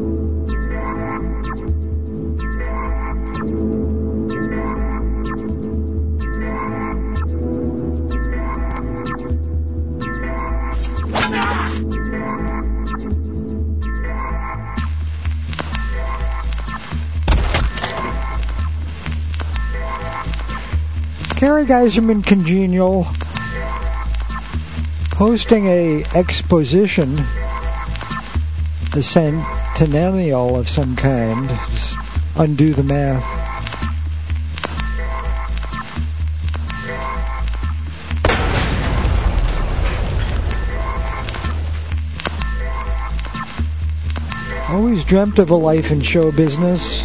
Speaker 16: Gary Geiserman Congenial hosting a exposition, a centennial of some kind. Just undo the math. Always dreamt of a life in show business.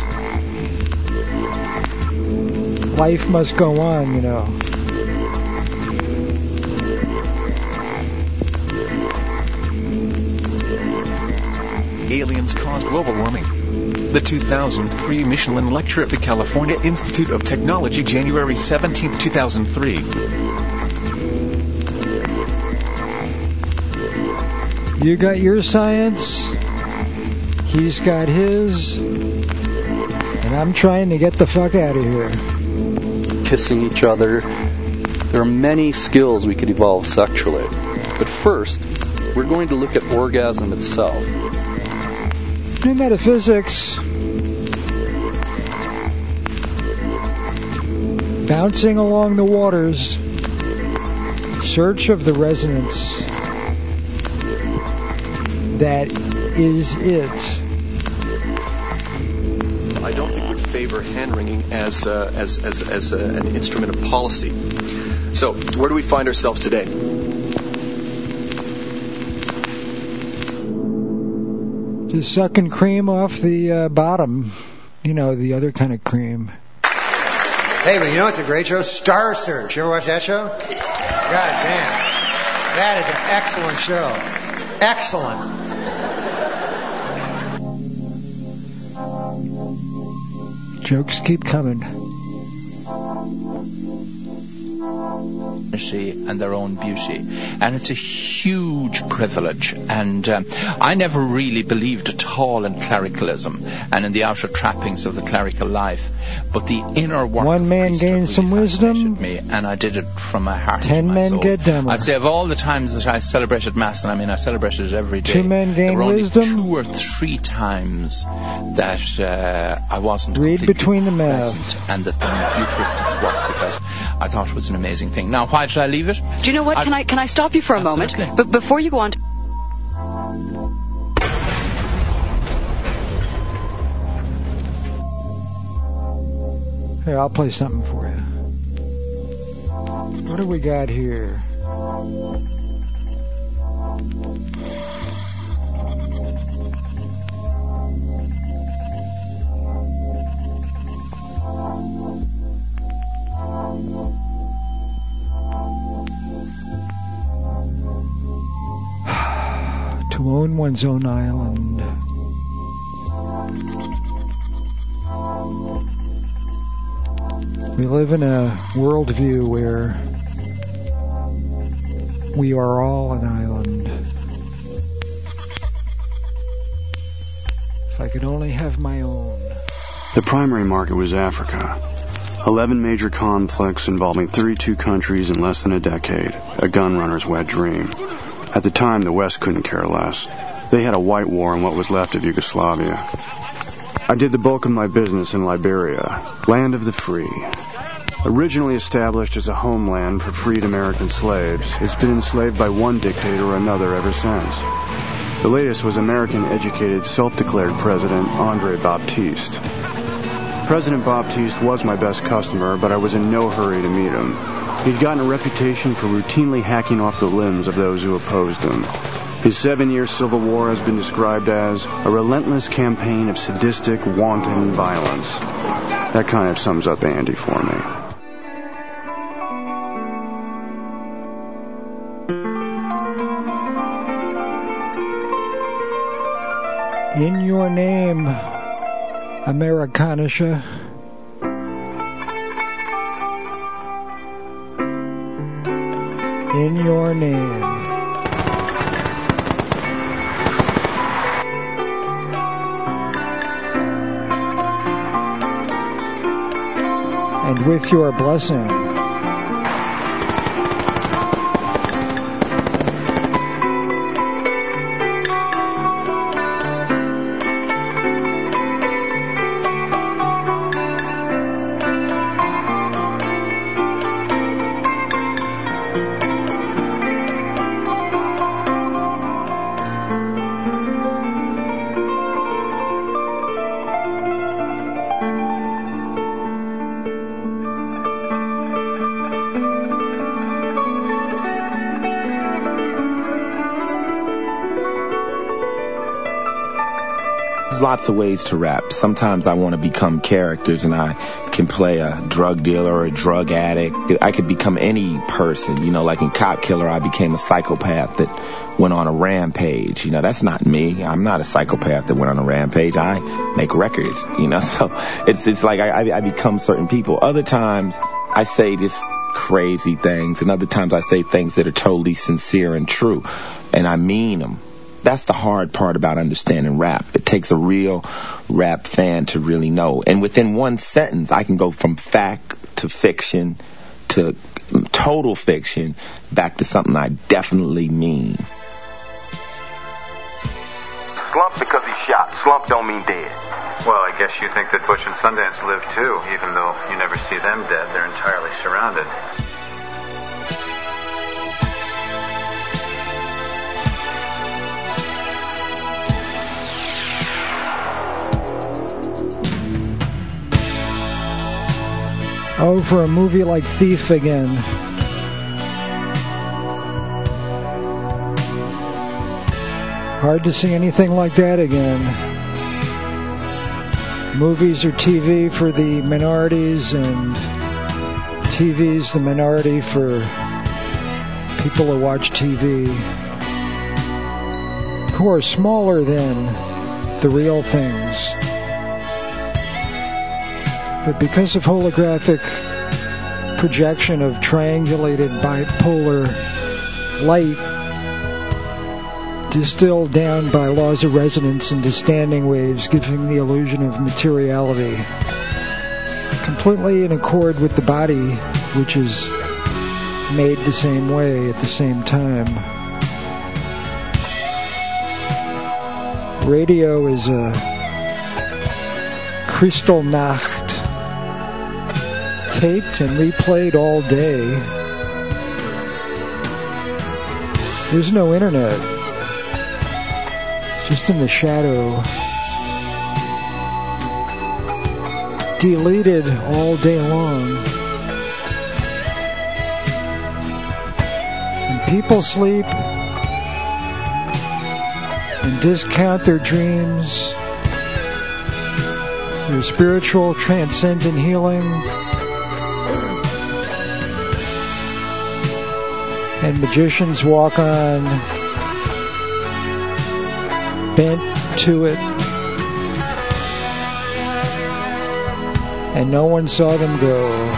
Speaker 16: Life must go on, you know.
Speaker 17: Aliens cause global warming. The two thousand three Michelin Lecture at the California Institute of Technology, January seventeenth, two thousand three.
Speaker 16: You got your science, he's got his, and I'm trying to get the fuck out of here.
Speaker 4: Kissing each other. There are many skills we could evolve sexually. But first, we're going to look at orgasm itself.
Speaker 16: New metaphysics. Bouncing along the waters. Search of the resonance. That is it.
Speaker 18: I don't think would favor hand-wringing as, uh, as, as, as uh, an instrument of policy. So, where do we find ourselves today?
Speaker 16: Just sucking cream off the uh, bottom. You know, the other kind of cream.
Speaker 21: Hey, but you know what's a great show? Star Search. You ever watch that show? God damn. That is an excellent show. Excellent.
Speaker 16: Jokes keep coming.
Speaker 1: And their own beauty, and it's a huge privilege. And um, I never really believed at all in clericalism and in the outer trappings of the clerical life, but the inner work.
Speaker 16: One man gained some wisdom,
Speaker 1: me, and I did it from my heart.
Speaker 16: Ten
Speaker 1: my
Speaker 16: men
Speaker 1: soul.
Speaker 16: get dumber.
Speaker 1: I'd say of all the times that I celebrated Mass, and I mean I celebrated it every day.
Speaker 16: Two men gain
Speaker 1: there were only
Speaker 16: wisdom.
Speaker 1: Two or three times that uh, I wasn't
Speaker 16: read between the mass,
Speaker 1: and that the Eucharistic work, because I thought it was an amazing thing. Now, why did I leave it?
Speaker 5: Do you know what?
Speaker 1: I,
Speaker 5: can I can I stop you for a
Speaker 1: absolutely.
Speaker 5: moment? But before you go on to...
Speaker 16: Here, I'll play something for you. What do we got here? To own one's own island. We live in a worldview where we are all an island. If I could only have my own.
Speaker 7: The primary market was Africa. Eleven major conflicts involving thirty-two countries in less than a decade. A gun runner's wet dream. At the time, the West couldn't care less. They had a white war in what was left of Yugoslavia. I did the bulk of my business in Liberia, land of the free. Originally established as a homeland for freed American slaves, it's been enslaved by one dictator or another ever since. The latest was American-educated, self-declared President Andre Baptiste. President Baptiste was my best customer, but I was in no hurry to meet him. He'd gotten a reputation for routinely hacking off the limbs of those who opposed him. His seven-year civil war has been described as a relentless campaign of sadistic, wanton violence. That kind of sums up Andy for me.
Speaker 16: In your name, Americanisha. In your name. And with your blessing.
Speaker 8: Lots of ways to rap. Sometimes I want to become characters and I can play a drug dealer or a drug addict. I could become any person, you know, like in Cop Killer I became a psychopath that went on a rampage. You know, that's not me. I'm not a psychopath that went on a rampage. I make records, you know, so it's it's like I, I become certain people. Other times I say just crazy things, and other times I say things that are totally sincere and true, and I mean them. That's the hard part about understanding rap. It takes a real rap fan to really know. And within one sentence, I can go from fact to fiction to total fiction back to something I definitely mean.
Speaker 12: Slump because he's shot. Slump don't mean dead.
Speaker 19: Well, I guess you think that Butch and Sundance live too, even though you never see them dead. They're entirely surrounded.
Speaker 16: Oh, for a movie like Thief again. Hard to see anything like that again. Movies are T V for the minorities, and T V's the minority for people who watch T V. who are smaller than the real things. But because of holographic projection of triangulated bipolar light distilled down by laws of resonance into standing waves, giving the illusion of materiality, completely in accord with the body, which is made the same way at the same time. Radio is a Kristallnacht, taped and replayed all day. There's no internet. It's just in the shadow. Deleted all day long. And people sleep and discount their dreams, their spiritual transcendent healing, and magicians walk on bent to it, and no one saw them go.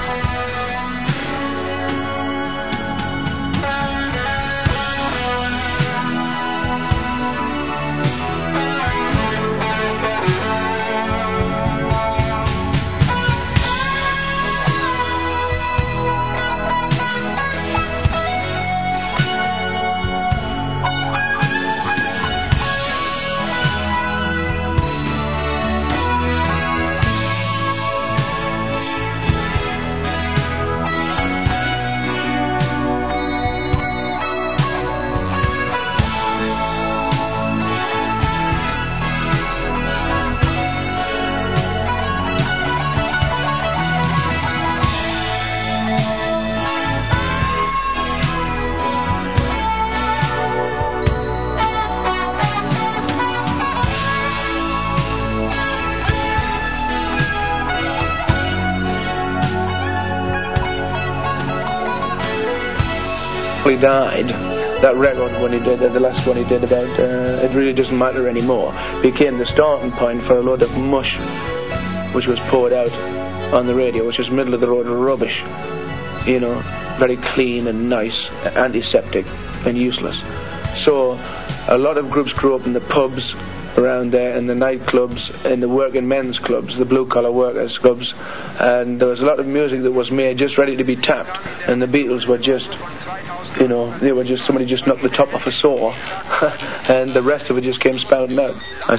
Speaker 2: He died. That record when he did the last one he did about uh, It Really Doesn't Matter Anymore became the starting point for a load of mush which was poured out on the radio, which was middle of the road rubbish, you know, very clean and nice, antiseptic and useless. So a lot of groups grew up in the pubs around there, in the nightclubs, in the working men's clubs, the blue collar workers clubs, and there was a lot of music that was made just ready to be tapped, and the Beatles were just, you know, they were just, somebody just knocked the top off a saw and the rest of it just came spouting out. I...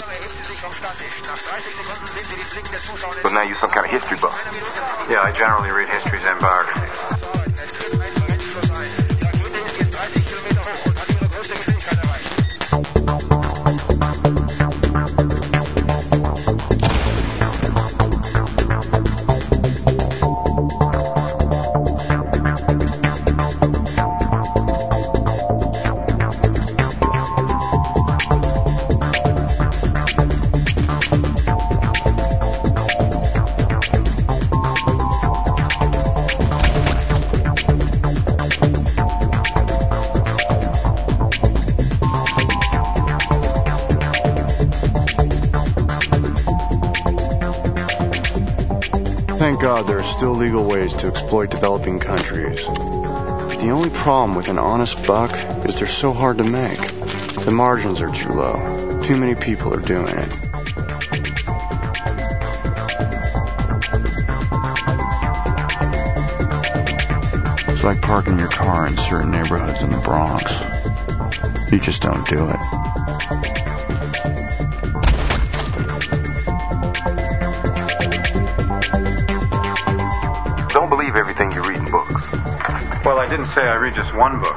Speaker 12: But now you're some kind of history buff.
Speaker 19: Yeah, I generally read histories and biographies.
Speaker 7: Thank God there are still legal ways to exploit developing countries. The only problem with an honest buck is they're so hard to make. The margins are too low. Too many people are doing it. It's like parking your car in certain neighborhoods in the Bronx. You just don't do it.
Speaker 12: Don't believe everything you read in books.
Speaker 19: Well, I didn't say I read just one book.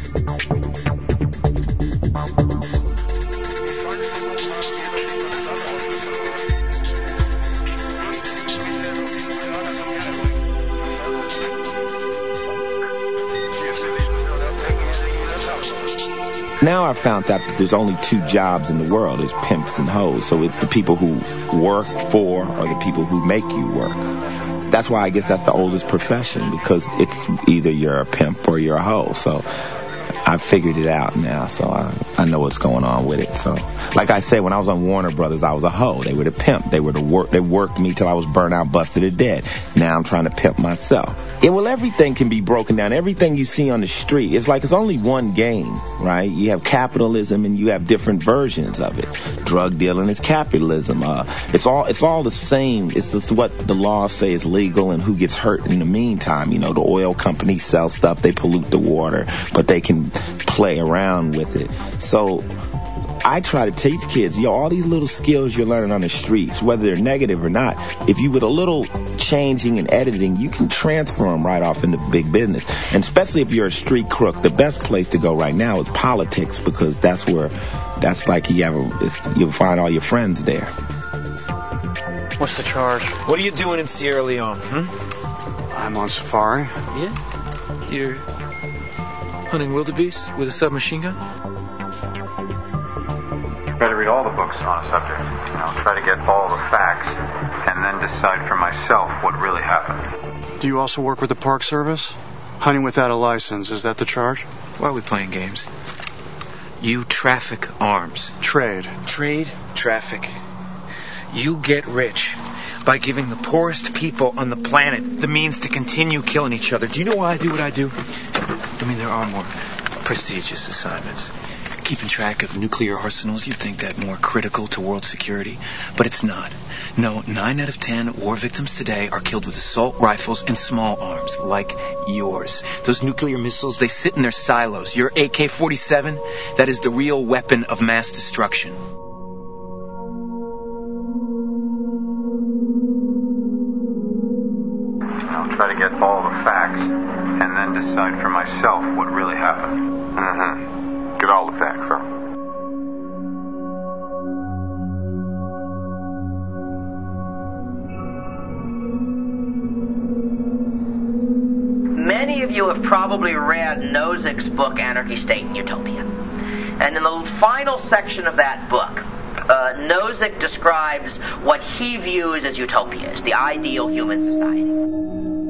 Speaker 8: Now I've found out that there's only two jobs in the world. There's pimps and hoes. So it's the people who work for or the people who make you work. That's why I guess that's the oldest profession, because it's either you're a pimp or you're a hoe. So I figured it out now, so I, I know what's going on with it. So, like I said, when I was on Warner Brothers, I was a hoe. They were the pimp. They were the work. They worked me till I was burnt out, busted, or dead. Now I'm trying to pimp myself. Yeah, well, everything can be broken down. Everything you see on the street, it's like it's only one game, right? You have capitalism and you have different versions of it. Drug dealing is capitalism. Uh, it's all it's all the same. It's just what the laws say is legal and who gets hurt in the meantime. You know, the oil companies sell stuff. They pollute the water, but they can play around with it. So I try to teach kids, yo, all these little skills you're learning on the streets, whether they're negative or not, if you with a little changing and editing, you can transfer them right off into big business. And especially if you're a street crook, the best place to go right now is politics, because that's where, that's like you have a, it's, you'll find all your friends there.
Speaker 5: What's the charge? What are you doing in Sierra Leone? Hmm?
Speaker 7: I'm on safari.
Speaker 5: Yeah? You're hunting wildebeest with a submachine gun?
Speaker 19: Better read all the books on a subject. You know, try to get all the facts, and then decide for myself what really happened.
Speaker 7: Do you also work with the Park Service? Hunting without a license, is that the charge?
Speaker 5: Why are we playing games? You traffic arms.
Speaker 7: Trade.
Speaker 5: Trade, traffic. You get rich by giving the poorest people on the planet the means to continue killing each other. Do you know why I do what I do? I mean, there are more prestigious assignments. Keeping track of nuclear arsenals, you'd think that more critical to world security. But it's not. No, nine out of ten war victims today are killed with assault rifles and small arms, like yours. Those nuclear missiles, they sit in their silos. Your A K forty-seven, that is the real weapon of mass destruction.
Speaker 19: I'll try to get all the facts, and then decide for myself what really happened.
Speaker 12: Mm-hmm. Get all the facts, huh?
Speaker 11: Many of you have probably read Nozick's book, Anarchy, State, and Utopia. And in the final section of that book, uh, Nozick describes what he views as utopia, as the ideal human society.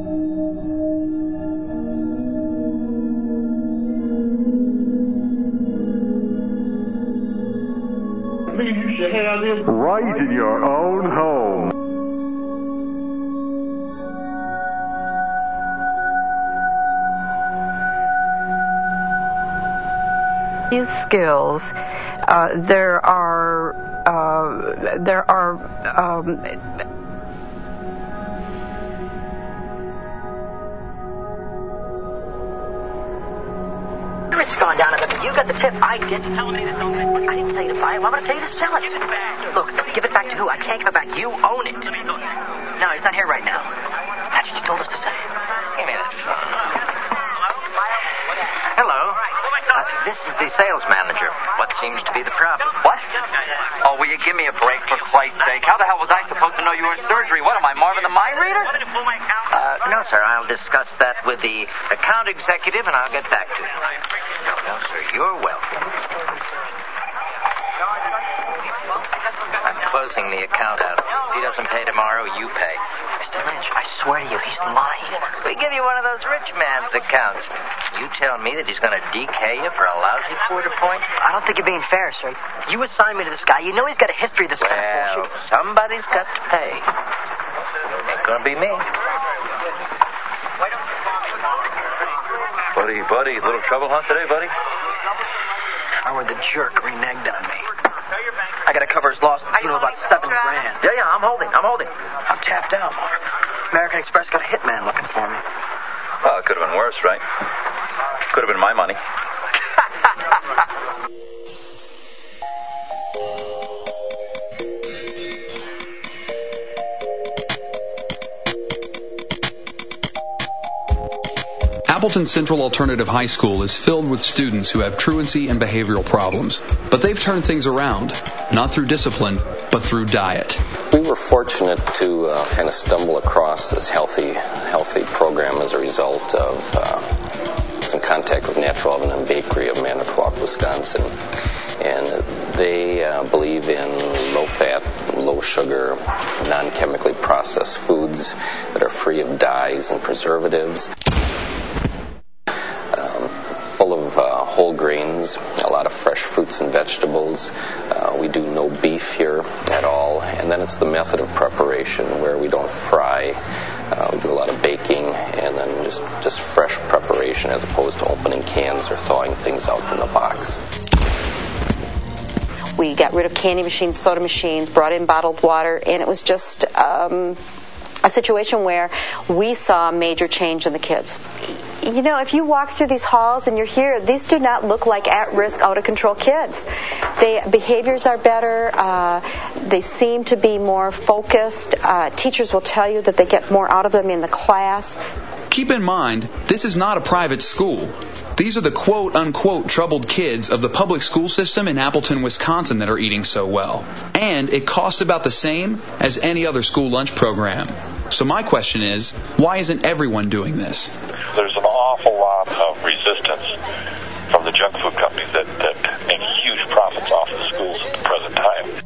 Speaker 3: Right in your own home.
Speaker 9: His skills, uh, there are, uh, there are, um,
Speaker 11: It's gone down a bit, but you got the tip. I didn't. I didn't tell you to buy it. I'm going to tell you to sell it. Look, give it back to who? I can't give it back. You own it. No, he's not here right now. That's what you told us to say. Give me that phone. Hello. Uh, this is the sales manager. What seems to be the problem?
Speaker 20: What? Oh, will you give me a break, for Christ's sake? How the hell was I supposed to know you were in surgery? What, am I Marvin the Mind Reader?
Speaker 11: Uh, no, sir. I'll discuss that with the account executive, and I'll get back to you. No, no, sir. You're welcome. I'm closing the account out. If he doesn't pay tomorrow, you pay. Mister Lynch, I swear to you, he's lying. We give you one of those rich man's accounts. You tell me that he's going to D K you for a lousy quarter point? I don't think you're being fair, sir. You assigned me to this guy. You know he's got a history of this kind of bullshit. Well, somebody's got to pay. Ain't going to be me.
Speaker 20: Buddy, buddy, little trouble hunt today, buddy?
Speaker 11: Howard the jerk reneged on me. I gotta cover his loss to about seven grand. Yeah, yeah, I'm holding, I'm holding. I'm tapped out. American Express got a hitman looking for me.
Speaker 20: Well, it could have been worse, right? Could have been my money.
Speaker 22: Appleton Central Alternative High School is filled with students who have truancy and behavioral problems. But they've turned things around, not through discipline, but through diet.
Speaker 23: We were fortunate to uh, kind of stumble across this healthy, healthy program as a result of uh, some contact with Natural Oven and Bakery of Manitowoc, Wisconsin. And they uh, believe in low-fat, low-sugar, non-chemically processed foods that are free of dyes and preservatives. Full of uh, whole cans, a lot of fresh fruits and vegetables. Uh, we do no beef here at all. And then it's the method of preparation where we don't fry. Uh, we do a lot of baking and then just, just fresh preparation as opposed to opening cans or thawing things out from the box.
Speaker 6: We got rid of candy machines, soda machines, brought in bottled water, and it was just um, a situation where we saw a major change in the kids. You know, if you walk through these halls and you're here, these do not look like at-risk, out-of-control kids. Their behaviors are better. Uh, they seem to be more focused. Uh, teachers will tell you that they get more out of them in the class.
Speaker 22: Keep in mind, this is not a private school. These are the quote-unquote troubled kids of the public school system in Appleton, Wisconsin that are eating so well. And it costs about the same as any other school lunch program. So my question is, why isn't everyone doing this?
Speaker 10: There's an awful lot of resistance from the junk food companies that, that make huge profits off the schools at the present time.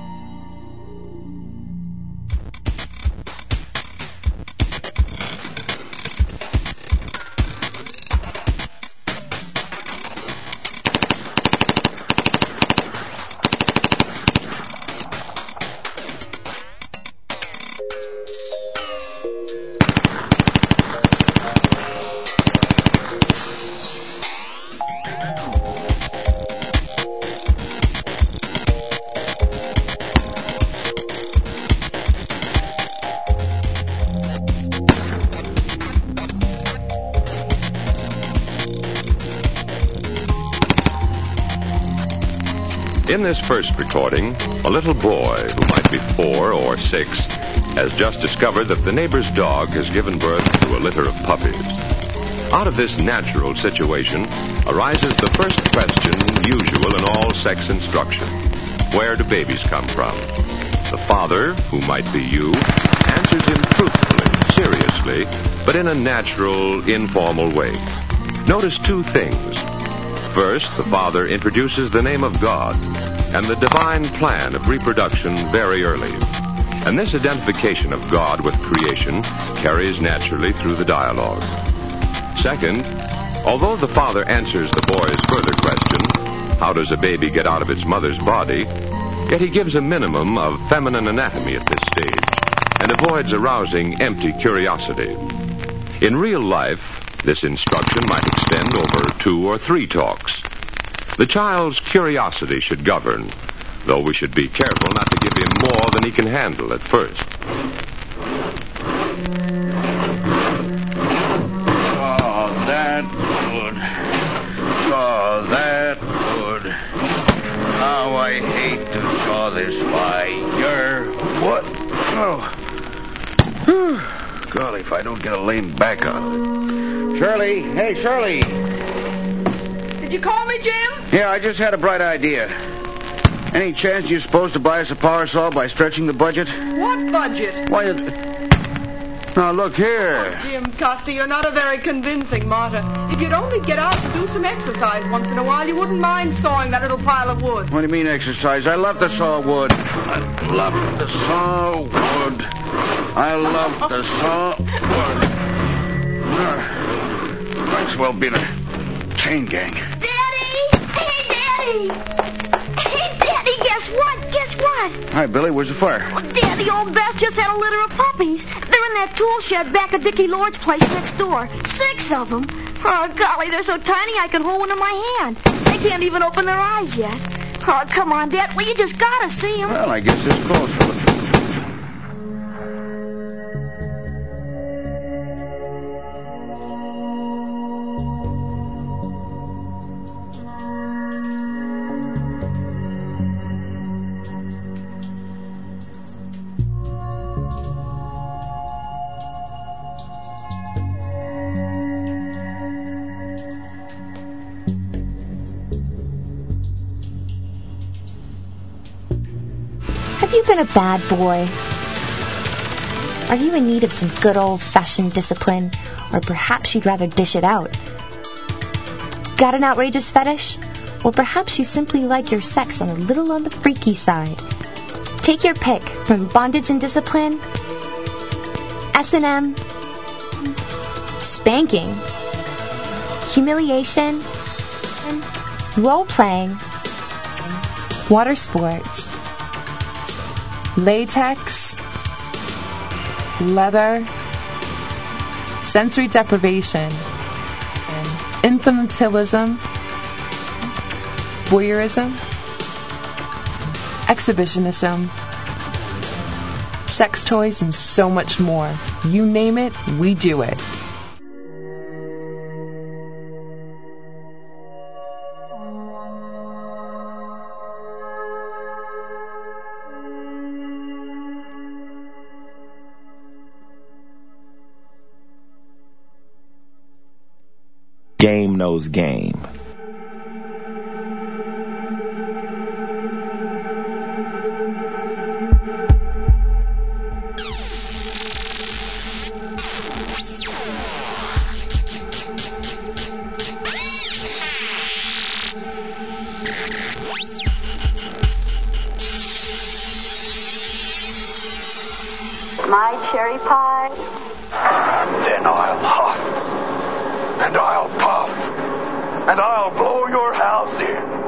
Speaker 14: In this first recording, a little boy, who might be four or six, has just discovered that the neighbor's dog has given birth to a litter of puppies. Out of this natural situation arises the first question usual in all sex instruction. Where do babies come from? The father, who might be you, answers him truthfully, seriously, but in a natural, informal way. Notice two things. First, the father introduces the name of God and the divine plan of reproduction very early. And this identification of God with creation carries naturally through the dialogue. Second, although the father answers the boy's further question, how does a baby get out of its mother's body, yet he gives a minimum of feminine anatomy at this stage and avoids arousing empty curiosity. In real life, this instruction might extend over two or three talks. The child's curiosity should govern, though we should be careful not to give him more than he can handle at first.
Speaker 3: Oh, that good. Oh, that good. How I hate to saw this fire. What? Oh. Whew. Golly, if I don't get a lame back out of it. Shirley! Hey, Shirley!
Speaker 24: Did you call me, Jim?
Speaker 3: Yeah, I just had a bright idea. Any chance you're supposed to buy us a power saw by stretching the budget?
Speaker 24: What budget?
Speaker 3: Why, it... Now, look here.
Speaker 24: Oh, Jim Costa, you're not a very convincing martyr. If you'd only get out to do some exercise once in a while, you wouldn't mind sawing that little pile of wood.
Speaker 3: What do you mean exercise? I love to saw wood. I love to saw wood. I love to saw wood. Uh, might as well be the chain gang.
Speaker 25: Daddy! Hey, Daddy! Hey, Daddy, guess what? Guess what?
Speaker 3: Hi, Billy. Where's the fire?
Speaker 25: Oh, Daddy, old Bess just had a litter of puppies. They're in that tool shed back of Dickie Lord's place next door. Six of them. Oh, golly, they're so tiny I can hold one in my hand. They can't even open their eyes yet. Oh, come on, Dad. Well, you just gotta see them.
Speaker 3: Well, I guess this calls for it.
Speaker 26: Have you been a bad boy? Are you in need of some good old-fashioned discipline, or perhaps you'd rather dish it out? Got an outrageous fetish? Or perhaps you simply like your sex on a little on the freaky side. Take your pick from bondage and discipline, S and M, spanking, humiliation,
Speaker 4: role-playing, water sports, latex, leather, sensory deprivation, infantilism, voyeurism, exhibitionism, sex toys, and so much more. You name it, we do it.
Speaker 8: Game knows game.
Speaker 25: My cherry pie.
Speaker 3: Then I'll huff, and I'll puff, and I'll blow your house in.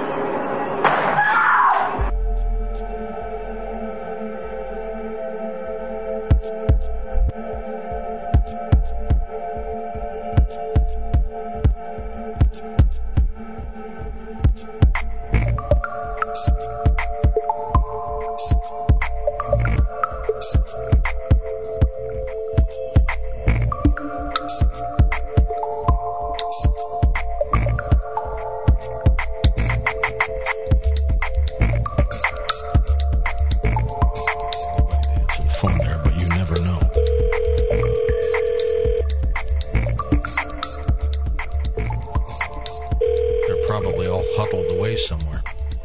Speaker 13: Somewhere.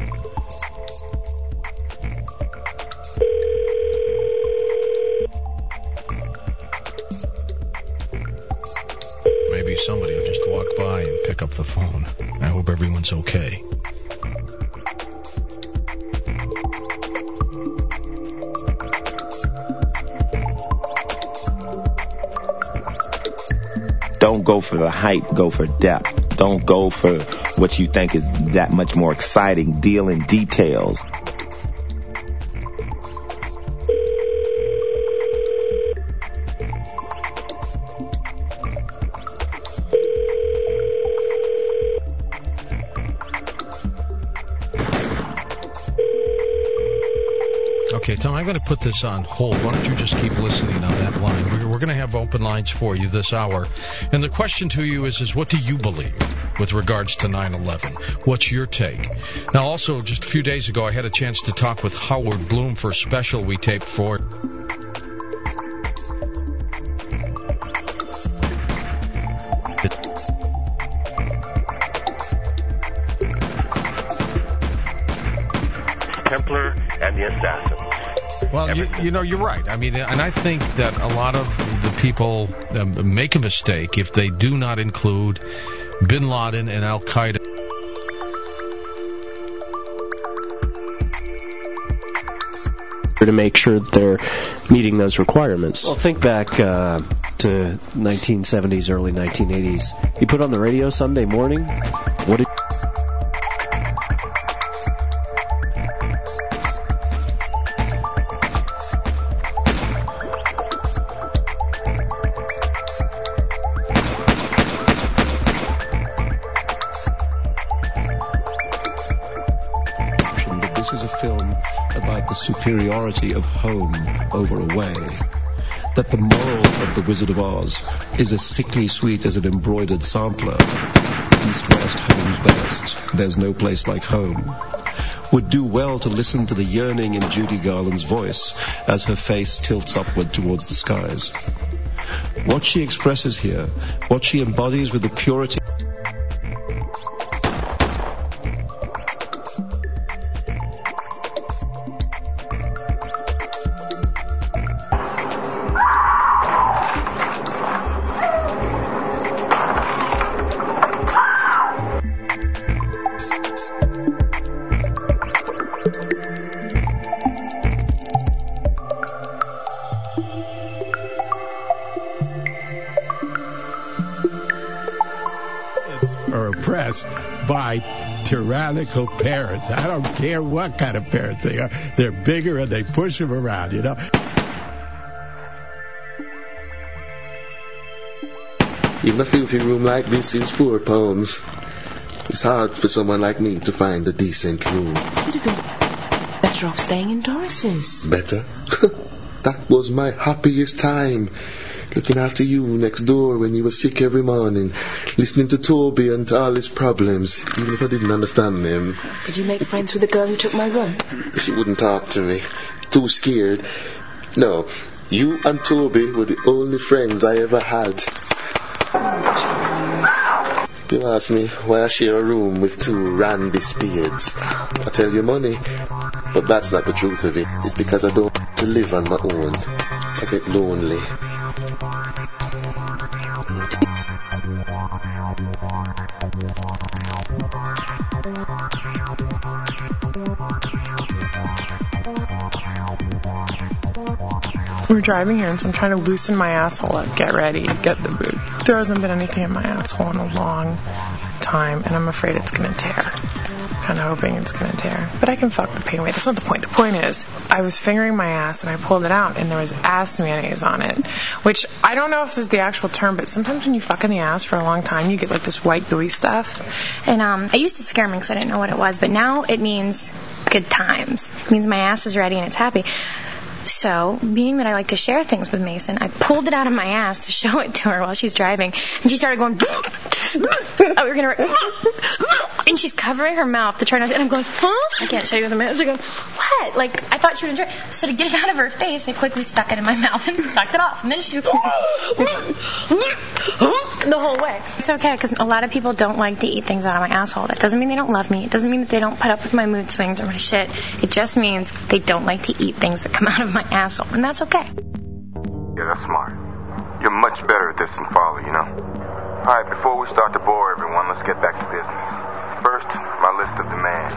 Speaker 13: Maybe somebody will just walk by and pick up the phone. I hope everyone's okay.
Speaker 8: Don't go for the hype, go for depth. Don't go for what you think is that much more exciting. Deal in details.
Speaker 13: Okay, Tom, I'm going to put this on hold. Why don't you just keep listening on that line? We're, we're going to have open lines for you this hour. And the question to you is, is what do you believe with regards to nine eleven? What's your take? Now, also, just a few days ago, I had a chance to talk with Howard Bloom for a special we taped for...
Speaker 10: Templar and the Assassin.
Speaker 13: Well, you, you know, you're right. I mean, and I think that a lot of the people um, make a mistake if they do not include Bin Laden and Al-Qaeda.
Speaker 15: To make sure that they're meeting those requirements.
Speaker 17: Well, think back uh, to nineteen seventies, early nineteen eighties. You put on the radio Sunday morning, what did
Speaker 18: superiority of home over away, that the moral of The Wizard of Oz is as sickly sweet as an embroidered sampler. East-West, home's best, there's no place like home, would do well to listen to the yearning in Judy Garland's voice as her face tilts upward towards the skies. What she expresses here, what she embodies with the purity
Speaker 1: oppressed by tyrannical parents. I don't care what kind of parents they are. They're bigger and they push them around, you know.
Speaker 2: In a filthy room like this is four pounds. It's hard for someone like me to find a decent room.
Speaker 4: You'd have been better off staying in Doris's.
Speaker 2: Better? That was my happiest time. Looking after you next door when you were sick every morning. Listening to Toby and to all his problems, even if I didn't understand them.
Speaker 4: Did you make friends with the girl who took my room?
Speaker 2: She wouldn't talk to me. Too scared. No, you and Toby were the only friends I ever had. You ask me why I share a room with two Randy Spears. I tell you money, but that's not the truth of it. It's because I don't want to live on my own. I get lonely.
Speaker 5: We're driving here, and so I'm trying to loosen my asshole up, get ready, get the boot. There hasn't been anything in my asshole in a long time, and I'm afraid it's going to tear. Kind of hoping it's going to tear. But I can fuck the pain away. That's not the point. The point is, I was fingering my ass, and I pulled it out, and there was ass mayonnaise on it, which I don't know if this is the actual term, but sometimes when you fuck in the ass for a long time, you get like this white gooey stuff.
Speaker 7: And um, it used to scare me because I didn't know what it was, but now it means good times. It means my ass is ready and it's happy. So, being that I like to share things with Mason, I pulled it out of my ass to show it to her while she's driving, and she started going, oh, we're gonna, and she's covering her mouth to try not to, and I'm going, huh? I can't show you with my mouth. I'm going, what? Like, I thought she would enjoy it. So to get it out of her face, I quickly stuck it in my mouth and sucked it off, and then she's the whole way. It's okay, because a lot of people don't like to eat things out of my asshole. That doesn't mean they don't love me. It doesn't mean that they don't put up with my mood swings or my shit. It just means they don't like to eat things that come out of my asshole, and that's okay.
Speaker 12: Yeah, that's smart. You're much better at this than Father, you know. All right, before we start to bore everyone, let's get back to business. First, my list of demands.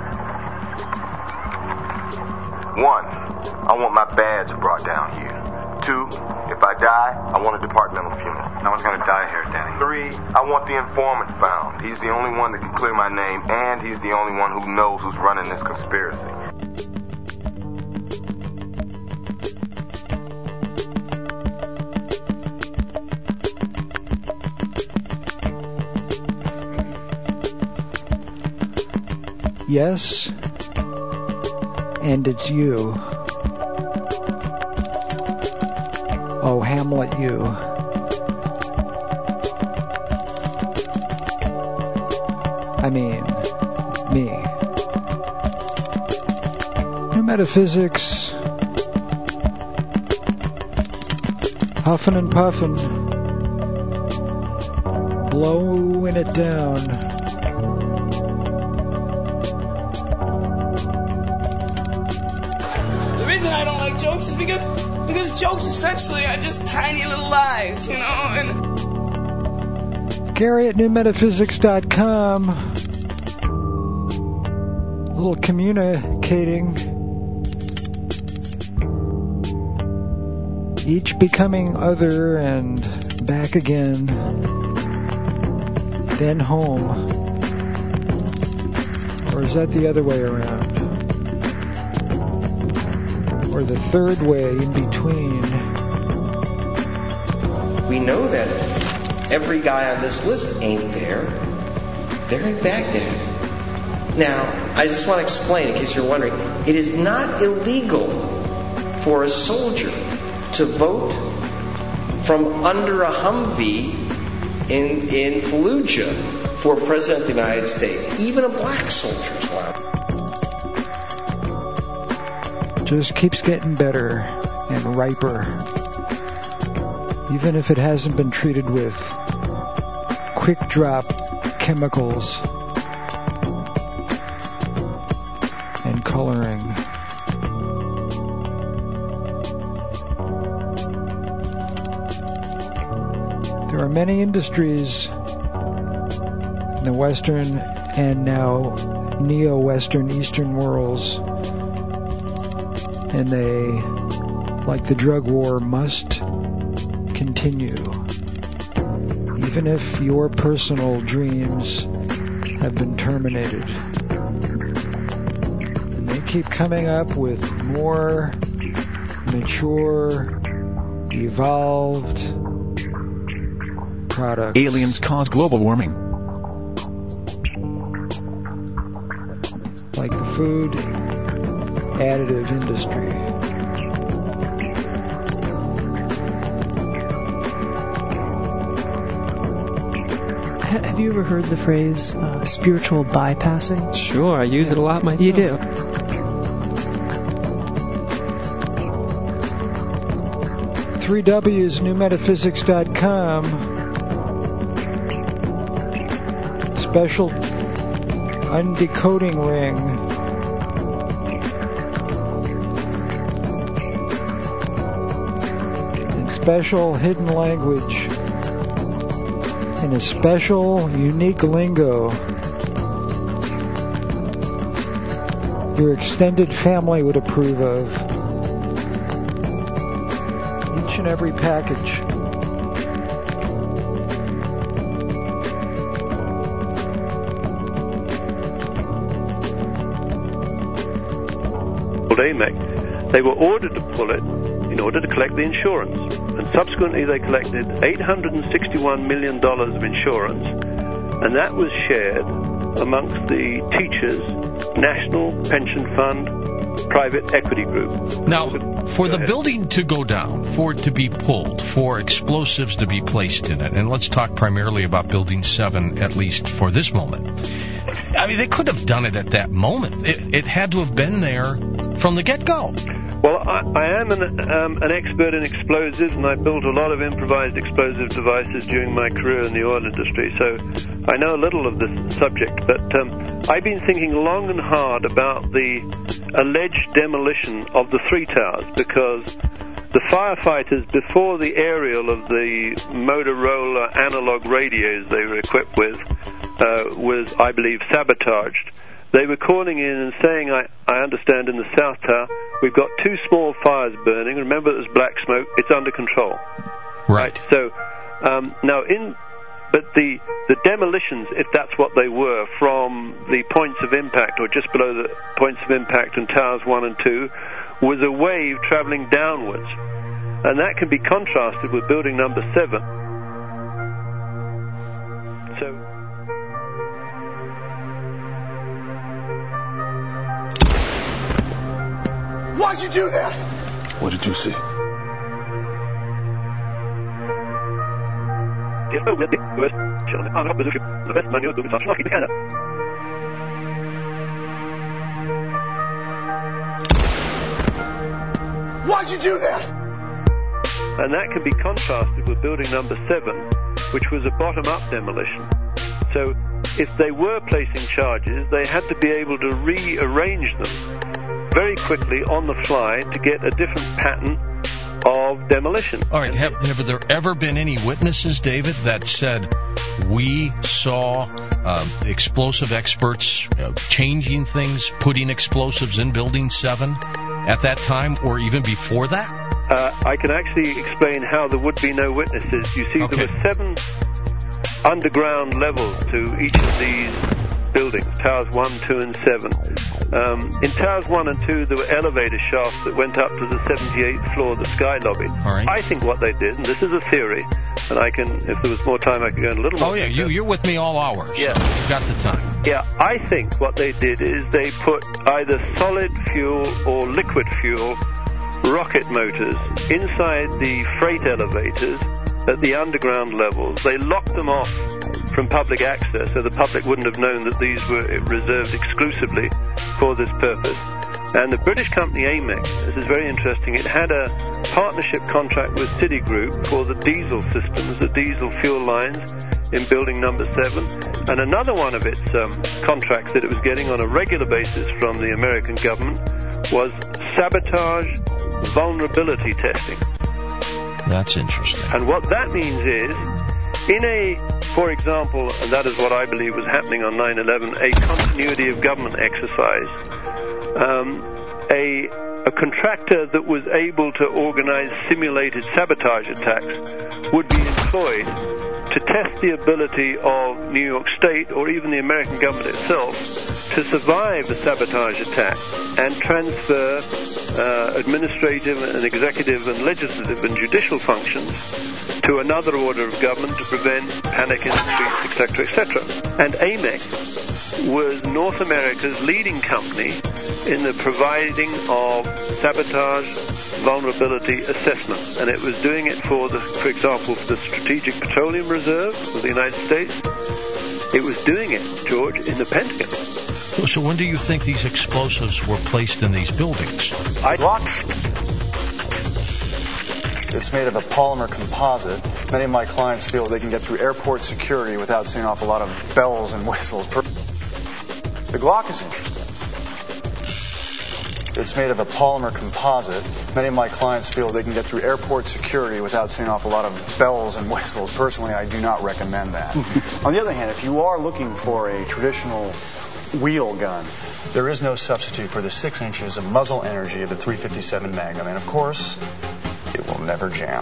Speaker 12: One, I want my badge brought down here. Two, if I die, I want a departmental funeral.
Speaker 19: No one's gonna die here, Danny.
Speaker 12: Three, I want the informant found. He's the only one that can clear my name, and he's the only one who knows who's running this conspiracy.
Speaker 16: Yes, and it's you. Oh, Hamlet, you. I mean, me. New Metaphysics. Huffin' and puffin'. Blowing it down.
Speaker 21: Jokes is because because jokes essentially are just tiny little lies, you know. And
Speaker 16: Gary at new metaphysics dot com. A little communicating. Each becoming other and back again. Then home. Or is that the other way around? Or the third way in between.
Speaker 27: We know that every guy on this list ain't there. They're in Baghdad. Now, I just want to explain, in case you're wondering, it is not illegal for a soldier to vote from under a Humvee in, in Fallujah for President of the United States. Even a black soldier is allowed.
Speaker 16: Just keeps getting better and riper, even if it hasn't been treated with quick drop chemicals and coloring. There are many industries in the Western and now neo-Western Eastern worlds, and they, like the drug war, must continue. The even if your personal dreams have been terminated. And they keep coming up with more mature, evolved products.
Speaker 6: Aliens cause global warming.
Speaker 16: Like the food additive industry.
Speaker 9: Have you ever heard the phrase uh, spiritual bypassing?
Speaker 17: Sure, I use it a lot myself.
Speaker 9: You do?
Speaker 16: three W's new metaphysics dot com. Special undecoding ring. And special hidden language. In a special, unique lingo your extended family would approve of. Each and every package.
Speaker 11: A M E C. They were ordered to pull it in order to collect the insurance. And subsequently they collected eight hundred sixty-one million dollars of insurance, and that was shared amongst the Teachers National Pension Fund Private Equity Group.
Speaker 13: Now, for the building to go down, for it to be pulled, for explosives to be placed in it, and let's talk primarily about Building seven, at least for this moment. I mean, they could have done it at that moment. It, it had to have been there from the get-go.
Speaker 11: Well, I, I am an, um, an expert in explosives, and I built a lot of improvised explosive devices during my career in the oil industry, so I know a little of this subject. But um, I've been thinking long and hard about the alleged demolition of the three towers, because the firefighters, before the aerial of the Motorola analog radios they were equipped with uh, was, I believe, sabotaged. They were calling in and saying, I, I understand in the South Tower, we've got two small fires burning. Remember, there's black smoke. It's under control.
Speaker 13: Right.
Speaker 11: So, um, now in, but the, the demolitions, if that's what they were, from the points of impact, or just below the points of impact in towers one and two, was a wave traveling downwards. And that can be contrasted with building number seven. So,
Speaker 14: why'd you do that?
Speaker 11: what did you see?
Speaker 14: Why'd you do that?
Speaker 11: And that can be contrasted with building number seven, which was a bottom-up demolition. So if they were placing charges, they had to be able to rearrange them very quickly on the fly to get a different pattern of demolition.
Speaker 13: All right, have, have there ever been any witnesses, David, that said, we saw uh, explosive experts uh, changing things, putting explosives in Building seven at that time, or even before that?
Speaker 11: Uh, I can actually explain how there would be no witnesses. You see,
Speaker 13: okay.
Speaker 11: There were seven underground levels to each of these buildings, towers one, two, and seven. Um, in towers one and two, there were elevator shafts that went up to the seventy-eighth floor of the sky lobby.
Speaker 13: All right.
Speaker 11: I think what they did, and this is a theory, and I can, if there was more time, I could go in a little more.
Speaker 13: Oh, yeah, you, you're with me all hours.
Speaker 11: Yeah.
Speaker 13: So you've got the time.
Speaker 11: Yeah, I think what they did is they put either solid fuel or liquid fuel rocket motors inside the freight elevators at the underground levels. They locked them off from public access, so the public wouldn't have known that these were reserved exclusively for this purpose. And the British company A M E C, this is very interesting, it had a partnership contract with Citigroup for the diesel systems, the diesel fuel lines in building number seven. And another one of its um, contracts that it was getting on a regular basis from the American government was sabotage vulnerability testing.
Speaker 13: That's interesting.
Speaker 11: And what that means is, in a, for example, and that is what I believe was happening on nine eleven, a continuity of government exercise, um, a, a contractor that was able to organize simulated sabotage attacks would be employed to test the ability of New York State or even the American government itself to survive a sabotage attack and transfer uh, administrative and executive and legislative and judicial functions to another order of government to prevent panic in the streets, et cetera, et cetera. And A M E C was North America's leading company in the providing of sabotage vulnerability assessment, and it was doing it for the, for example, for the Strategic Petroleum Reserve of the United States. It was doing it, George, in the Pentagon.
Speaker 13: So, so when do you think these explosives were placed in these buildings?
Speaker 11: I
Speaker 6: It's made of a polymer composite. Many of my clients feel they can get through airport security without seeing off a lot of bells and whistles. The Glock is interesting. It's made of a polymer composite. Many of my clients feel they can get through airport security without seeing off a lot of bells and whistles. Personally, I do not recommend that. On the other hand, if you are looking for a traditional wheel gun, there is no substitute for the six inches of muzzle energy of the three fifty-seven Magnum. And of course, it will never jam.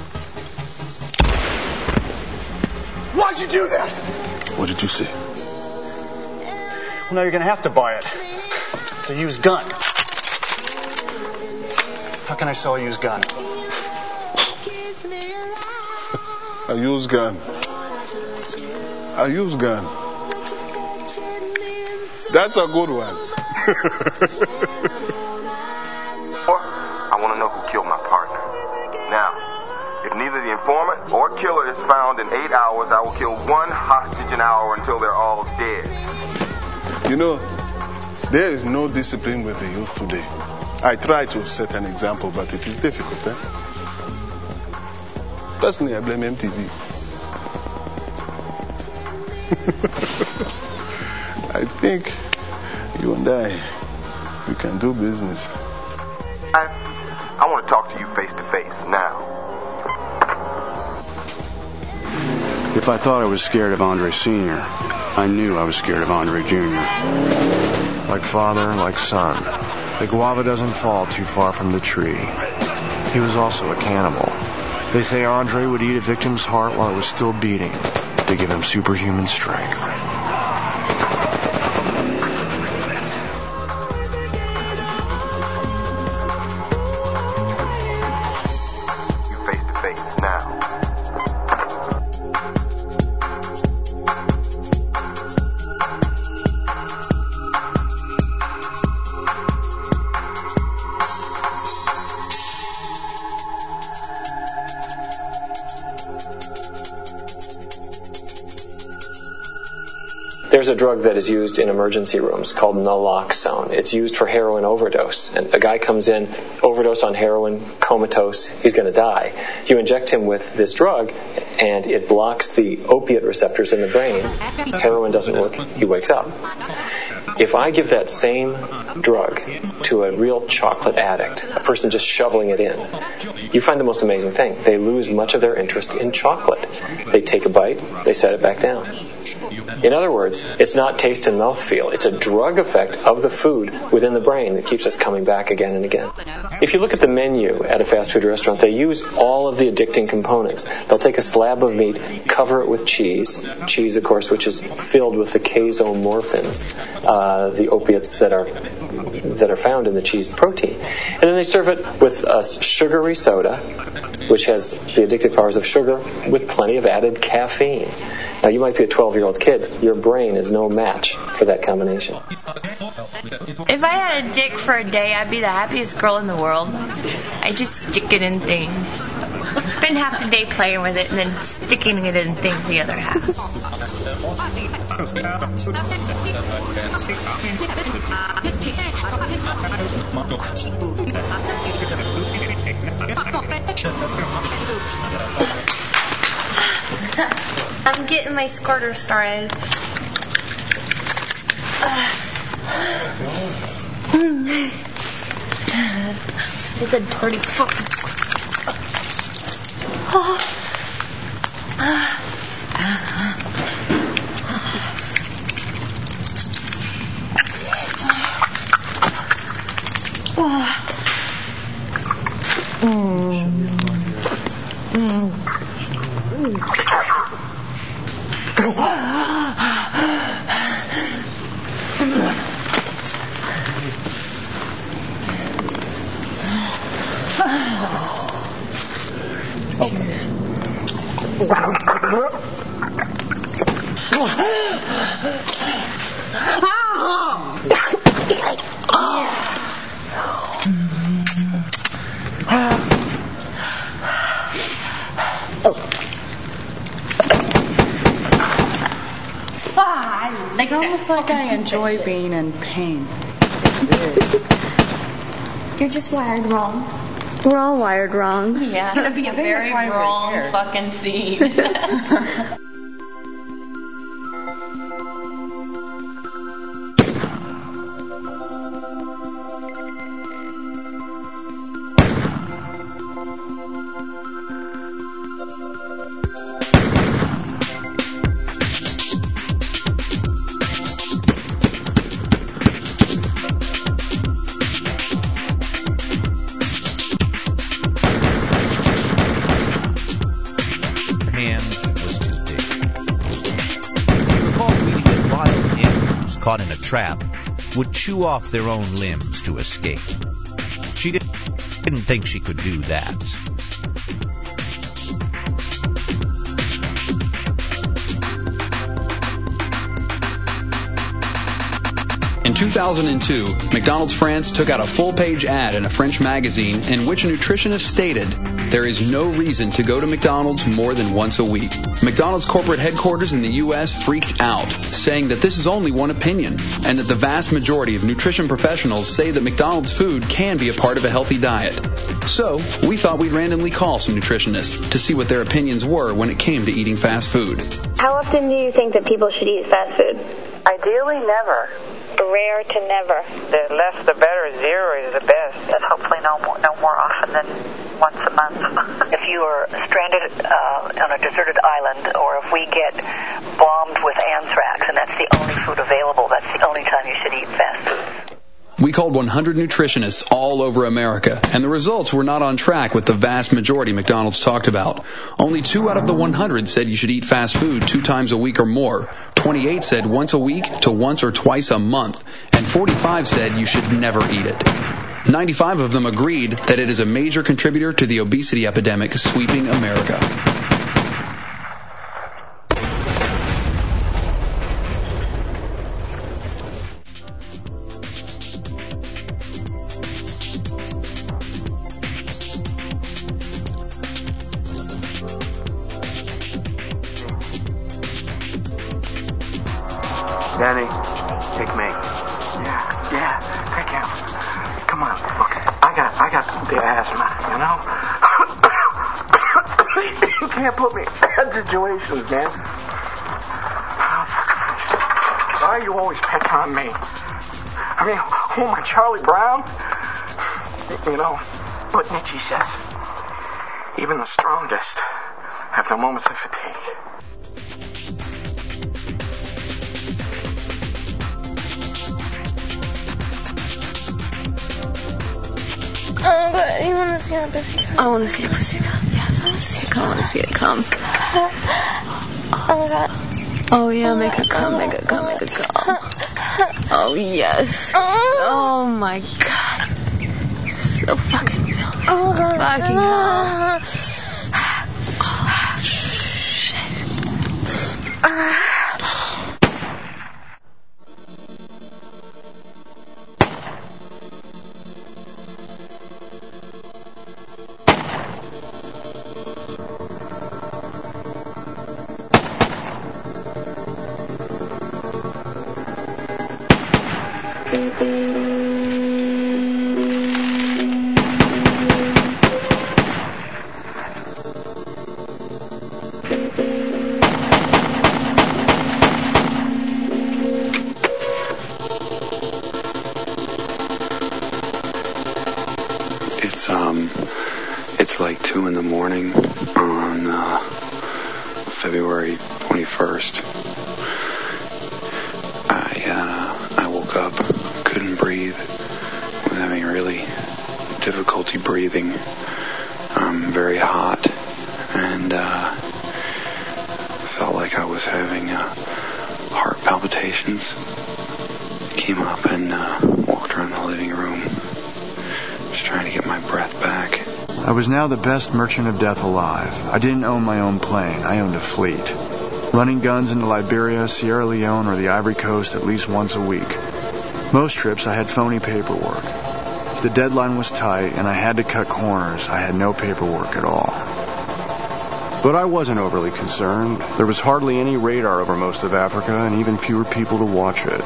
Speaker 14: Why'd you do that?
Speaker 6: What did you say? Well, now you're going to have to buy it. It's a used gun. How can I sell a used gun?
Speaker 20: A used gun. A used gun. That's a good one.
Speaker 12: Or, I want to know who killed my partner. Now, if neither the informant or killer is found in eight hours, I will kill one hostage an hour until they're all dead.
Speaker 20: You know, there is no discipline with the youth today. I try to set an example, but it is difficult. Eh? Personally, I blame M T V. I think you and I, we can do business.
Speaker 12: I, I want to talk to you face to face now.
Speaker 22: If I thought I was scared of Andre Senior, I knew I was scared of Andre Junior Like father, like son. The guava doesn't fall too far from the tree. He was also a cannibal. They say Andre would eat a victim's heart while it was still beating to give him superhuman strength.
Speaker 12: You face to face now.
Speaker 23: There's a drug that is used in emergency rooms called naloxone. It's used for heroin overdose. And a guy comes in, overdose on heroin, comatose, he's going to die. You inject him with this drug, and it blocks the opiate receptors in the brain. Heroin doesn't work, he wakes up. If I give that same drug to a real chocolate addict, a person just shoveling it in, you find the most amazing thing. They lose much of their interest in chocolate. They take a bite, they set it back down. In other words, it's not taste and mouthfeel. It's a drug effect of the food within the brain that keeps us coming back again and again. If you look at the menu at a fast food restaurant, they use all of the addicting components. They'll take a slab of meat, cover it with cheese, cheese, of course, which is filled with the casomorphins, uh, the opiates that are that are found in the cheese protein. And then they serve it with a sugary soda, which has the addictive powers of sugar with plenty of added caffeine. Now, you might be a twelve-year-old kid. Your brain is no match for that combination.
Speaker 24: If I had a dick for a day, I'd be the happiest girl in the world. I just stick it in things. Spend half the day playing with it and then sticking it in things the other half. I'm getting my squirter started. Uh, it's a dirty fucking squirter. Oh. Oh.
Speaker 3: It's almost like I enjoy being in pain.
Speaker 7: You're just wired wrong.
Speaker 8: We're all wired wrong.
Speaker 7: Yeah, it's gonna be a very wrong fucking scene.
Speaker 10: Caught in a trap would chew off their own limbs to escape. She didn't think she could do that.
Speaker 15: In two thousand two, McDonald's France took out a full-page ad in a French magazine in which a nutritionist stated, "There is no reason to go to McDonald's more than once a week." McDonald's corporate headquarters in the U S freaked out, saying that this is only one opinion, and that the vast majority of nutrition professionals say that McDonald's food can be a part of a healthy diet. So, we thought we'd randomly call some nutritionists to see what their opinions were when it came to eating fast food.
Speaker 8: How often do you think that people should eat fast food?
Speaker 18: Ideally, never.
Speaker 8: Rare to never.
Speaker 18: The less the better. Zero is the best.
Speaker 25: And hopefully no more, no more often than once a month. If you are stranded uh, on a deserted island, or if we get bombed with anthrax and that's the only food available, that's the only time you should eat fast food.
Speaker 15: We called one hundred nutritionists all over America, and the results were not on track with the vast majority McDonald's talked about. Only two out of the one hundred said you should eat fast food two times a week or more. twenty-eight said once a week to once or twice a month, and forty-five said you should never eat it. ninety-five of them agreed that it is a major contributor to the obesity epidemic sweeping America.
Speaker 12: Danny, pick me.
Speaker 26: Yeah, yeah, pick him. Come on, look, I got, I got the asthma, you know? You can't put me in situations, man. Why are you always picking on me? I mean, who am I, Charlie Brown? You know, what Nietzsche says. Even the strongest have their moments of fatigue.
Speaker 8: Oh, good. You want to see my pussy come? I want to see your pussy come. Yes, I want to see it come. I want to see it come. Oh, God. Oh, yeah, make it come, make it come, make it come. Oh, yes. Oh, my God. So fucking filthy. Oh, God. Fucking hell. Oh, shit.
Speaker 22: It's um, it's like two in the morning on uh, February twenty-first. I uh, I woke up, couldn't breathe, was having really difficulty breathing. I'm very hot, and uh, felt like I was having uh, heart palpitations. Came up and uh, walked around the living room, just trying to get my breath back.
Speaker 6: I was now the best merchant of death alive. I didn't own my own plane. I owned a fleet. Running guns into Liberia, Sierra Leone, or the Ivory Coast at least once a week. Most trips I had phony paperwork. If the deadline was tight and I had to cut corners, I had no paperwork at all. But I wasn't overly concerned. There was hardly any radar over most of Africa and even fewer people to watch it.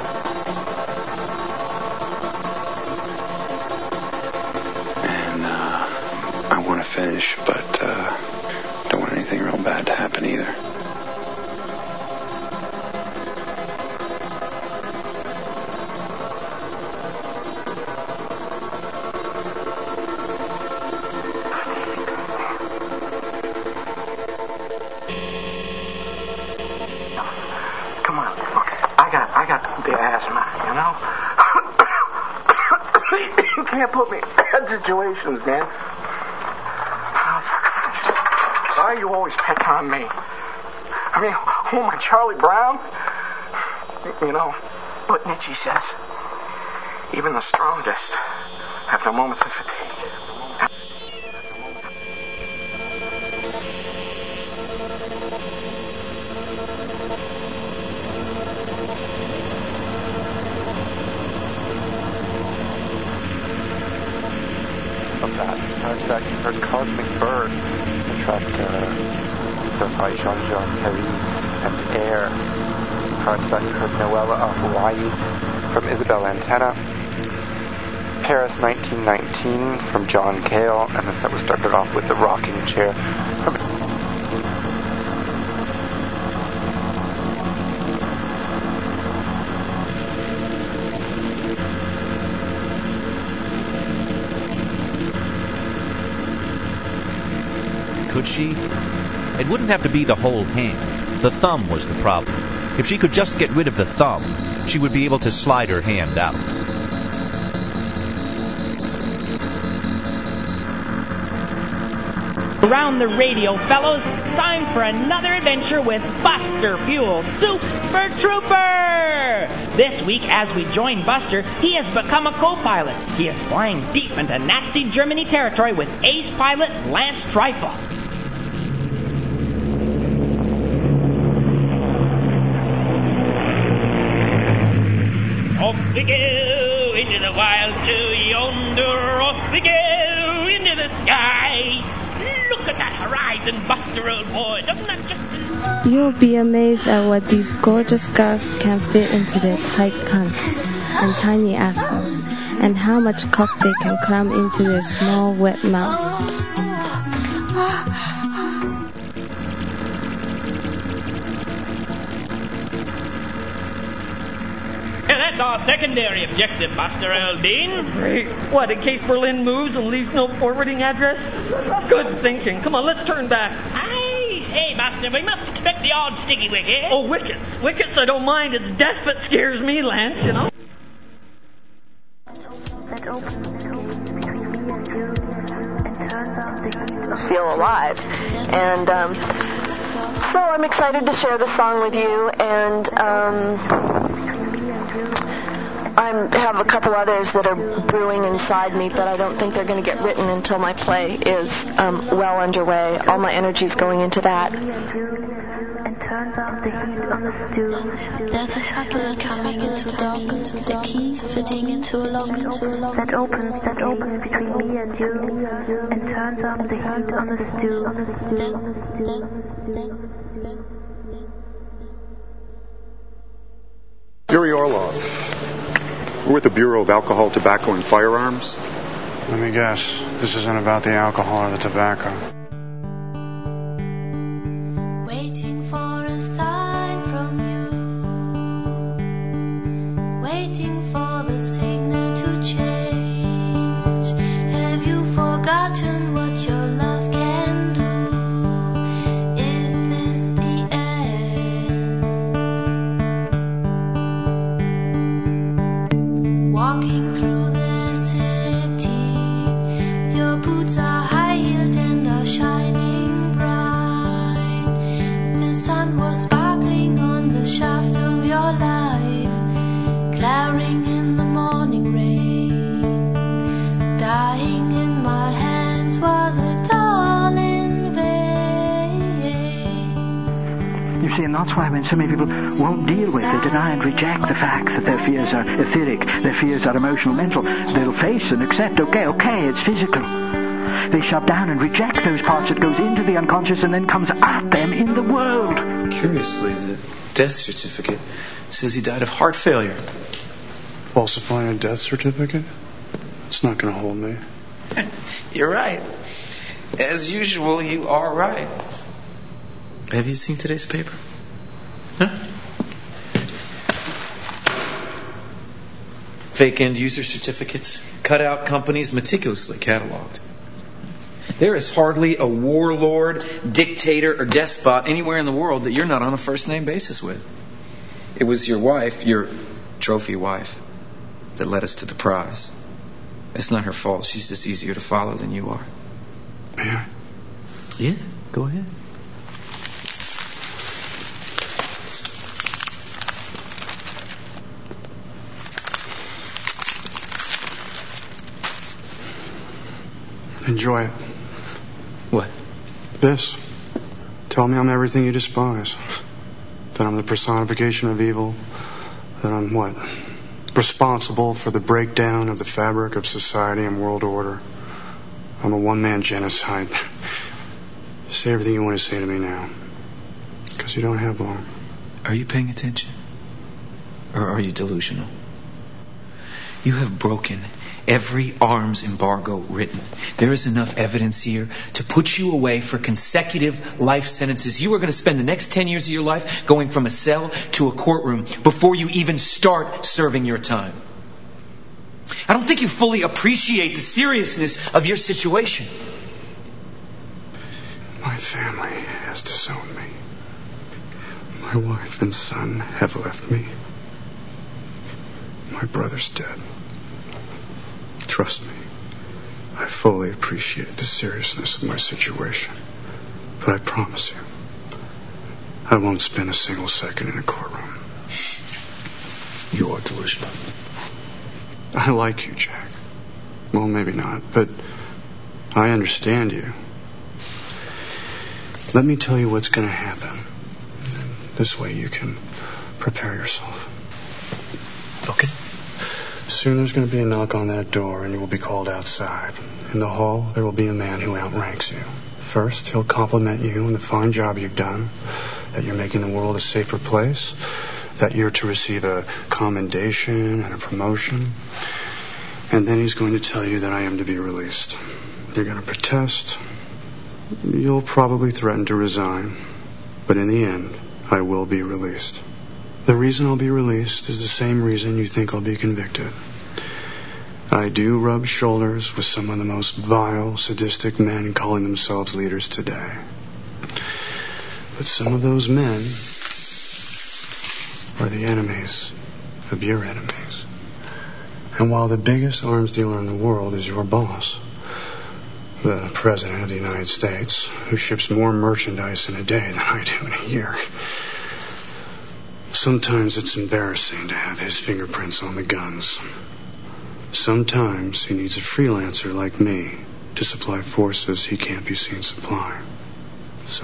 Speaker 22: And uh, I want to finish, but uh, don't want anything real bad to happen either.
Speaker 26: Put me in bad situations, man. Oh, for Christ's sake. Why are you always picking on me? I mean, who am I, Charlie Brown? You know what Nietzsche says. Even the strongest have their moments of fatigue.
Speaker 1: Turns back to her Cosmic Bird, the track uh, done by Jean-Jean Perry and Air. Turns back to her Noella of Hawaii from Isabel Antenna. Paris nineteen nineteen from John Cale, and the set was started off with The Rocking Chair from
Speaker 10: Could she? It wouldn't have to be the whole hand. The thumb was the problem. If she could just get rid of the thumb, she would be able to slide her hand out.
Speaker 2: Around the radio, fellows, time for another adventure with Buster Fuel Super Trooper! This week, as we join Buster, he has become a co-pilot. He is flying deep into Nazi Germany territory with ace pilot Lance Streifel. Off we go into the wild to yonder. Off we go into the sky. Look at that horizon, Buster, old boy. Doesn't that just...
Speaker 4: You'll be amazed at what these gorgeous girls can fit into their tight cunts and tiny assholes, and how much cock they can cram into their small, wet mouths.
Speaker 2: Yeah, that's our secondary objective, Buster Aldine. Great. What, in case Berlin moves and leaves no forwarding address? Good thinking. Come on, let's turn back.
Speaker 24: Hey, hey, Buster, we must expect the odd sticky wicket.
Speaker 2: Oh, wickets. Wickets I don't mind. It's death that scares me, Lance, you know.
Speaker 5: Feel alive. And um, so I'm excited to share this song with you, and um, I have a couple others that are brewing inside me, but I don't think they're going to get written until my play is um, well underway. All my energy is going into that.
Speaker 19: There's a shuttle coming into dock, the key fitting into a lock,
Speaker 5: that opens, that opens between me and you, and turns up the heat on the stew.
Speaker 22: Yuri Orlov. We're with the Bureau of Alcohol, Tobacco, and Firearms.
Speaker 6: Let me guess, this isn't about the alcohol or the tobacco.
Speaker 19: Waiting for a sign from you, waiting for the signal to change. Have you forgotten what your love can do? Is this the end? Walking through the city, your boots are high-heeled and
Speaker 9: see, and that's why when so many people won't deal with, they deny and reject the fact that their fears are etheric, their fears are emotional, mental, they'll face and accept, okay, okay, it's physical. They shut down and reject those parts that goes into the unconscious and then comes at them in the world.
Speaker 11: Curiously, the death certificate says he died of heart failure.
Speaker 22: Falsifying a death certificate? It's not going to hold me.
Speaker 11: You're right. As usual, you are right. Have you seen today's paper? Huh? Fake end-user certificates, cut-out companies meticulously cataloged. There is hardly a warlord, dictator, or despot anywhere in the world that you're not on a first-name basis with. It was your wife, your trophy wife, that led us to the prize. It's not her fault. She's just easier to follow than you are.
Speaker 22: May I?
Speaker 11: Yeah, go ahead.
Speaker 22: Enjoy it.
Speaker 11: What?
Speaker 22: This. Tell me I'm everything you despise. That I'm the personification of evil. That I'm what? Responsible for the breakdown of the fabric of society and world order. I'm a one-man genocide. Say everything you want to say to me now. Because you don't have long.
Speaker 11: Are you paying attention? Or are you delusional? You have broken every arms embargo written. There is enough evidence here to put you away for consecutive life sentences. You are going to spend the next ten years of your life going from a cell to a courtroom before you even start serving your time. I don't think you fully appreciate the seriousness of your situation.
Speaker 22: My family has disowned me. My wife and son have left me. My brother's dead. Trust me, I fully appreciate the seriousness of my situation. But I promise you, I won't spend a single second in a courtroom.
Speaker 11: You are delusional.
Speaker 22: I like you, Jack. Well, maybe not, but I understand you. Let me tell you what's going to happen. This way you can prepare yourself.
Speaker 11: Okay.
Speaker 22: Soon there's going to be a knock on that door and you will be called outside. In the hall, there will be a man who outranks you. First, he'll compliment you on the fine job you've done, that you're making the world a safer place, that you're to receive a commendation and a promotion. And then he's going to tell you that I am to be released. You're going to protest. You'll probably threaten to resign. But in the end, I will be released. The reason I'll be released is the same reason you think I'll be convicted. I do rub shoulders with some of the most vile, sadistic men calling themselves leaders today. But some of those men are the enemies of your enemies. And while the biggest arms dealer in the world is your boss, the President of the United States, who ships more merchandise in a day than I do in a year, sometimes it's embarrassing to have his fingerprints on the guns. Sometimes he needs a freelancer like me to supply forces he can't be seen supplying. So,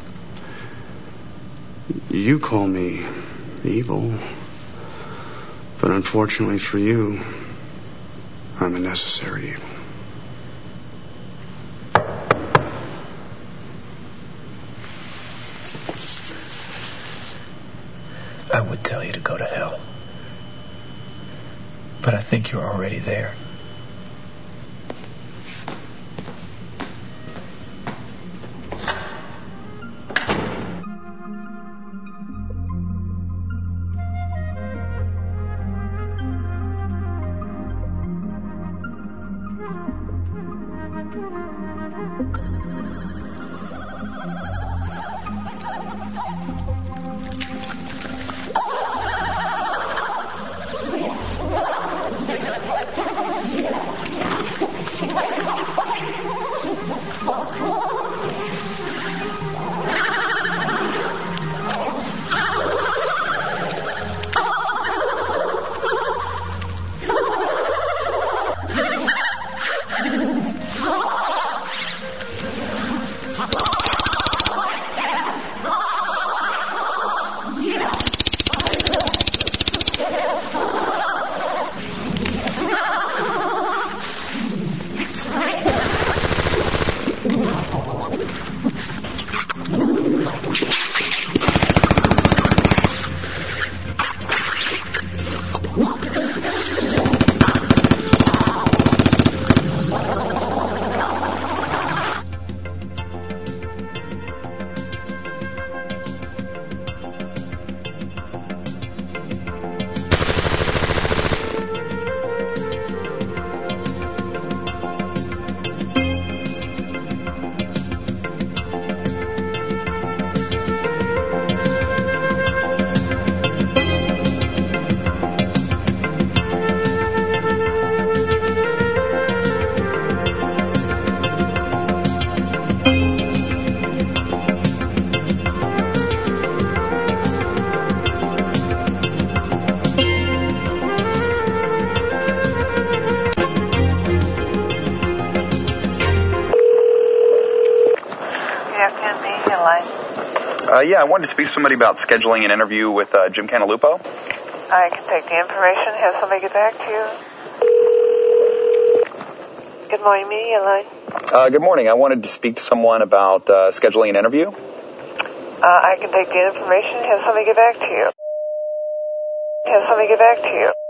Speaker 22: you call me evil, but unfortunately for you, I'm a necessary evil.
Speaker 11: I would tell you to go to hell. But I think you're already there.
Speaker 13: Uh, yeah, I wanted to speak to somebody about scheduling an interview with uh, Jim Cantalupo.
Speaker 25: I can take the information, have somebody get back to you. Good morning, media line.
Speaker 13: Uh, good morning. I wanted to speak to someone about uh, scheduling an interview.
Speaker 25: Uh, I can take the information, have somebody get back to you. Have somebody get back to you.